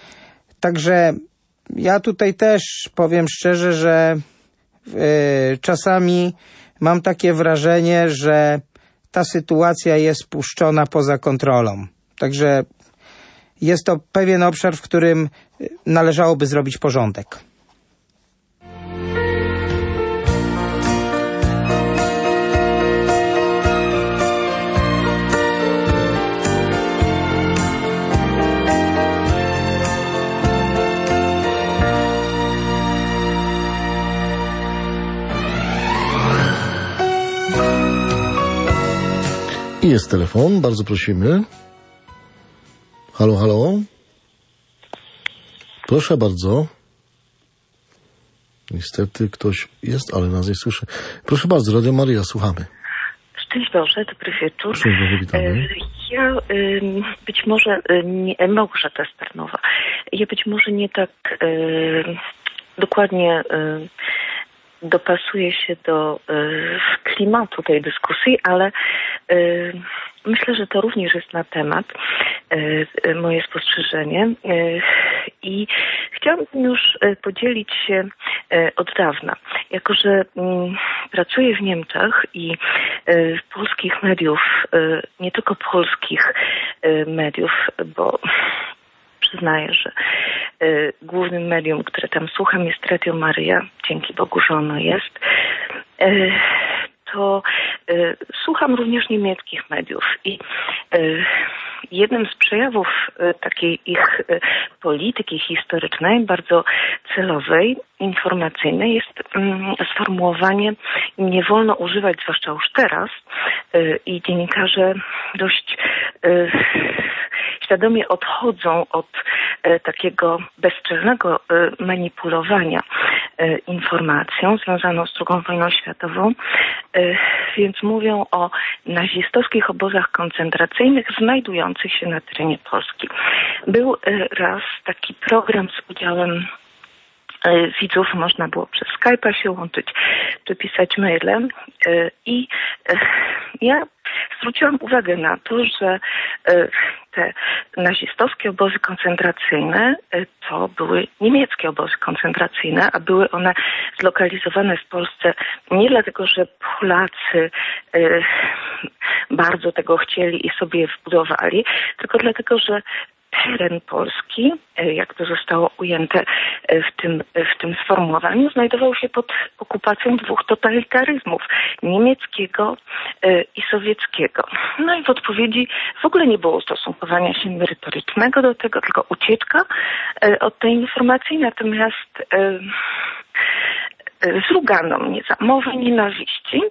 Speaker 2: Także ja tutaj też powiem szczerze, że e, czasami mam takie wrażenie, że ta sytuacja jest puszczona poza kontrolą. Także jest to pewien obszar, w którym należałoby zrobić porządek.
Speaker 1: I jest telefon, bardzo prosimy. Halo, halo. Proszę bardzo. Niestety ktoś jest, ale nas nie słyszy. Proszę bardzo, Radio Maryja, słuchamy.
Speaker 9: Szczęść Boże, dobry wieczór.
Speaker 1: Szczęść Boże, witamy.
Speaker 9: Ja być może, nie, Małgorzata z Tarnowa, ja być może nie tak dokładnie dopasuję się do klimatu tej dyskusji, ale myślę, że to również jest na temat e, moje spostrzeżenie e, i chciałam już e, podzielić się e, od dawna. Jako że m, pracuję w Niemczech i e, w polskich mediów, e, nie tylko polskich e, mediów, bo przyznaję, że y, głównym medium, które tam słucham, jest Radio Maryja. Dzięki Bogu, że ono jest. Y, to y, słucham również niemieckich mediów i y, jednym z przejawów y, takiej ich y, polityki historycznej, bardzo celowej, informacyjnej jest y, sformułowanie nie wolno używać, zwłaszcza już teraz, y, i dziennikarze dość y, świadomie odchodzą od e, takiego bezczelnego e, manipulowania e, informacją związaną z drugą wojną światową, e, więc mówią o nazistowskich obozach koncentracyjnych znajdujących się na terenie Polski. Był e, raz taki program z udziałem widzów, można było przez Skype'a się łączyć czy pisać maile i ja zwróciłam uwagę na to, że te nazistowskie obozy koncentracyjne to były niemieckie obozy koncentracyjne, a były one zlokalizowane w Polsce nie dlatego, że Polacy bardzo tego chcieli i sobie wbudowali, tylko dlatego, że teren Polski, jak to zostało ujęte w tym, w tym sformułowaniu, znajdował się pod okupacją dwóch totalitaryzmów, niemieckiego i sowieckiego. No i w odpowiedzi w ogóle nie było ustosunkowania się merytorycznego do tego, tylko ucieczka od tej informacji, natomiast zrugano mnie za mowę nienawiści,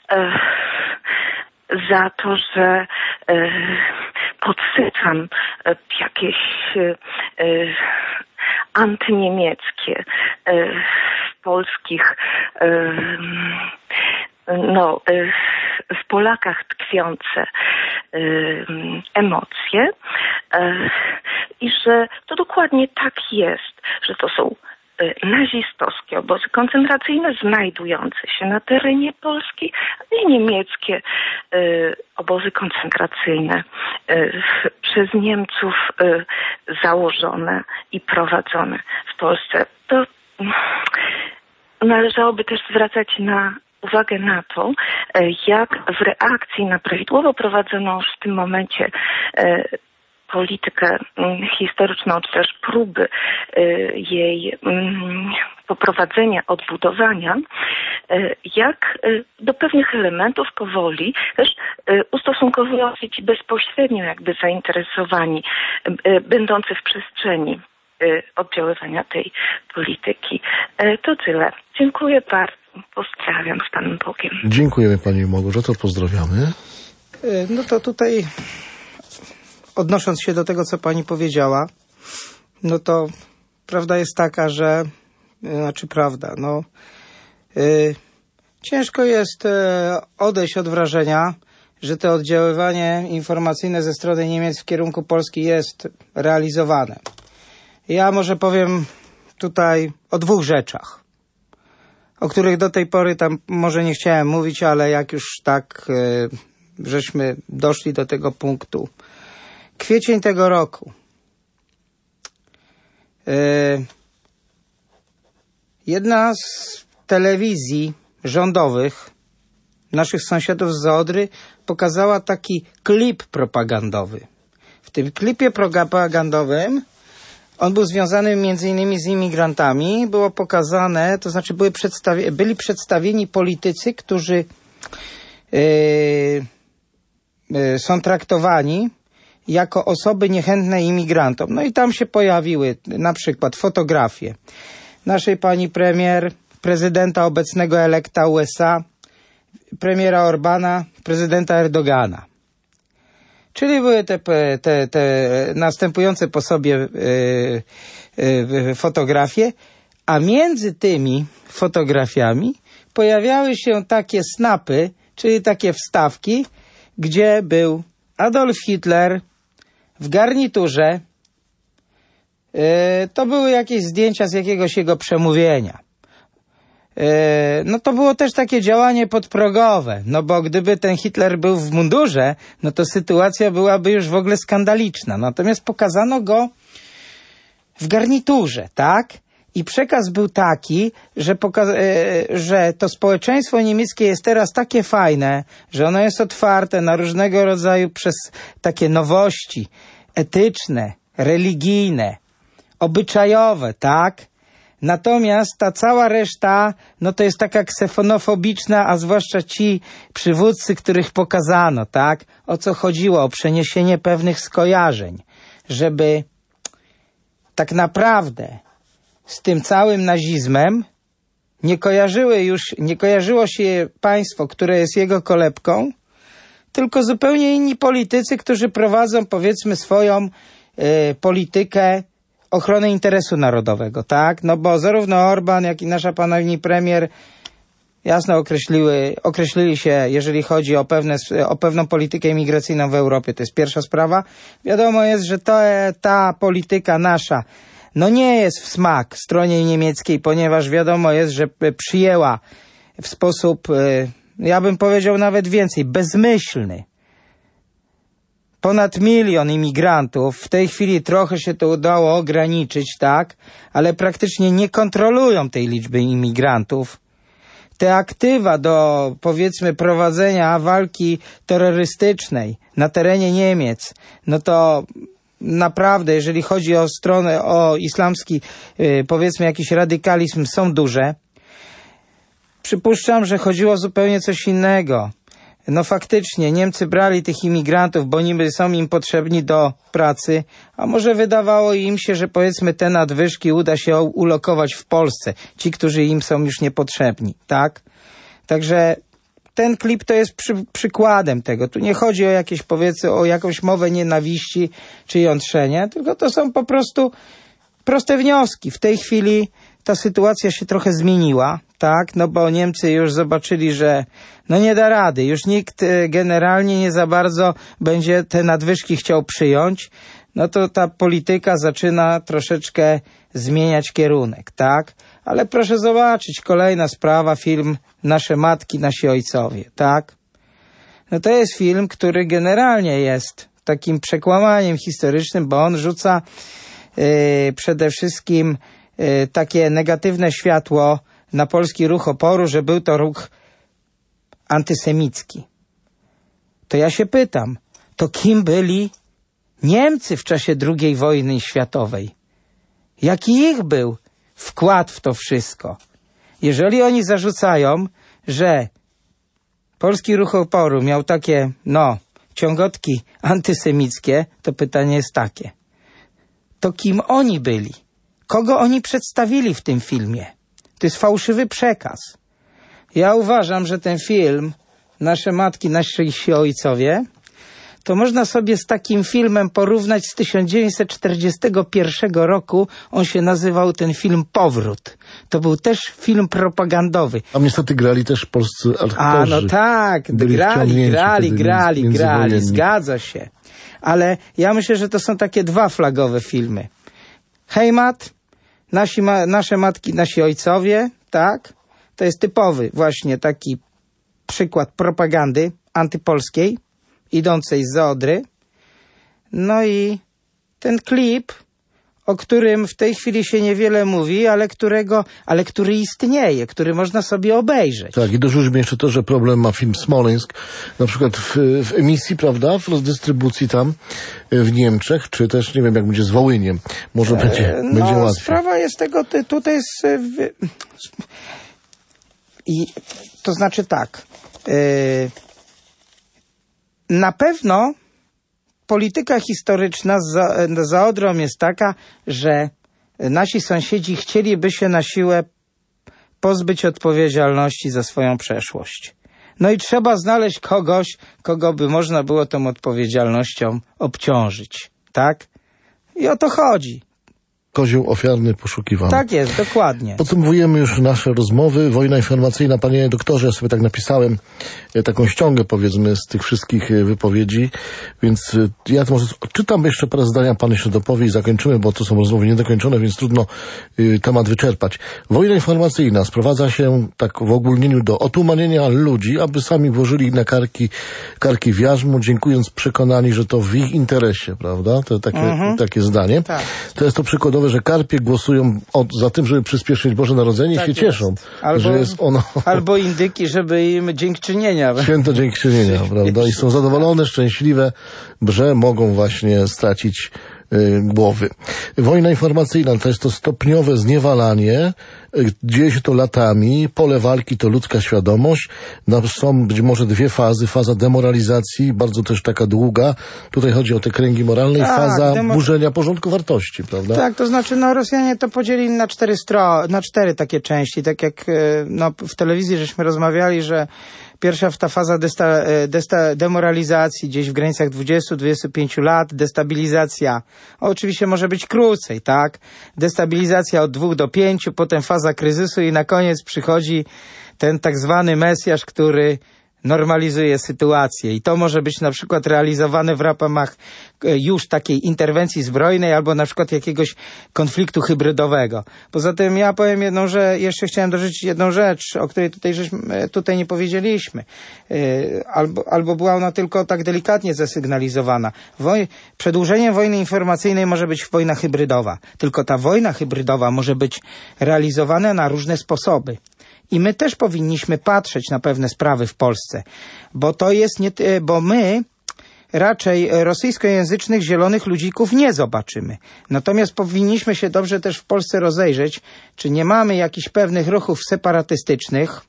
Speaker 9: za to, że e, podsycam e, jakieś e, antyniemieckie e, w polskich e, no, e, w Polakach tkwiące e, emocje e, i że to dokładnie tak jest, że to są nazistowskie obozy koncentracyjne znajdujące się na terenie Polski, a nie niemieckie y, obozy koncentracyjne y, przez Niemców y, założone i prowadzone w Polsce. To y, należałoby też zwracać na uwagę na to, y, jak w reakcji na prawidłowo prowadzoną już w tym momencie y, politykę historyczną, czy też próby jej poprowadzenia, odbudowania, jak do pewnych elementów powoli też ustosunkowują się ci bezpośrednio jakby zainteresowani, będący w przestrzeni oddziaływania tej polityki. To tyle. Dziękuję bardzo. Pozdrawiam z Panem Bogiem.
Speaker 1: Dziękujemy Pani Małgorzato, pozdrawiamy.
Speaker 2: No to tutaj odnosząc się do tego, co pani powiedziała, no to prawda jest taka, że, znaczy prawda, no yy, ciężko jest yy, odejść od wrażenia, że to oddziaływanie informacyjne ze strony Niemiec w kierunku Polski jest realizowane. Ja może powiem tutaj o dwóch rzeczach, o których do tej pory tam może nie chciałem mówić, ale jak już tak yy, żeśmy doszli do tego punktu. Kwiecień tego roku. Yy, jedna z telewizji rządowych naszych sąsiadów z Odry pokazała taki klip propagandowy. W tym klipie propagandowym on był związany między innymi z imigrantami. Było pokazane, to znaczy były przedstawi- byli przedstawieni politycy, którzy yy, yy, są traktowani jako osoby niechętne imigrantom. No i tam się pojawiły na przykład fotografie naszej pani premier, prezydenta obecnego elekta U S A, premiera Orbana, prezydenta Erdogana. Czyli były te, te, te następujące po sobie yy, yy, fotografie, a między tymi fotografiami pojawiały się takie snapy, czyli takie wstawki, gdzie był Adolf Hitler w garniturze. Yy, to były jakieś zdjęcia z jakiegoś jego przemówienia. no to było też takie działanie podprogowe, no bo gdyby ten Hitler był w mundurze, no to sytuacja byłaby już w ogóle skandaliczna. Natomiast pokazano go w garniturze, tak? I przekaz był taki, że, poka- że to społeczeństwo niemieckie jest teraz takie fajne, że ono jest otwarte na różnego rodzaju przez takie nowości etyczne, religijne, obyczajowe, tak? Natomiast ta cała reszta, no to jest taka ksenofobiczna, a zwłaszcza ci przywódcy, których pokazano, tak? O co chodziło? O przeniesienie pewnych skojarzeń, żeby tak naprawdę z tym całym nazizmem nie kojarzyły już, nie kojarzyło się państwo, które jest jego kolebką, tylko zupełnie inni politycy, którzy prowadzą, powiedzmy, swoją y, politykę ochrony interesu narodowego, tak? No bo zarówno Orban, jak i nasza pani premier jasno określiły, określili się, jeżeli chodzi o, pewne, o pewną politykę imigracyjną w Europie. To jest pierwsza sprawa. Wiadomo jest, że to, ta polityka nasza no nie jest w smak stronie niemieckiej, ponieważ wiadomo jest, że przyjęła w sposób, ja bym powiedział nawet więcej, bezmyślny ponad milion imigrantów. W tej chwili trochę się to udało ograniczyć, tak, ale praktycznie nie kontrolują tej liczby imigrantów. Te aktywa do, powiedzmy, prowadzenia walki terrorystycznej na terenie Niemiec, no to naprawdę, jeżeli chodzi o stronę, o islamski, yy, powiedzmy, jakiś radykalizm, są duże. Przypuszczam, że chodziło zupełnie coś innego. No faktycznie, Niemcy brali tych imigrantów, bo niby są im potrzebni do pracy, a może wydawało im się, że powiedzmy te nadwyżki uda się ulokować w Polsce. Ci, którzy im są już niepotrzebni, tak? Także ten klip to jest przy, przykładem tego. Tu nie chodzi o jakieś, powiedzmy, o jakąś mowę nienawiści czy jątrzenie, tylko to są po prostu proste wnioski. W tej chwili ta sytuacja się trochę zmieniła, tak? No bo Niemcy już zobaczyli, że no nie da rady. Już nikt generalnie nie za bardzo będzie te nadwyżki chciał przyjąć. No to ta polityka zaczyna troszeczkę zmieniać kierunek, tak? Ale proszę zobaczyć, kolejna sprawa, film Nasze matki, nasi ojcowie, tak? No to jest film, który generalnie jest takim przekłamaniem historycznym, bo on rzuca yy, przede wszystkim yy, takie negatywne światło na polski ruch oporu, że był to ruch antysemicki. To ja się pytam, to kim byli Niemcy w czasie drugiej wojny światowej? Jaki ich był wkład w to wszystko? Jeżeli oni zarzucają, że polski ruch oporu miał takie, no, ciągotki antysemickie, to pytanie jest takie. To kim oni byli? Kogo oni przedstawili w tym filmie? To jest fałszywy przekaz. Ja uważam, że ten film Nasze matki, nasi ojcowie, to można sobie z takim filmem porównać z tysiąc dziewięćset czterdziestego pierwszego roku. On się nazywał ten film Powrót. To był też film propagandowy.
Speaker 1: A niestety grali też polscy aktorzy.
Speaker 2: A no tak,
Speaker 1: Byli
Speaker 2: grali, grali, grali, grali, zgadza się. Ale ja myślę, że to są takie dwa flagowe filmy. Heimat, nasi ma, nasze matki, nasi ojcowie, tak? To jest typowy właśnie taki przykład propagandy antypolskiej, idącej z Odry. No i ten klip, o którym w tej chwili się niewiele mówi, ale którego, ale który istnieje, który można sobie obejrzeć.
Speaker 1: Tak, i dorzućmy jeszcze to, że problem ma film Smoleńsk, na przykład w, w emisji, prawda, w rozdystrybucji tam w Niemczech, czy też, nie wiem, jak będzie z Wołyniem. Może e, będzie, no, będzie łatwiej.
Speaker 2: Sprawa jest tego, tutaj jest... W, i, to znaczy tak... Yy, Na pewno polityka historyczna za, za Odrą jest taka, że nasi sąsiedzi chcieliby się na siłę pozbyć odpowiedzialności za swoją przeszłość. No i trzeba znaleźć kogoś, kogo by można było tą odpowiedzialnością obciążyć, tak? I o to chodzi.
Speaker 1: kozioł ofiarny poszukiwany.
Speaker 2: Tak jest, dokładnie.
Speaker 1: Podsumowujemy już nasze rozmowy. Wojna informacyjna, panie doktorze, ja sobie tak napisałem e, taką ściągę, powiedzmy, z tych wszystkich e, wypowiedzi, więc e, ja to może czytam jeszcze parę zdania, pan jeszcze dopowie i zakończymy, bo to są rozmowy niedokończone, więc trudno e, temat wyczerpać. Wojna informacyjna sprowadza się tak w ogólnieniu do otumanienia ludzi, aby sami włożyli na karki, karki w jarzmo, dziękując przekonani, że to w ich interesie, prawda? To takie, mhm. takie zdanie. Tak. To jest to przykładowe, że karpie głosują od, za tym, żeby przyspieszyć Boże Narodzenie tak i się jest. cieszą,
Speaker 2: albo,
Speaker 1: że jest ono...
Speaker 2: Albo indyki, żeby im dziękczynienia.
Speaker 1: Święto dziękczynienia, prawda? I są zadowolone, szczęśliwe, że mogą właśnie stracić y, głowy. Wojna informacyjna to jest to stopniowe zniewalanie. Dzieje się to latami. Pole walki to ludzka świadomość. Są być może dwie fazy. Faza demoralizacji, bardzo też taka długa. Tutaj chodzi o te kręgi moralne. Tak, i faza demo... burzenia porządku wartości, prawda?
Speaker 2: Tak, to znaczy no Rosjanie to podzielili na cztery stro... na cztery takie części. Tak jak no, w telewizji żeśmy rozmawiali, że pierwsza ta faza desta, desta, demoralizacji gdzieś w granicach dwudziestu do dwudziestu pięciu lat, destabilizacja. Oczywiście może być krócej, tak? Destabilizacja od dwóch do pięciu, potem faza kryzysu i na koniec przychodzi ten tak zwany Mesjasz, który normalizuje sytuację. I to może być na przykład realizowane w ramach już takiej interwencji zbrojnej albo na przykład jakiegoś konfliktu hybrydowego. Poza tym ja powiem jedną, że jeszcze chciałem dorzucić jedną rzecz, o której tutaj, żeśmy, tutaj nie powiedzieliśmy. Albo, albo była ona tylko tak delikatnie zasygnalizowana. Woj- przedłużeniem wojny informacyjnej może być wojna hybrydowa. Tylko ta wojna hybrydowa może być realizowana na różne sposoby. I my też powinniśmy patrzeć na pewne sprawy w Polsce, bo to jest nie, bo my raczej rosyjskojęzycznych zielonych ludzików nie zobaczymy. Natomiast powinniśmy się dobrze też w Polsce rozejrzeć, czy nie mamy jakichś pewnych ruchów separatystycznych,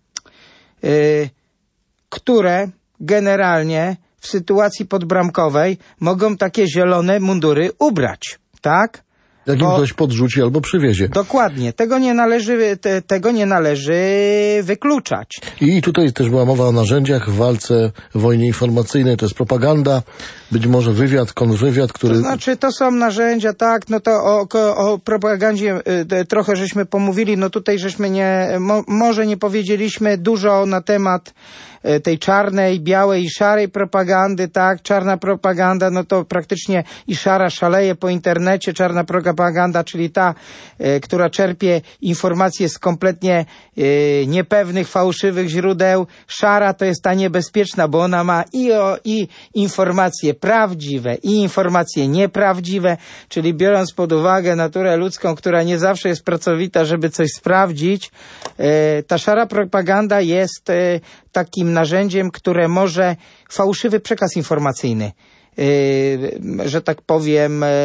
Speaker 2: yy, które generalnie w sytuacji podbramkowej mogą takie zielone mundury ubrać, tak?
Speaker 1: Jak im ktoś podrzuci albo przywiezie.
Speaker 2: Dokładnie. Tego nie należy, te, tego nie należy wykluczać.
Speaker 1: I tutaj też była mowa o narzędziach w walce w wojnie informacyjnej. To jest propaganda, być może wywiad, kontrwywiad, który...
Speaker 2: To znaczy, to są narzędzia, tak, no to o, o propagandzie y, trochę żeśmy pomówili, no tutaj żeśmy nie, mo, może nie powiedzieliśmy dużo na temat y, tej czarnej, białej i szarej propagandy, tak, czarna propaganda, no to praktycznie i szara szaleje po internecie, czarna propaganda, czyli ta, y, która czerpie informacje z kompletnie y, niepewnych, fałszywych źródeł. Szara to jest ta niebezpieczna, bo ona ma i, o, i informacje prawdziwe i informacje nieprawdziwe, czyli biorąc pod uwagę naturę ludzką, która nie zawsze jest pracowita, żeby coś sprawdzić, e, ta szara propaganda jest e, takim narzędziem, które może fałszywy przekaz informacyjny, e, że tak powiem, e,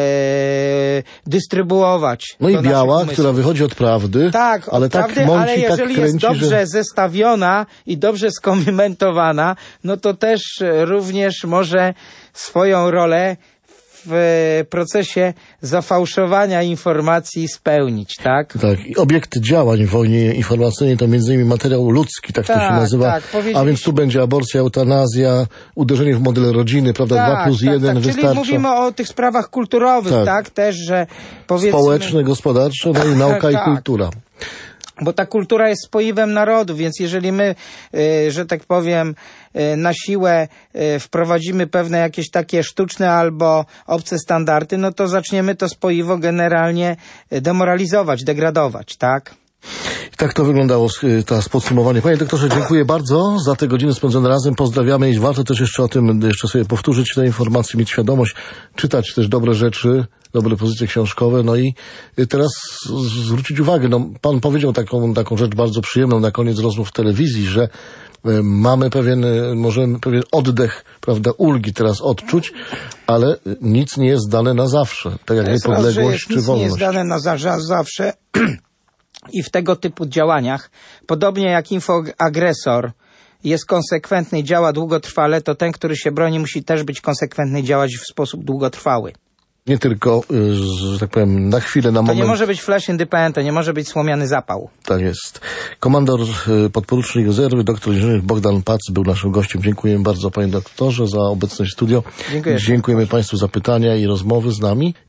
Speaker 2: dystrybuować.
Speaker 1: No i biała, która wychodzi od prawdy,
Speaker 2: tak,
Speaker 1: ale
Speaker 2: od
Speaker 1: tak
Speaker 2: prawdy,
Speaker 1: mąci,
Speaker 2: ale jeżeli
Speaker 1: tak kręci,
Speaker 2: jest dobrze
Speaker 1: że...
Speaker 2: zestawiona i dobrze skomentowana, no to też również może swoją rolę w procesie zafałszowania informacji spełnić, tak?
Speaker 1: Tak. I obiekt działań w wojnie informacyjnej to między innymi materiał ludzki, tak, tak to się nazywa. Tak, a więc tu będzie aborcja, eutanazja, uderzenie w model rodziny, prawda?
Speaker 2: Tak,
Speaker 1: dwa plus
Speaker 2: tak,
Speaker 1: jeden
Speaker 2: tak.
Speaker 1: wystarcza.
Speaker 2: Czyli mówimy o tych sprawach kulturowych, tak, tak? Też, że powiedzmy...
Speaker 1: Społeczne, gospodarcze, no i nauka
Speaker 2: tak.
Speaker 1: i kultura.
Speaker 2: Bo ta kultura jest spoiwem narodu, więc jeżeli my, y, że tak powiem, y, na siłę y, wprowadzimy pewne jakieś takie sztuczne albo obce standardy, no to zaczniemy to spoiwo generalnie demoralizować, degradować, tak?
Speaker 1: I tak to wyglądało to podsumowanie. Panie doktorze, dziękuję bardzo za te godziny spędzone razem. Pozdrawiamy i warto też jeszcze o tym jeszcze sobie powtórzyć te informacje, mieć świadomość, czytać też dobre rzeczy, dobre pozycje książkowe. No i teraz zwrócić uwagę, no pan powiedział taką, taką rzecz bardzo przyjemną na koniec rozmów w telewizji, że mamy pewien, możemy pewien oddech, prawda, ulgi teraz odczuć, ale nic nie jest dane na zawsze. Tak jak niepodległość czy wolność.
Speaker 2: Nic nie jest dane na za- zawsze. I w tego typu działaniach, podobnie jak infoagresor jest konsekwentny i działa długotrwale, to ten, który się broni, musi też być konsekwentny i działać w sposób długotrwały.
Speaker 1: Nie tylko, że tak powiem, na chwilę, na
Speaker 2: to
Speaker 1: moment.
Speaker 2: To nie może być flash in the pan, to nie może być słomiany zapał.
Speaker 1: Tak jest. Komandor podporucznik rezerwy, doktor inżynier Bogdan Pac był naszym gościem. Dziękujemy bardzo, panie doktorze, za obecność w studio.
Speaker 2: Dziękuję.
Speaker 1: Dziękujemy państwu za pytania i rozmowy z nami.